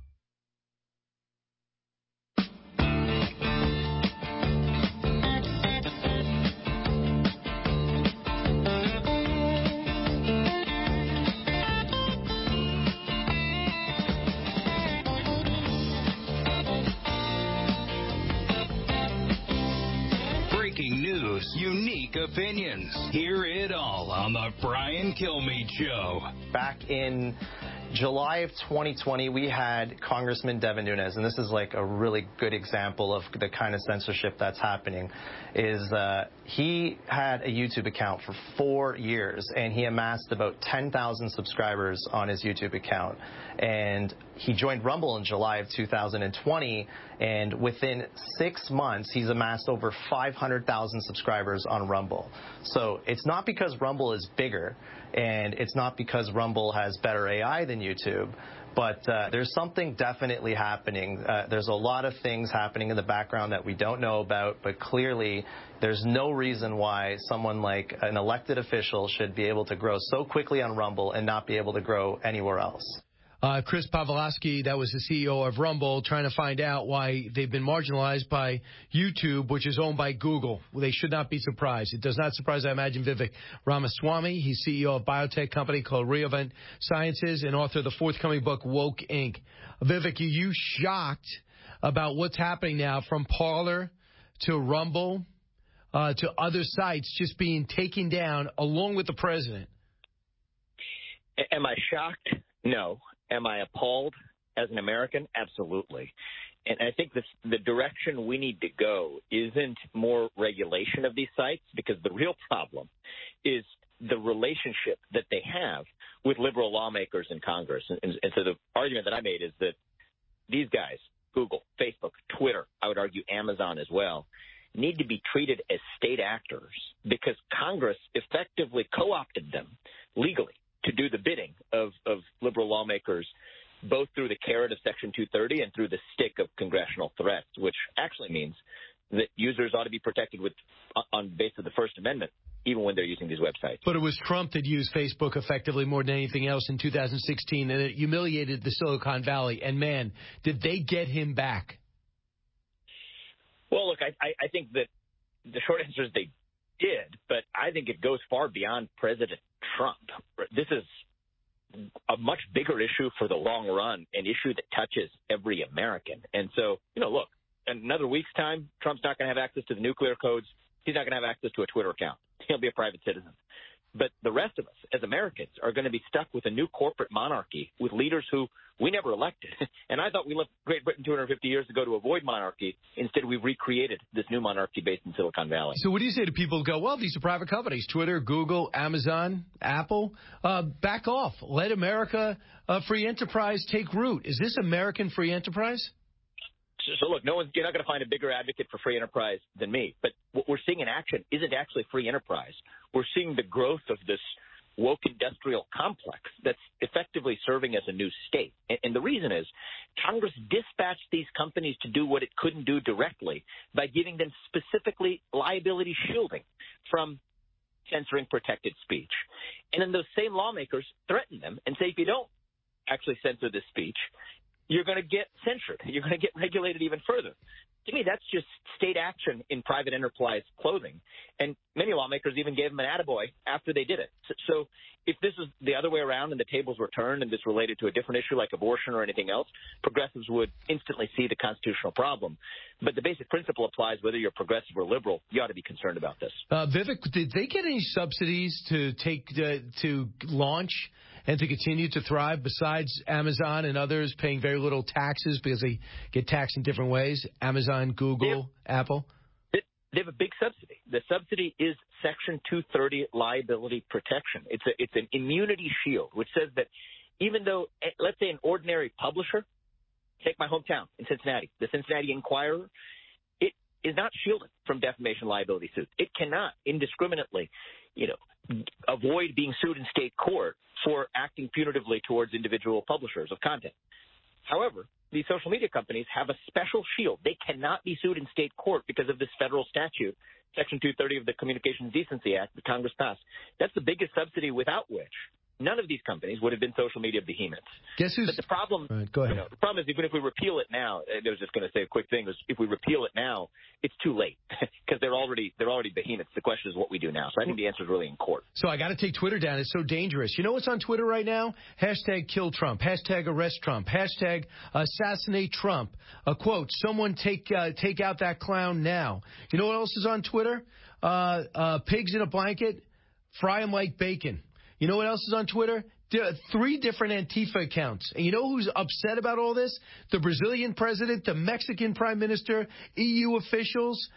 Unique opinions. Hear it all on the Brian Kilmeade Show. Back in July of 2020, we had Congressman Devin Nunes, and this is like a really good example of the kind of censorship that's happening, is he had a YouTube account for 4 years, and he amassed about 10,000 subscribers on his YouTube account. And he joined Rumble in July of 2020, and within 6 months, he's amassed over 500,000 subscribers on Rumble. So it's not because Rumble is bigger, and it's not because Rumble has better AI than YouTube, but there's something definitely happening. There's a lot of things happening in the background that we don't know about, but clearly there's no reason why someone like an elected official should be able to grow so quickly on Rumble and not be able to grow anywhere else. Chris Pavlovsky, that was the CEO of Rumble, trying to find out why they've been marginalized by YouTube, which is owned by Google. Well, they should not be surprised. It does not surprise, I imagine, Vivek Ramaswamy. He's CEO of a biotech company called Reinvent Sciences and author of the forthcoming book, Woke Inc. Vivek, are you shocked about what's happening now from Parler to Rumble to other sites just being taken down along with the president? Am I shocked? No. Am I appalled as an American? Absolutely. And I think the direction we need to go isn't more regulation of these sites, because the real problem is the relationship that they have with liberal lawmakers in Congress. And so the argument that I made is that these guys, Google, Facebook, Twitter, I would argue Amazon as well, need to be treated as state actors because Congress effectively co-opted them legally to do the bidding of liberal lawmakers, both through the carrot of Section 230 and through the stick of congressional threats, which actually means that users ought to be protected on the basis of the First Amendment, even when they're using these websites. But it was Trump that used Facebook effectively more than anything else in 2016, and it humiliated the Silicon Valley. And, man, did they get him back? Well, look, I think that the short answer is they did, but I think it goes far beyond President Trump. This is a much bigger issue for the long run, an issue that touches every American. And so, look, in another week's time, Trump's not going to have access to the nuclear codes. He's not going to have access to a Twitter account. He'll be a private citizen. But the rest of us, as Americans, are going to be stuck with a new corporate monarchy with leaders who we never elected. And I thought we left Great Britain 250 years ago to avoid monarchy. Instead, we've recreated this new monarchy based in Silicon Valley. So what do you say to people who go, well, these are private companies, Twitter, Google, Amazon, Apple? Back off. Let America free enterprise take root. Is this American free enterprise? So look, you're not going to find a bigger advocate for free enterprise than me. But what we're seeing in action isn't actually free enterprise. We're seeing the growth of this woke industrial complex that's effectively serving as a new state. And the reason is Congress dispatched these companies to do what it couldn't do directly by giving them specifically liability shielding from censoring protected speech. And then those same lawmakers threaten them and say, if you don't actually censor this speech, you're going to get censored. You're going to get regulated even further. To me, that's just state action in private enterprise clothing. And many lawmakers even gave them an attaboy after they did it. So if this is the other way around and the tables were turned and this related to a different issue like abortion or anything else, progressives would instantly see the constitutional problem. But the basic principle applies whether you're progressive or liberal. You ought to be concerned about this. Vivek, did they get any subsidies to launch and to continue to thrive besides Amazon and others paying very little taxes because they get taxed in different ways? Amazon, Google, Apple? They have a big subsidy. The subsidy is Section 230 liability protection. It's an immunity shield, which says that even though, let's say, an ordinary publisher, take my hometown in Cincinnati, the Cincinnati Enquirer, it is not shielded from defamation liability suits. It cannot indiscriminately, avoid being sued in state court for acting punitively towards individual publishers of content. However, these social media companies have a special shield. They cannot be sued in state court because of this federal statute, Section 230 of the Communications Decency Act that Congress passed. That's the biggest subsidy without which none of these companies would have been social media behemoths. Guess who's... But the problem, right, go ahead. The problem is even if we repeal it now, I was just going to say a quick thing, is if we repeal it now, it's too late because they're already behemoths. The question is what we do now. So I think the answer is really in court. So I got to take Twitter down. It's so dangerous. You know what's on Twitter right now? Hashtag kill Trump. Hashtag arrest Trump. Hashtag assassinate Trump. A quote, someone take out that clown now. You know what else is on Twitter? Pigs in a blanket, fry them like bacon. You know what else is on Twitter? 3 different Antifa accounts. And you know who's upset about all this? The Brazilian president, the Mexican prime minister, EU officials,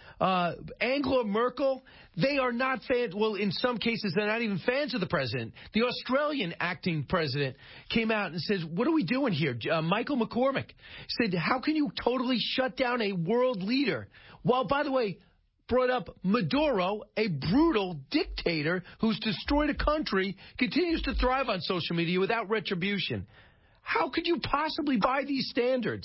Angela Merkel. They are not fans. Well, in some cases, they're not even fans of the president. The Australian acting president came out and says, what are we doing here? Michael McCormick said, how can you totally shut down a world leader? Well, by the way, brought up Maduro, a brutal dictator who's destroyed a country, continues to thrive on social media without retribution. How could you possibly buy these standards?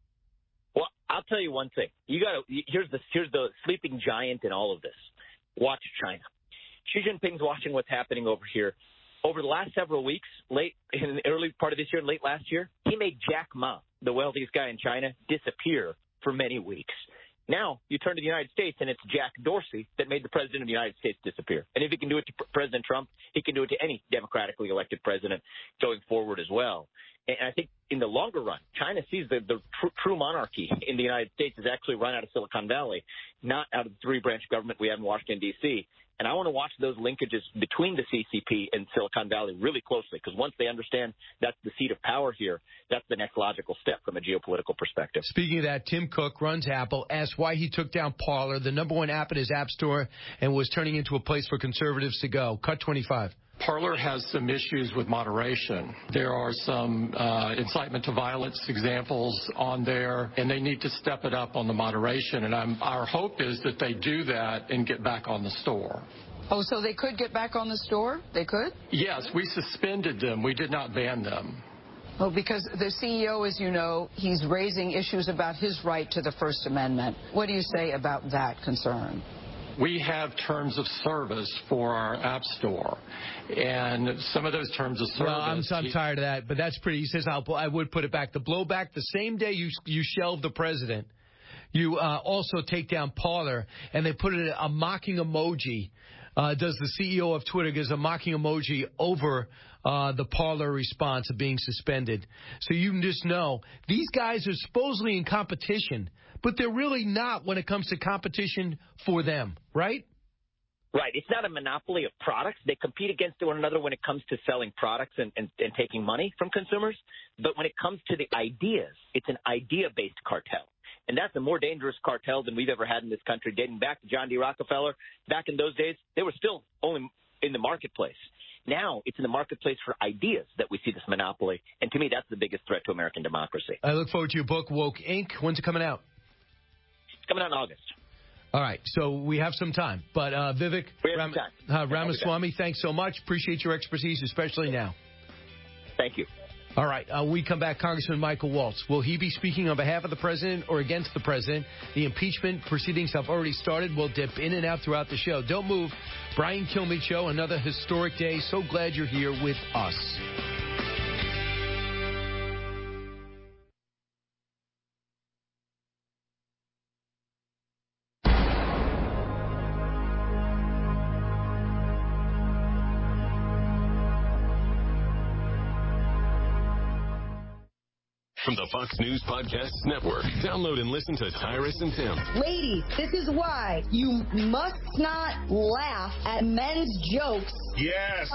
Well, I'll tell you one thing. Here's the sleeping giant in all of this. Watch China. Xi Jinping's watching what's happening over here. Over the last several weeks, late in the early part of this year, late last year, he made Jack Ma, the wealthiest guy in China, disappear for many weeks. Now you turn to the United States, and it's Jack Dorsey that made the president of the United States disappear. And if he can do it to President Trump, he can do it to any democratically elected president going forward as well. And I think in the longer run, China sees the true monarchy in the United States is actually run out of Silicon Valley, not out of the 3-branch government we have in Washington, D.C., and I want to watch those linkages between the CCP and Silicon Valley really closely, because once they understand that's the seat of power here, that's the next logical step from a geopolitical perspective. Speaking of that, Tim Cook runs Apple, asked why he took down Parler, the #1 app in his app store, and was turning into a place for conservatives to go. Cut 25. Parler has some issues with moderation. There are some incitement to violence examples on there, and they need to step it up on the moderation. And our hope is that they do that and get back on the store. Oh, so they could get back on the store? They could? Yes, we suspended them. We did not ban them. Well, because the CEO, as you know, he's raising issues about his right to the First Amendment. What do you say about that concern? We have terms of service for our app store, and some of those terms of service... Well, I'm tired of that, but that's pretty... He says, I would put it back. The blowback, the same day you shelve the president, you also take down Parler, and they put it a mocking emoji. Does the CEO of Twitter gives a mocking emoji over the Parler response of being suspended. So you can just know, these guys are supposedly in competition, but they're really not when it comes to competition for them, right? Right. It's not a monopoly of products. They compete against one another when it comes to selling products and taking money from consumers. But when it comes to the ideas, it's an idea-based cartel. And that's a more dangerous cartel than we've ever had in this country, dating back to John D. Rockefeller. Back in those days, they were still only in the marketplace. Now it's in the marketplace for ideas that we see this monopoly. And to me, that's the biggest threat to American democracy. I look forward to your book, Woke Inc. When's it coming out? It's coming out in August. All right, so we have some time. But Vivek Ramaswamy, thanks so much. Appreciate your expertise, especially now. Thank you. All right, we come back. Congressman Michael Waltz. Will he be speaking on behalf of the president or against the president? The impeachment proceedings have already started. We'll dip in and out throughout the show. Don't move. Brian Kilmeade Show, another historic day. So glad you're here with us. From the Fox News Podcasts Network. Download and listen to Tyrus and Tim. Ladies, this is why you must not laugh at men's jokes. Yes.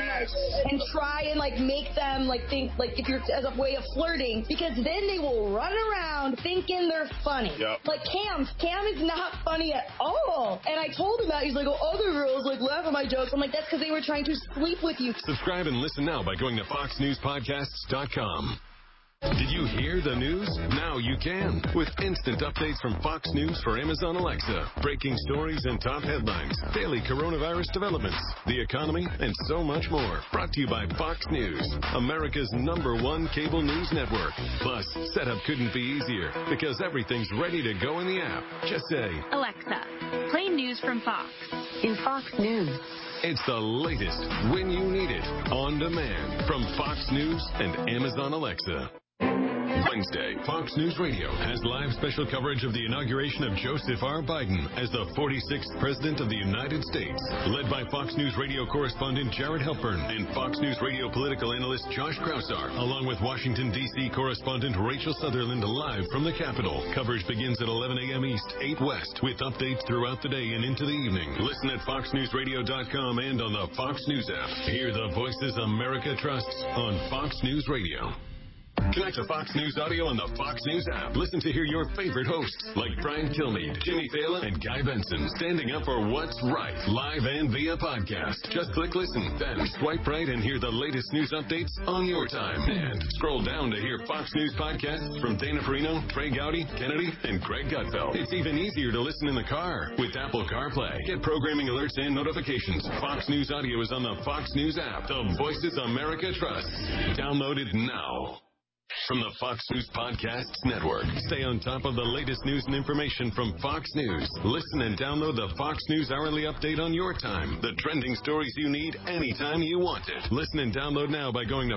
And try and make them think if you're as a way of flirting, because then they will run around thinking they're funny. Yep. Like Cam is not funny at all. And I told him that. He's like, oh, other girls laugh at my jokes. I'm like, that's because they were trying to sleep with you. Subscribe and listen now by going to foxnewspodcasts.com. Did you hear the news? Now you can. With instant updates from Fox News for Amazon Alexa. Breaking stories and top headlines. Daily coronavirus developments. The economy, and so much more. Brought to you by Fox News, America's #1 cable news network. Plus, setup couldn't be easier because everything's ready to go in the app. Just say, Alexa, play news from Fox. In Fox News. It's the latest when you need it. On demand from Fox News and Amazon Alexa. Wednesday, Fox News Radio has live special coverage of the inauguration of Joseph R. Biden as the 46th President of the United States. Led by Fox News Radio correspondent Jared Halpern and Fox News Radio political analyst Josh Krausar, along with Washington, D.C. correspondent Rachel Sutherland live from the Capitol. Coverage begins at 11 a.m. East, 8 West, with updates throughout the day and into the evening. Listen at foxnewsradio.com and on the Fox News app. Hear the voices America trusts on Fox News Radio. Connect to Fox News Audio on the Fox News app. Listen to hear your favorite hosts like Brian Kilmeade, Jimmy Fallon, and Guy Benson standing up for what's right, live and via podcast. Just click listen, then swipe right and hear the latest news updates on your time. And scroll down to hear Fox News podcasts from Dana Perino, Trey Gowdy, Kennedy, and Greg Gutfeld. It's even easier to listen in the car with Apple CarPlay. Get programming alerts and notifications. Fox News Audio is on the Fox News app. The voices America trusts. Download it now. From the Fox News Podcasts Network. Stay on top of the latest news and information from Fox News. Listen and download the Fox News Hourly Update on your time. The trending stories you need anytime you want it. Listen and download now by going to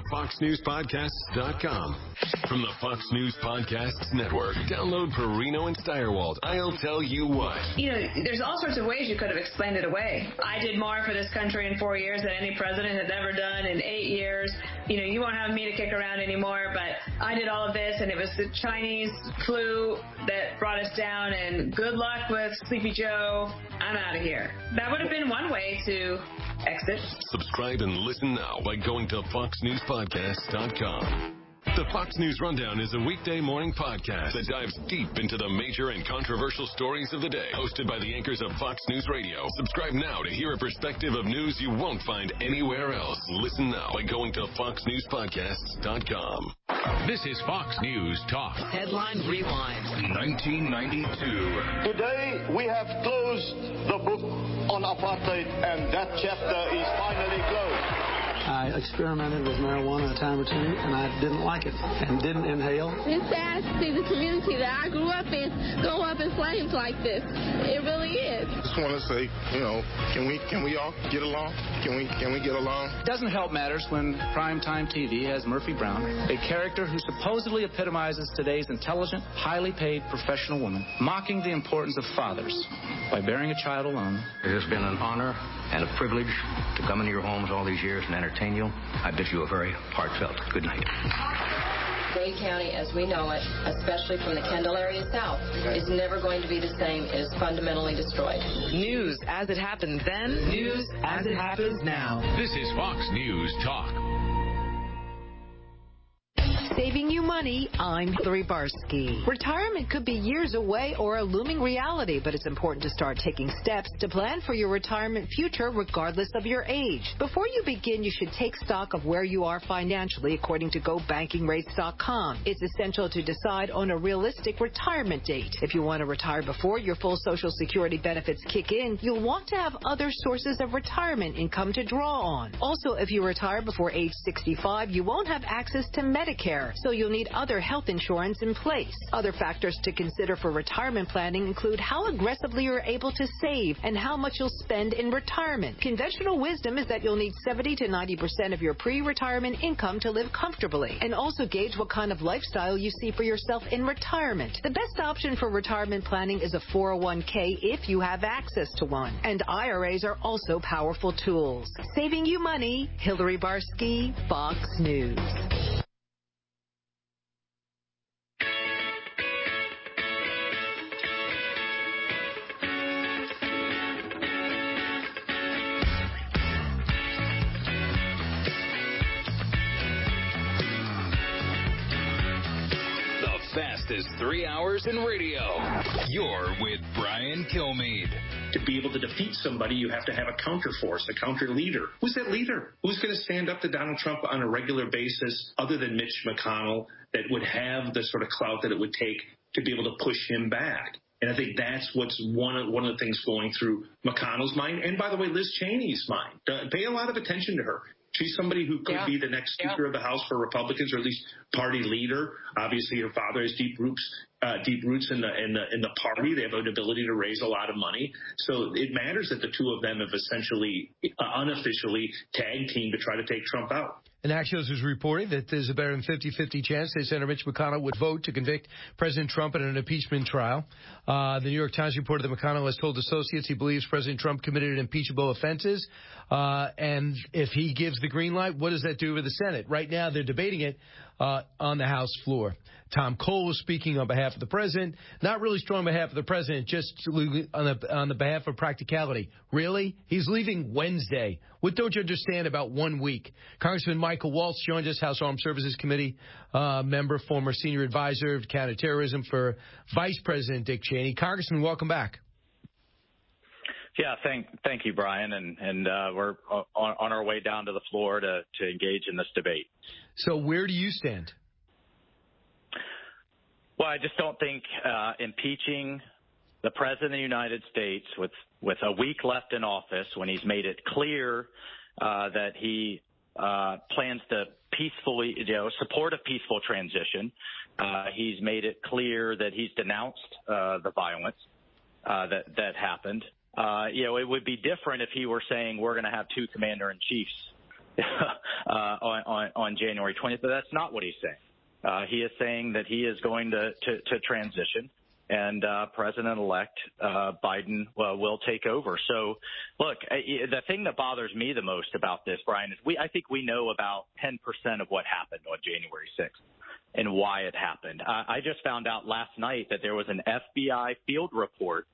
foxnewspodcasts.com. From the Fox News Podcasts Network. Download Perino and Steyerwalt. I'll tell you what. There's all sorts of ways you could have explained it away. I did more for this country in 4 years than any president has ever done in 8 years. You won't have me to kick around anymore, but I did all of this, and it was the Chinese flu that brought us down, and good luck with Sleepy Joe. I'm out of here. That would have been one way to exit. Subscribe and listen now by going to foxnewspodcasts.com. The Fox News Rundown is a weekday morning podcast that dives deep into the major and controversial stories of the day. Hosted by the anchors of Fox News Radio. Subscribe now to hear a perspective of news you won't find anywhere else. Listen now by going to foxnewspodcasts.com. This is Fox News Talk. Headline Rewind. 1992. Today, we have closed the book on apartheid, and that chapter is finally closed. I experimented with marijuana a time or two, and I didn't like it and didn't inhale. It's sad to see the community that I grew up in go up in flames like this. It really is. Just want to say, can we all get along? Can we get along? It doesn't help matters when primetime TV has Murphy Brown, a character who supposedly epitomizes today's intelligent, highly paid professional woman, mocking the importance of fathers by bearing a child alone. It has been an honor and a privilege to come into your homes all these years and entertain you. I bid you a very heartfelt good night. Dade County as we know it, especially from the Kendall area south, is never going to be the same. It is fundamentally destroyed. News as it happened then, news as it happens now. This is Fox News Talk. Saving you money, I'm Hillary Barsky. Retirement could be years away or a looming reality, but it's important to start taking steps to plan for your retirement future regardless of your age. Before you begin, you should take stock of where you are financially, according to GoBankingRates.com. It's essential to decide on a realistic retirement date. If you want to retire before your full Social Security benefits kick in, you'll want to have other sources of retirement income to draw on. Also, if you retire before age 65, you won't have access to Medicare, so you'll need other health insurance in place. Other factors to consider for retirement planning include how aggressively you're able to save and how much you'll spend in retirement. Conventional wisdom is that you'll need 70 to 90% of your pre-retirement income to live comfortably, and also gauge what kind of lifestyle you see for yourself in retirement. The best option for retirement planning is a 401k if you have access to one, and IRAs are also powerful tools. Saving you money, Hillary Barsky, Fox News. Fastest 3 hours in radio. You're with Brian Kilmeade. To be able to defeat somebody, you have to have a counterforce, a counter leader. Who's that leader? Who's going to stand up to Donald Trump on a regular basis other than Mitch McConnell that would have the sort of clout that it would take to be able to push him back? And I think that's what's one of the things going through McConnell's mind. And by the way, Liz Cheney's mind. Pay a lot of attention to her. She's somebody who could be the next Speaker of the House for Republicans, or at least party leader. Obviously, her father has deep roots in the party. They have an ability to raise a lot of money. So it matters that the two of them have essentially, unofficially tag teamed to try to take Trump out. And Axios is reporting that there's a better than 50-50 chance that Senator Mitch McConnell would vote to convict President Trump in an impeachment trial. The New York Times reported that McConnell has told associates he believes President Trump committed impeachable offenses. And if he gives the green light, what does that do with the Senate? Right now, they're debating it on the House floor. Tom Cole was speaking on behalf of the president, not really strong on behalf of the president, just on the behalf of practicality. Really? He's leaving Wednesday. What don't you understand about 1 week? Congressman Michael Waltz joined us, House Armed Services Committee member, former senior advisor to counterterrorism for Vice President Dick Cheney. Congressman, welcome back. Yeah, thank you, Brian, and we're on our way down to the floor to engage in this debate. So where do you stand? Well, I just don't think impeaching the President of the United States with a week left in office, when he's made it clear that he plans to peacefully, support a peaceful transition. He's made it clear that he's denounced the violence that happened. It would be different if he were saying we're going to have two commander-in-chiefs on January 20th, but that's not what he's saying. He is saying that he is going to transition, and President-elect Biden will take over. So, look, the thing that bothers me the most about this, Brian, is I think we know about 10% of what happened on January 6th and why it happened. I just found out last night that there was an FBI field report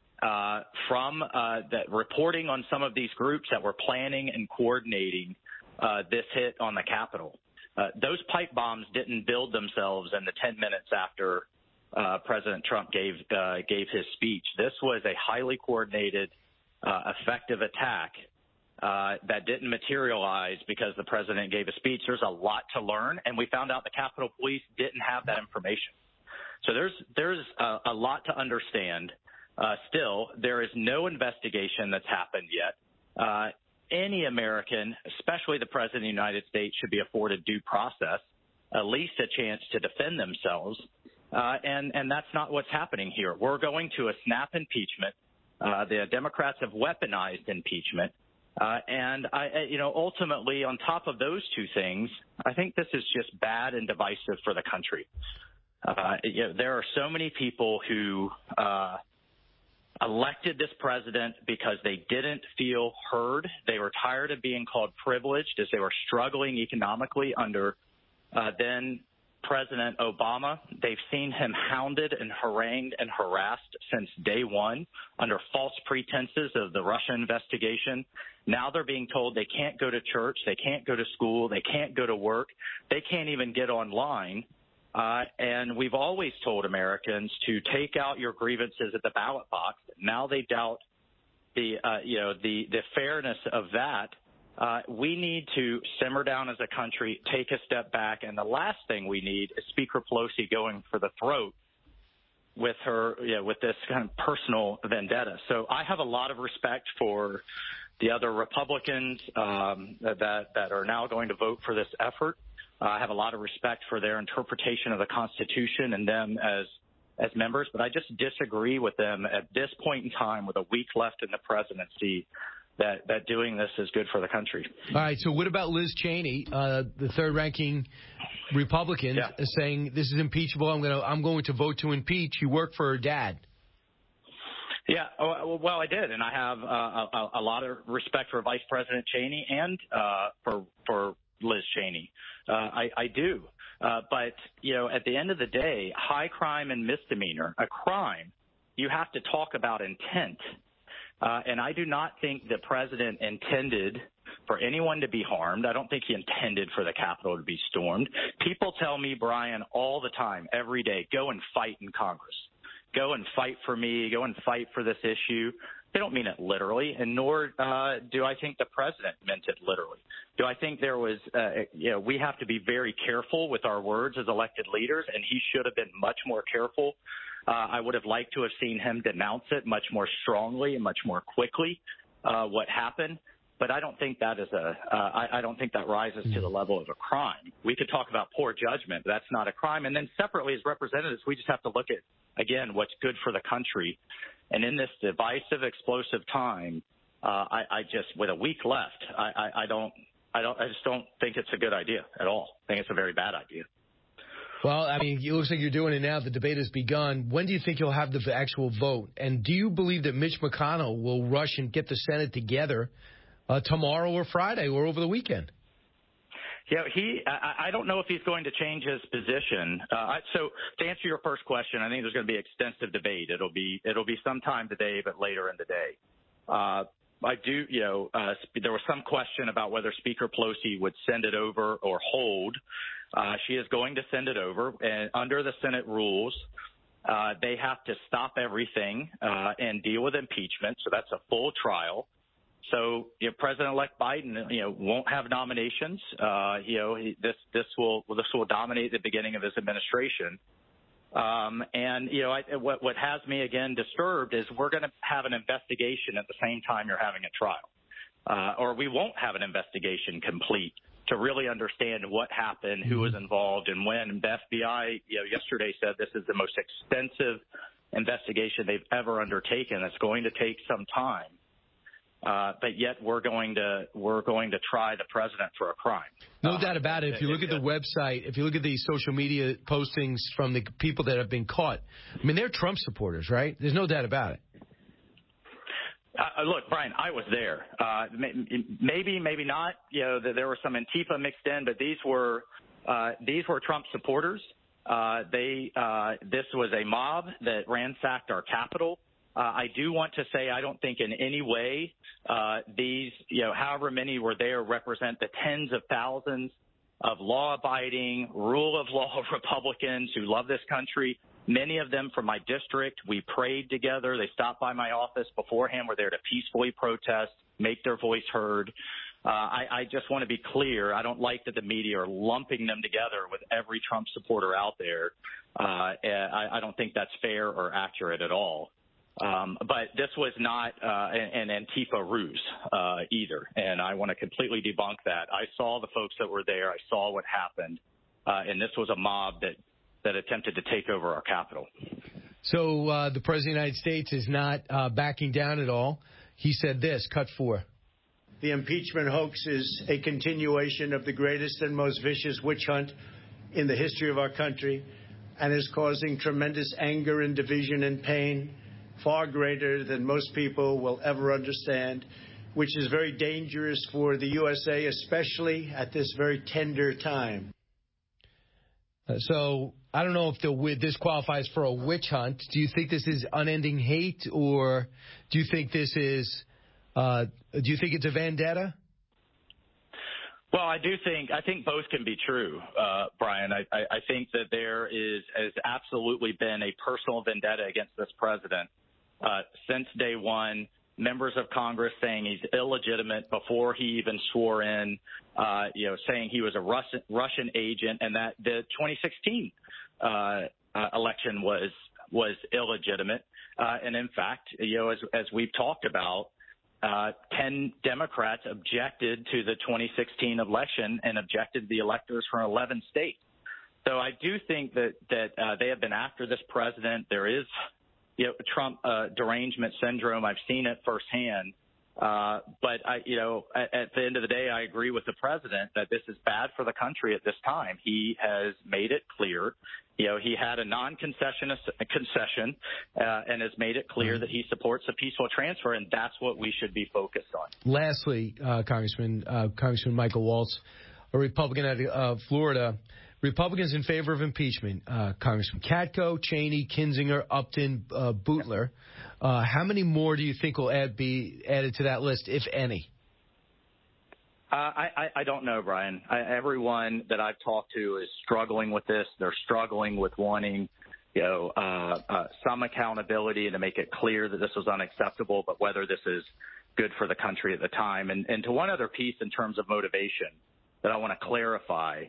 from that reporting on some of these groups that were planning and coordinating this hit on the Capitol. Those pipe bombs didn't build themselves in the 10 minutes after President Trump gave his speech. This was a highly coordinated, effective attack that didn't materialize because the president gave a speech. There's a lot to learn, and we found out the Capitol Police didn't have that information. So there's a lot to understand. Still, there is no investigation that's happened yet. Any American, especially the President of the United States, should be afforded due process, at least a chance to defend themselves. And that's not what's happening here. We're going to a snap impeachment. The Democrats have weaponized impeachment. And ultimately, on top of those two things, I think this is just bad and divisive for the country. There are so many people who elected this president because they didn't feel heard. They were tired of being called privileged as they were struggling economically under then President Obama. They've seen him hounded and harangued and harassed since day one under false pretenses of the Russia investigation. Now they're being told they can't go to church, they can't go to school, they can't go to work, they can't even get online. And we've always told Americans to take out your grievances at the ballot box. Now they doubt the fairness of that. We need to simmer down as a country, take a step back, and the last thing we need is Speaker Pelosi going for the throat with her, with this kind of personal vendetta. So I have a lot of respect for the other Republicans that are now going to vote for this effort. I have a lot of respect for their interpretation of the Constitution and them as members, but I just disagree with them at this point in time with a week left in the presidency that doing this is good for the country. All right, so what about Liz Cheney, the third-ranking Republican, saying this is impeachable, I'm going to vote to impeach? You work for her dad. Yeah, well, I did, and I have a lot of respect for Vice President Cheney and for Liz Cheney. I do. But, at the end of the day, high crime and misdemeanor, a crime, you have to talk about intent. And I do not think the president intended for anyone to be harmed. I don't think he intended for the Capitol to be stormed. People tell me, Brian, all the time, every day, go and fight in Congress. Go and fight for me. Go and fight for this issue. They don't mean it literally, and nor do I think the president meant it literally. Do I think there was, we have to be very careful with our words as elected leaders, and he should have been much more careful. I would have liked to have seen him denounce it much more strongly and much more quickly, what happened. But I don't think that is I don't think that rises to the level of a crime. We could talk about poor judgment, but that's not a crime. And then separately as representatives, we just have to look at, again, what's good for the country. And in this divisive, explosive time, I just, with a week left, I just don't think it's a good idea at all. I think it's a very bad idea. Well, I mean, it looks like you're doing it now. The debate has begun. When do you think you'll have the actual vote? And do you believe that Mitch McConnell will rush and get the Senate together tomorrow or Friday or over the weekend? Yeah, I don't know if he's going to change his position. So to answer your first question, I think there's going to be extensive debate. It'll be sometime today, but later in the day. I do, there was some question about whether Speaker Pelosi would send it over or hold. She is going to send it over, and under the Senate rules, they have to stop everything and deal with impeachment. So that's a full trial. So President-elect Biden, won't have nominations. This will dominate the beginning of his administration. What has me again disturbed is we're going to have an investigation at the same time you're having a trial, or we won't have an investigation complete to really understand what happened, who was involved, and when. And the FBI, yesterday said this is the most extensive investigation they've ever undertaken. It's going to take some time. But yet we're going to try the president for a crime. No doubt about it. If you look at the website, if you look at the social media postings from the people that have been caught, I mean, they're Trump supporters, right? There's no doubt about it. Look, Brian, I was there. Maybe not. There were some Antifa mixed in, but these were Trump supporters. This was a mob that ransacked our Capitol. I do want to say I don't think in any way these, however many were there, represent the tens of thousands of law-abiding, rule-of-law Republicans who love this country. Many of them from my district. We prayed together. They stopped by my office beforehand. We're there to peacefully protest, make their voice heard. I just want to be clear. I don't like that the media are lumping them together with every Trump supporter out there. I don't think that's fair or accurate at all. But this was not an Antifa ruse either, and I want to completely debunk that. I saw the folks that were there. I saw what happened, and this was a mob that attempted to take over our Capitol. So the President of the United States is not backing down at all. He said this, cut 4. The impeachment hoax is a continuation of the greatest and most vicious witch hunt in the history of our country and is causing tremendous anger and division and pain, far greater than most people will ever understand, which is very dangerous for the USA, especially at this very tender time. So I don't know if this qualifies for a witch hunt. Do you think this is unending hate, or do you think this is? Do you think it's a vendetta? Well, I think both can be true, Brian. I think that there has absolutely been a personal vendetta against this president since day one. Members of Congress saying he's illegitimate before he even swore in, saying he was a Russian agent, and that the 2016 election was illegitimate. And in fact, as we've talked about, 10 Democrats objected to the 2016 election and objected to the electors from 11 states. So I do think that they have been after this president. There is Trump derangement syndrome. I've seen it firsthand. But at the end of the day, I agree with the president that this is bad for the country at this time. He has made it clear. He had a concession, and has made it clear that he supports a peaceful transfer, and that's what we should be focused on. Lastly, Congressman Michael Waltz, a Republican out of Florida. Republicans in favor of impeachment, Congressman Katko, Cheney, Kinzinger, Upton, Boutler. How many more do you think will be added to that list, if any? I don't know, Brian. Everyone that I've talked to is struggling with this. They're struggling with wanting, some accountability and to make it clear that this was unacceptable, but whether this is good for the country at the time. And to one other piece in terms of motivation that I want to clarify.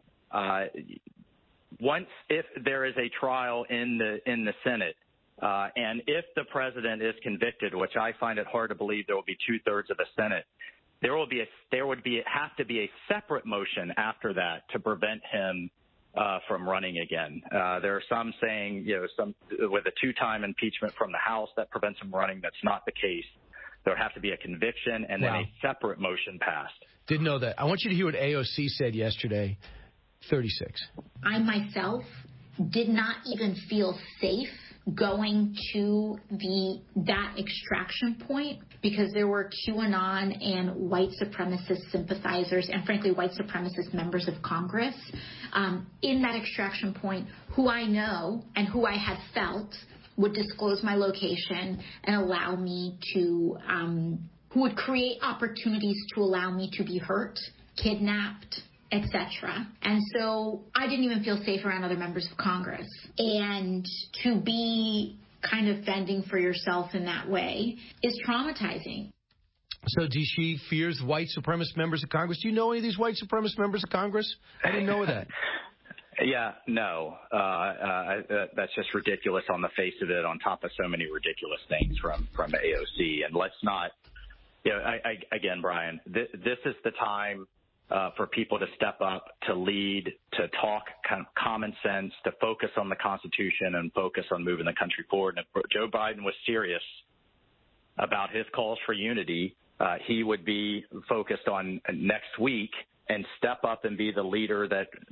If there is a trial in the Senate, and if the president is convicted, which I find it hard to believe there will be 2/3 of the Senate, there would have to be a separate motion after that to prevent him from running again. There are some saying, with a 2-time impeachment from the House that prevents him running. That's not the case. There would have to be a conviction and then a separate motion passed. Didn't know that. I want you to hear what AOC said yesterday. 36. I myself did not even feel safe going to that extraction point because there were QAnon and white supremacist sympathizers and, frankly, white supremacist members of Congress in that extraction point who I know and who I had felt would disclose my location and allow me to, who would create opportunities to allow me to be hurt, kidnapped, etc. And so I didn't even feel safe around other members of Congress. And to be kind of fending for yourself in that way is traumatizing. So she fears white supremacist members of Congress. Do you know any of these white supremacist members of Congress? I didn't know that. Yeah, no. That's just ridiculous on the face of it, on top of so many ridiculous things from AOC. And let's not, again, Brian, this is the time for people to step up, to lead, to talk common sense, to focus on the Constitution and focus on moving the country forward. And if Joe Biden was serious about his calls for unity, he would be focused on next week and step up and be the leader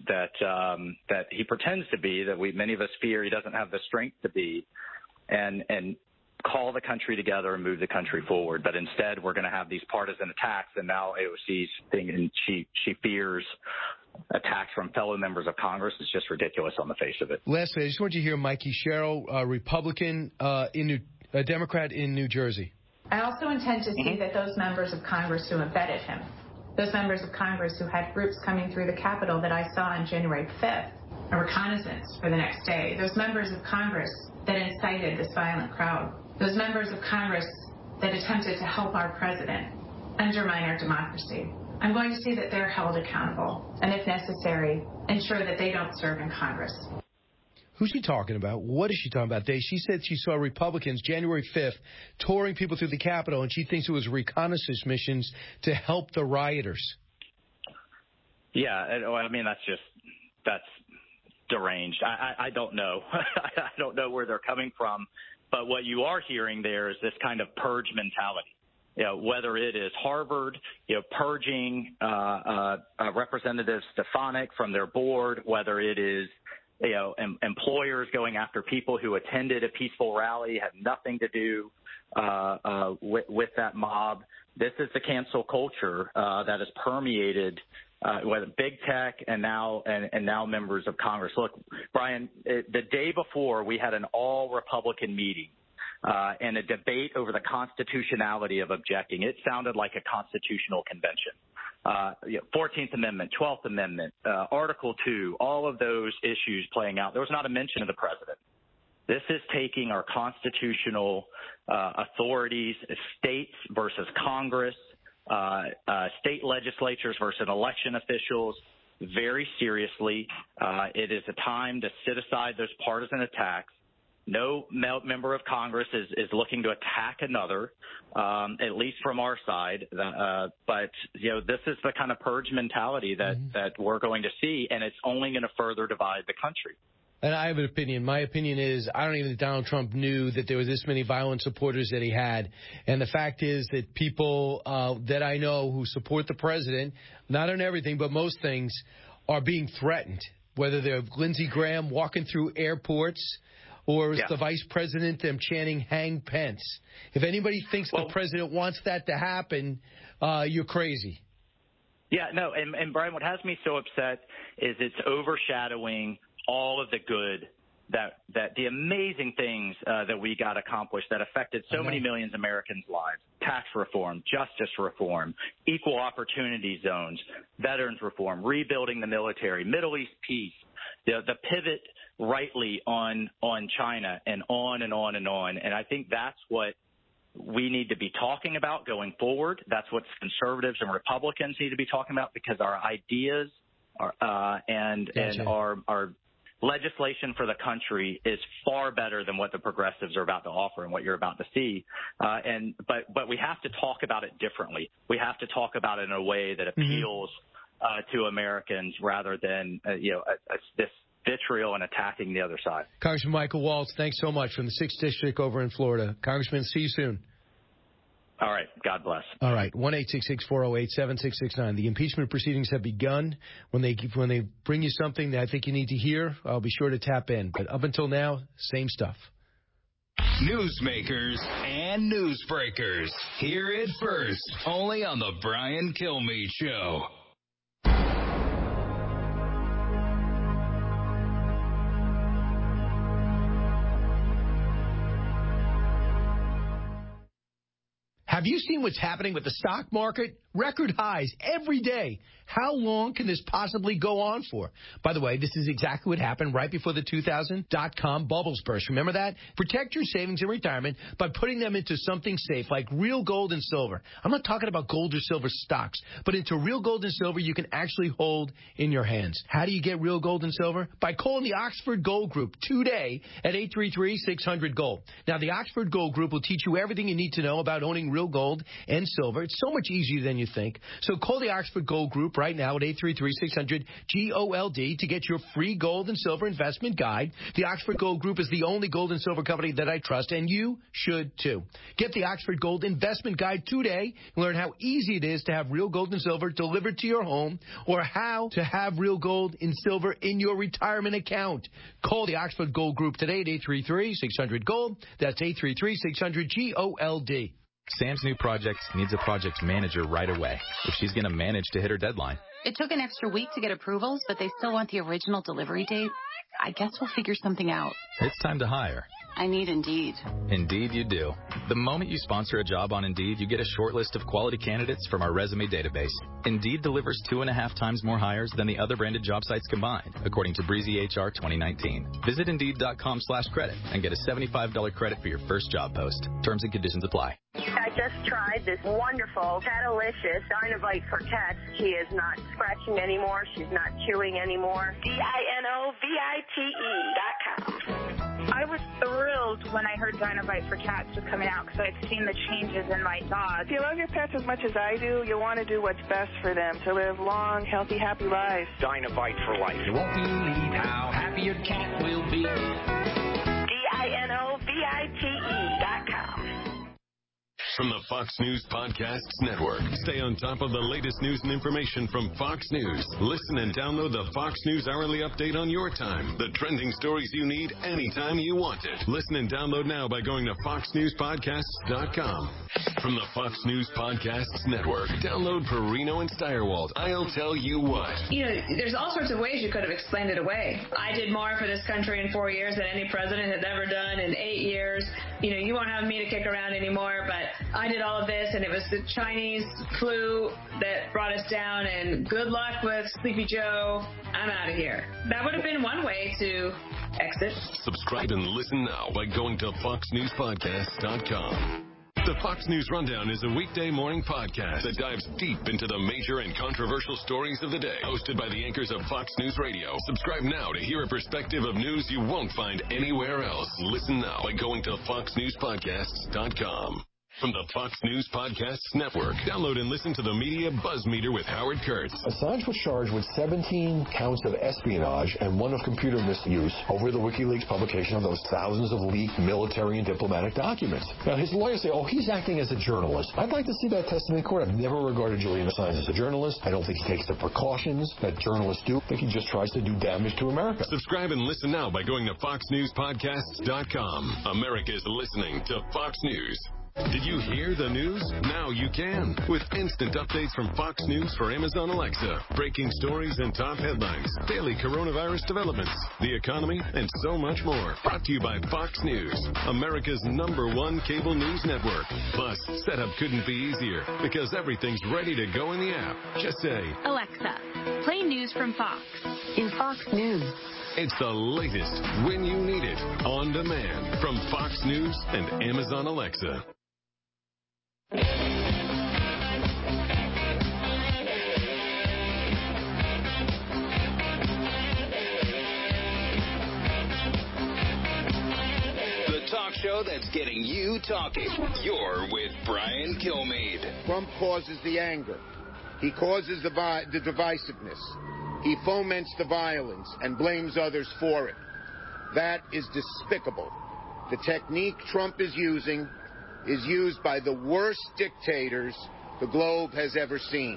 that he pretends to be, that many of us fear he doesn't have the strength to be, and call the country together and move the country forward. But instead, we're going to have these partisan attacks, and now AOC's thinking she fears attacks from fellow members of Congress. Is just ridiculous on the face of it. Lastly, I just want you to hear Mikey Sherrill, Republican, a Democrat in New Jersey. I also intend to see that those members of Congress who embedded him, those members of Congress who had groups coming through the Capitol that I saw on January 5th, a reconnaissance for the next day, those members of Congress that incited this violent crowd, those members of Congress that attempted to help our president undermine our democracy. I'm going to see that they're held accountable and, if necessary, ensure that they don't serve in Congress. Who's she talking about? What is she talking about, Dave? She said she saw Republicans January 5th touring people through the Capitol, and she thinks it was reconnaissance missions to help the rioters. Yeah, I mean, that's deranged. I don't know. I don't know where they're coming from. But what you are hearing there is this kind of purge mentality. Whether it is Harvard, purging Representative Stefanik from their board, whether it is employers going after people who attended a peaceful rally, had nothing to do with that mob. This is the cancel culture that has permeated whether big tech and now members of Congress. Look, Brian, the day before we had an all-Republican meeting and a debate over the constitutionality of objecting. It sounded like a constitutional convention. 14th Amendment, 12th Amendment, Article 2, all of those issues playing out. There was not a mention of the president. This is taking our constitutional authorities, states versus Congress, state legislatures versus election officials very seriously. It is a time to sit aside those partisan attacks. No member of Congress is looking to attack another, at least from our side. But, this is the kind of purge mentality that we're going to see, and it's only going to further divide the country. And I have an opinion. My opinion is I don't even think Donald Trump knew that there were this many violent supporters that he had. And the fact is that people that I know who support the president, not on everything, but most things, are being threatened, whether they're Lindsey Graham walking through airports or the vice president, them chanting, hang Pence. If anybody thinks the president wants that to happen, you're crazy. Yeah, no, and Brian, what has me so upset is it's overshadowing all of the good that the amazing things that we got accomplished that affected so many millions of Americans' lives: tax reform, justice reform, equal opportunity zones, veterans reform, rebuilding the military, Middle East peace, the pivot rightly on China, and on and on and on. And I think that's what we need to be talking about going forward. That's what conservatives and Republicans need to be talking about, because our ideas and our legislation for the country is far better than what the progressives are about to offer and what you're about to see. But we have to talk about it differently. We have to talk about it in a way that appeals to Americans rather than this vitriol and attacking the other side. Congressman Michael Waltz, thanks so much, from the 6th District over in Florida. Congressman, see you soon. All right. God bless. All right. 1-866-408-7669. The impeachment proceedings have begun. When they bring you something that I think you need to hear, I'll be sure to tap in. But up until now, same stuff. Newsmakers and newsbreakers. Hear it first. Only on the Brian Kilmeade Show. Have you seen what's happening with the stock market? Record highs every day. How long can this possibly go on for? By the way, this is exactly what happened right before the 2000 dot-com bubbles burst. Remember that? Protect your savings in retirement by putting them into something safe like real gold and silver. I'm not talking about gold or silver stocks, but into real gold and silver you can actually hold in your hands. How do you get real gold and silver? By calling the Oxford Gold Group today at 833-600-GOLD. Now, the Oxford Gold Group will teach you everything you need to know about owning real gold and silver. It's so much easier than you think. So call the Oxford Gold Group right now at 833-600-GOLD to get your free gold and silver investment guide. The Oxford Gold Group is the only gold and silver company that I trust, and you should too. Get the Oxford Gold investment guide today and learn how easy it is to have real gold and silver delivered to your home, or how to have real gold and silver in your retirement account. Call the Oxford Gold Group today at 833-600-GOLD. That's 833-600-GOLD. Sam's new project needs a project manager right away if she's going to manage to hit her deadline. It took an extra week to get approvals, but they still want the original delivery date. I guess we'll figure something out. It's time to hire. I need Indeed. Indeed you do. The moment you sponsor a job on Indeed, you get a short list of quality candidates from our resume database. Indeed delivers 2.5 times more hires than the other branded job sites combined, according to Breezy HR 2019. Visit Indeed.com/credit and get a $75 credit for your first job post. Terms and conditions apply. I just tried this wonderful Catalicious Dinovite for cats. She is not scratching anymore. She's not chewing anymore. DINOVITE.com. I was thrilled when I heard Dinovite for cats was coming out because I'd seen the changes in my dog. If you love your pets as much as I do, you'll want to do what's best for them to live long, healthy, happy lives. Dinovite for life. You won't believe how happy your cat will be. DINOVITE.com. From the Fox News Podcasts Network. Stay on top of the latest news and information from Fox News. Listen and download the Fox News Hourly Update on your time. The trending stories you need anytime you want it. Listen and download now by going to foxnewspodcasts.com. From the Fox News Podcasts Network. Download Perino and Steyerwalt. I'll tell you what. There's all sorts of ways you could have explained it away. I did more for this country in 4 years than any president has ever done in 8 years. You won't have me to kick around anymore, but I did all of this, and it was the Chinese flu that brought us down, and good luck with Sleepy Joe. I'm out of here. That would have been one way to exit. Subscribe and listen now by going to foxnewspodcasts.com. The Fox News Rundown is a weekday morning podcast that dives deep into the major and controversial stories of the day. Hosted by the anchors of Fox News Radio. Subscribe now to hear a perspective of news you won't find anywhere else. Listen now by going to foxnewspodcasts.com. From the Fox News Podcasts Network. Download and listen to the Media Buzz Meter with Howard Kurtz. Assange was charged with 17 counts of espionage and one of computer misuse over the WikiLeaks publication of those thousands of leaked military and diplomatic documents. Now, his lawyers say, he's acting as a journalist. I'd like to see that testimony in court. I've never regarded Julian Assange as a journalist. I don't think he takes the precautions that journalists do. I think he just tries to do damage to America. Subscribe and listen now by going to foxnewspodcasts.com. America is listening to Fox News. Did you hear the news? Now you can. With instant updates from Fox News for Amazon Alexa. Breaking stories and top headlines. Daily coronavirus developments. The economy, and so much more. Brought to you by Fox News, America's #1 cable news network. Plus, setup couldn't be easier because everything's ready to go in the app. Just say, Alexa, play news from Fox. In Fox News. It's the latest when you need it. On demand from Fox News and Amazon Alexa. The talk show that's getting you talking. You're with Brian Kilmeade. Trump causes the anger. He causes the divisiveness. He foments the violence and blames others for it. That is despicable. The technique Trump is using is used by the worst dictators the globe has ever seen.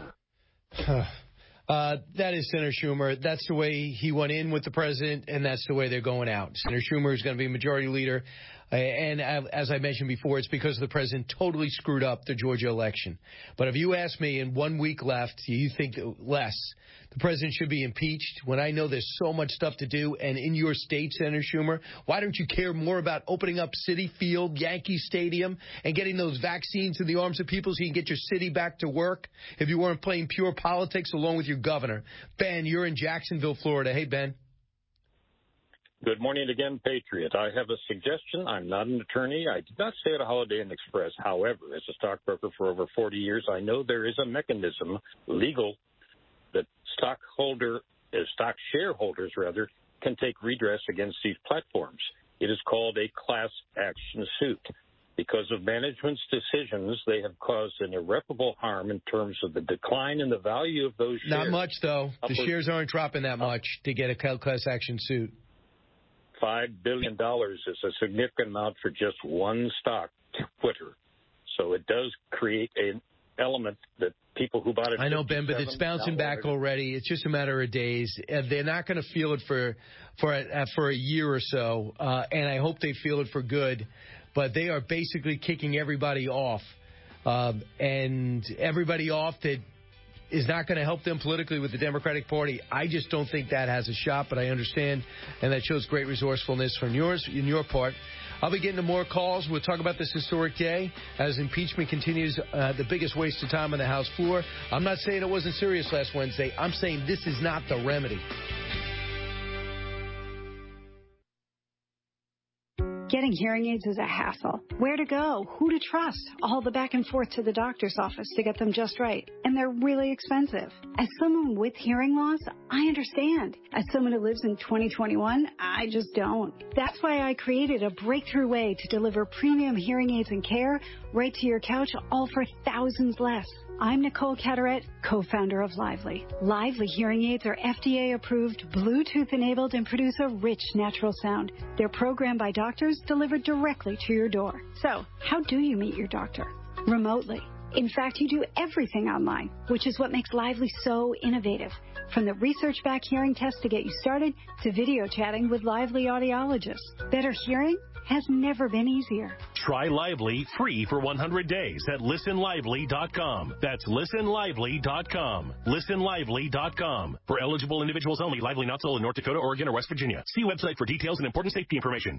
That is Senator Schumer. That's the way he went in with the president, and that's the way they're going out. Senator Schumer is going to be majority leader. And as I mentioned before, it's because the president totally screwed up the Georgia election. But if you ask me, in 1 week left, you think less, the president should be impeached when I know there's so much stuff to do. And in your state, Senator Schumer, why don't you care more about opening up Citi Field, Yankee Stadium, and getting those vaccines in the arms of people so you can get your city back to work if you weren't playing pure politics along with your governor? Ben, you're in Jacksonville, Florida. Hey, Ben. Good morning again, Patriot. I have a suggestion. I'm not an attorney. I did not stay at a Holiday Inn Express. However, as a stockbroker for over 40 years, I know there is a mechanism, legal, that stock shareholders can take redress against these platforms. It is called a class action suit. Because of management's decisions, they have caused an irreparable harm in terms of the decline in the value of those shares. Not much, though. The shares aren't dropping that much to get a class action suit. $5 billion is a significant amount for just one stock, Twitter. So it does create an element that people who bought it. I know, Ben, but it's bouncing back already. It's just a matter of days. They're not going to feel it for a year or so, and I hope they feel it for good. But they are basically kicking everybody off, and everybody off that is not going to help them politically with the Democratic Party. I just don't think that has a shot, but I understand, and that shows great resourcefulness from your part. I'll be getting to more calls. We'll talk about this historic day as impeachment continues, the biggest waste of time on the House floor. I'm not saying it wasn't serious last Wednesday. I'm saying this is not the remedy. Getting hearing aids is a hassle. Where to go? Who to trust? All the back and forth to the doctor's office to get them just right. And they're really expensive. As someone with hearing loss, I understand. As someone who lives in 2021, I just don't. That's why I created a breakthrough way to deliver premium hearing aids and care right to your couch, all for thousands less. I'm Nicole Cataret, co-founder of Lively. Lively hearing aids are FDA-approved, Bluetooth-enabled, and produce a rich, natural sound. They're programmed by doctors, delivered directly to your door. So, how do you meet your doctor? remotely. In fact, you do everything online, which is what makes Lively so innovative. From the research-backed hearing test to get you started to video chatting with Lively audiologists. Better hearing has never been easier. Try Lively free for 100 days at listenlively.com. That's listenlively.com. Listenlively.com. For eligible individuals only. Lively not sold in North Dakota, Oregon, or West Virginia. See website for details and important safety information.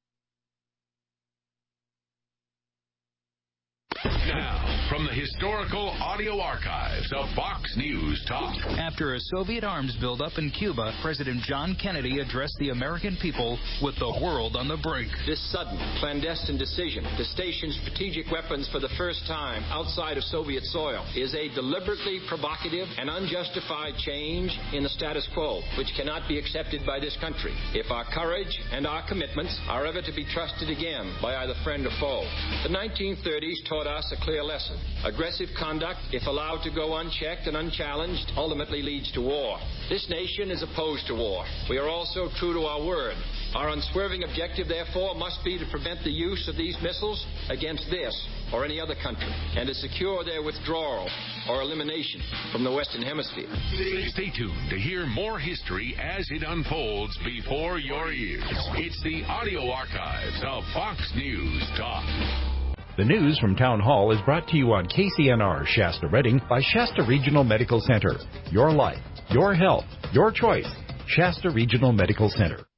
Now, from the historical audio archives of Fox News Talk. After a Soviet arms buildup in Cuba, President John Kennedy addressed the American people with the world on the brink. This sudden, clandestine decision to station strategic weapons for the first time outside of Soviet soil is a deliberately provocative and unjustified change in the status quo, which cannot be accepted by this country if our courage and our commitments are ever to be trusted again by either friend or foe. The 1930s taught us a clear lesson. Aggressive conduct, if allowed to go unchecked and unchallenged, ultimately leads to war. This nation is opposed to war. We are also true to our word. Our unswerving objective, therefore, must be to prevent the use of these missiles against this or any other country, and to secure their withdrawal or elimination from the Western Hemisphere. Stay tuned to hear more history as it unfolds before your ears. It's the audio archives of Fox News Talk. The news from Town Hall is brought to you on KCNR Shasta Redding by Shasta Regional Medical Center. Your life, your health, your choice. Shasta Regional Medical Center.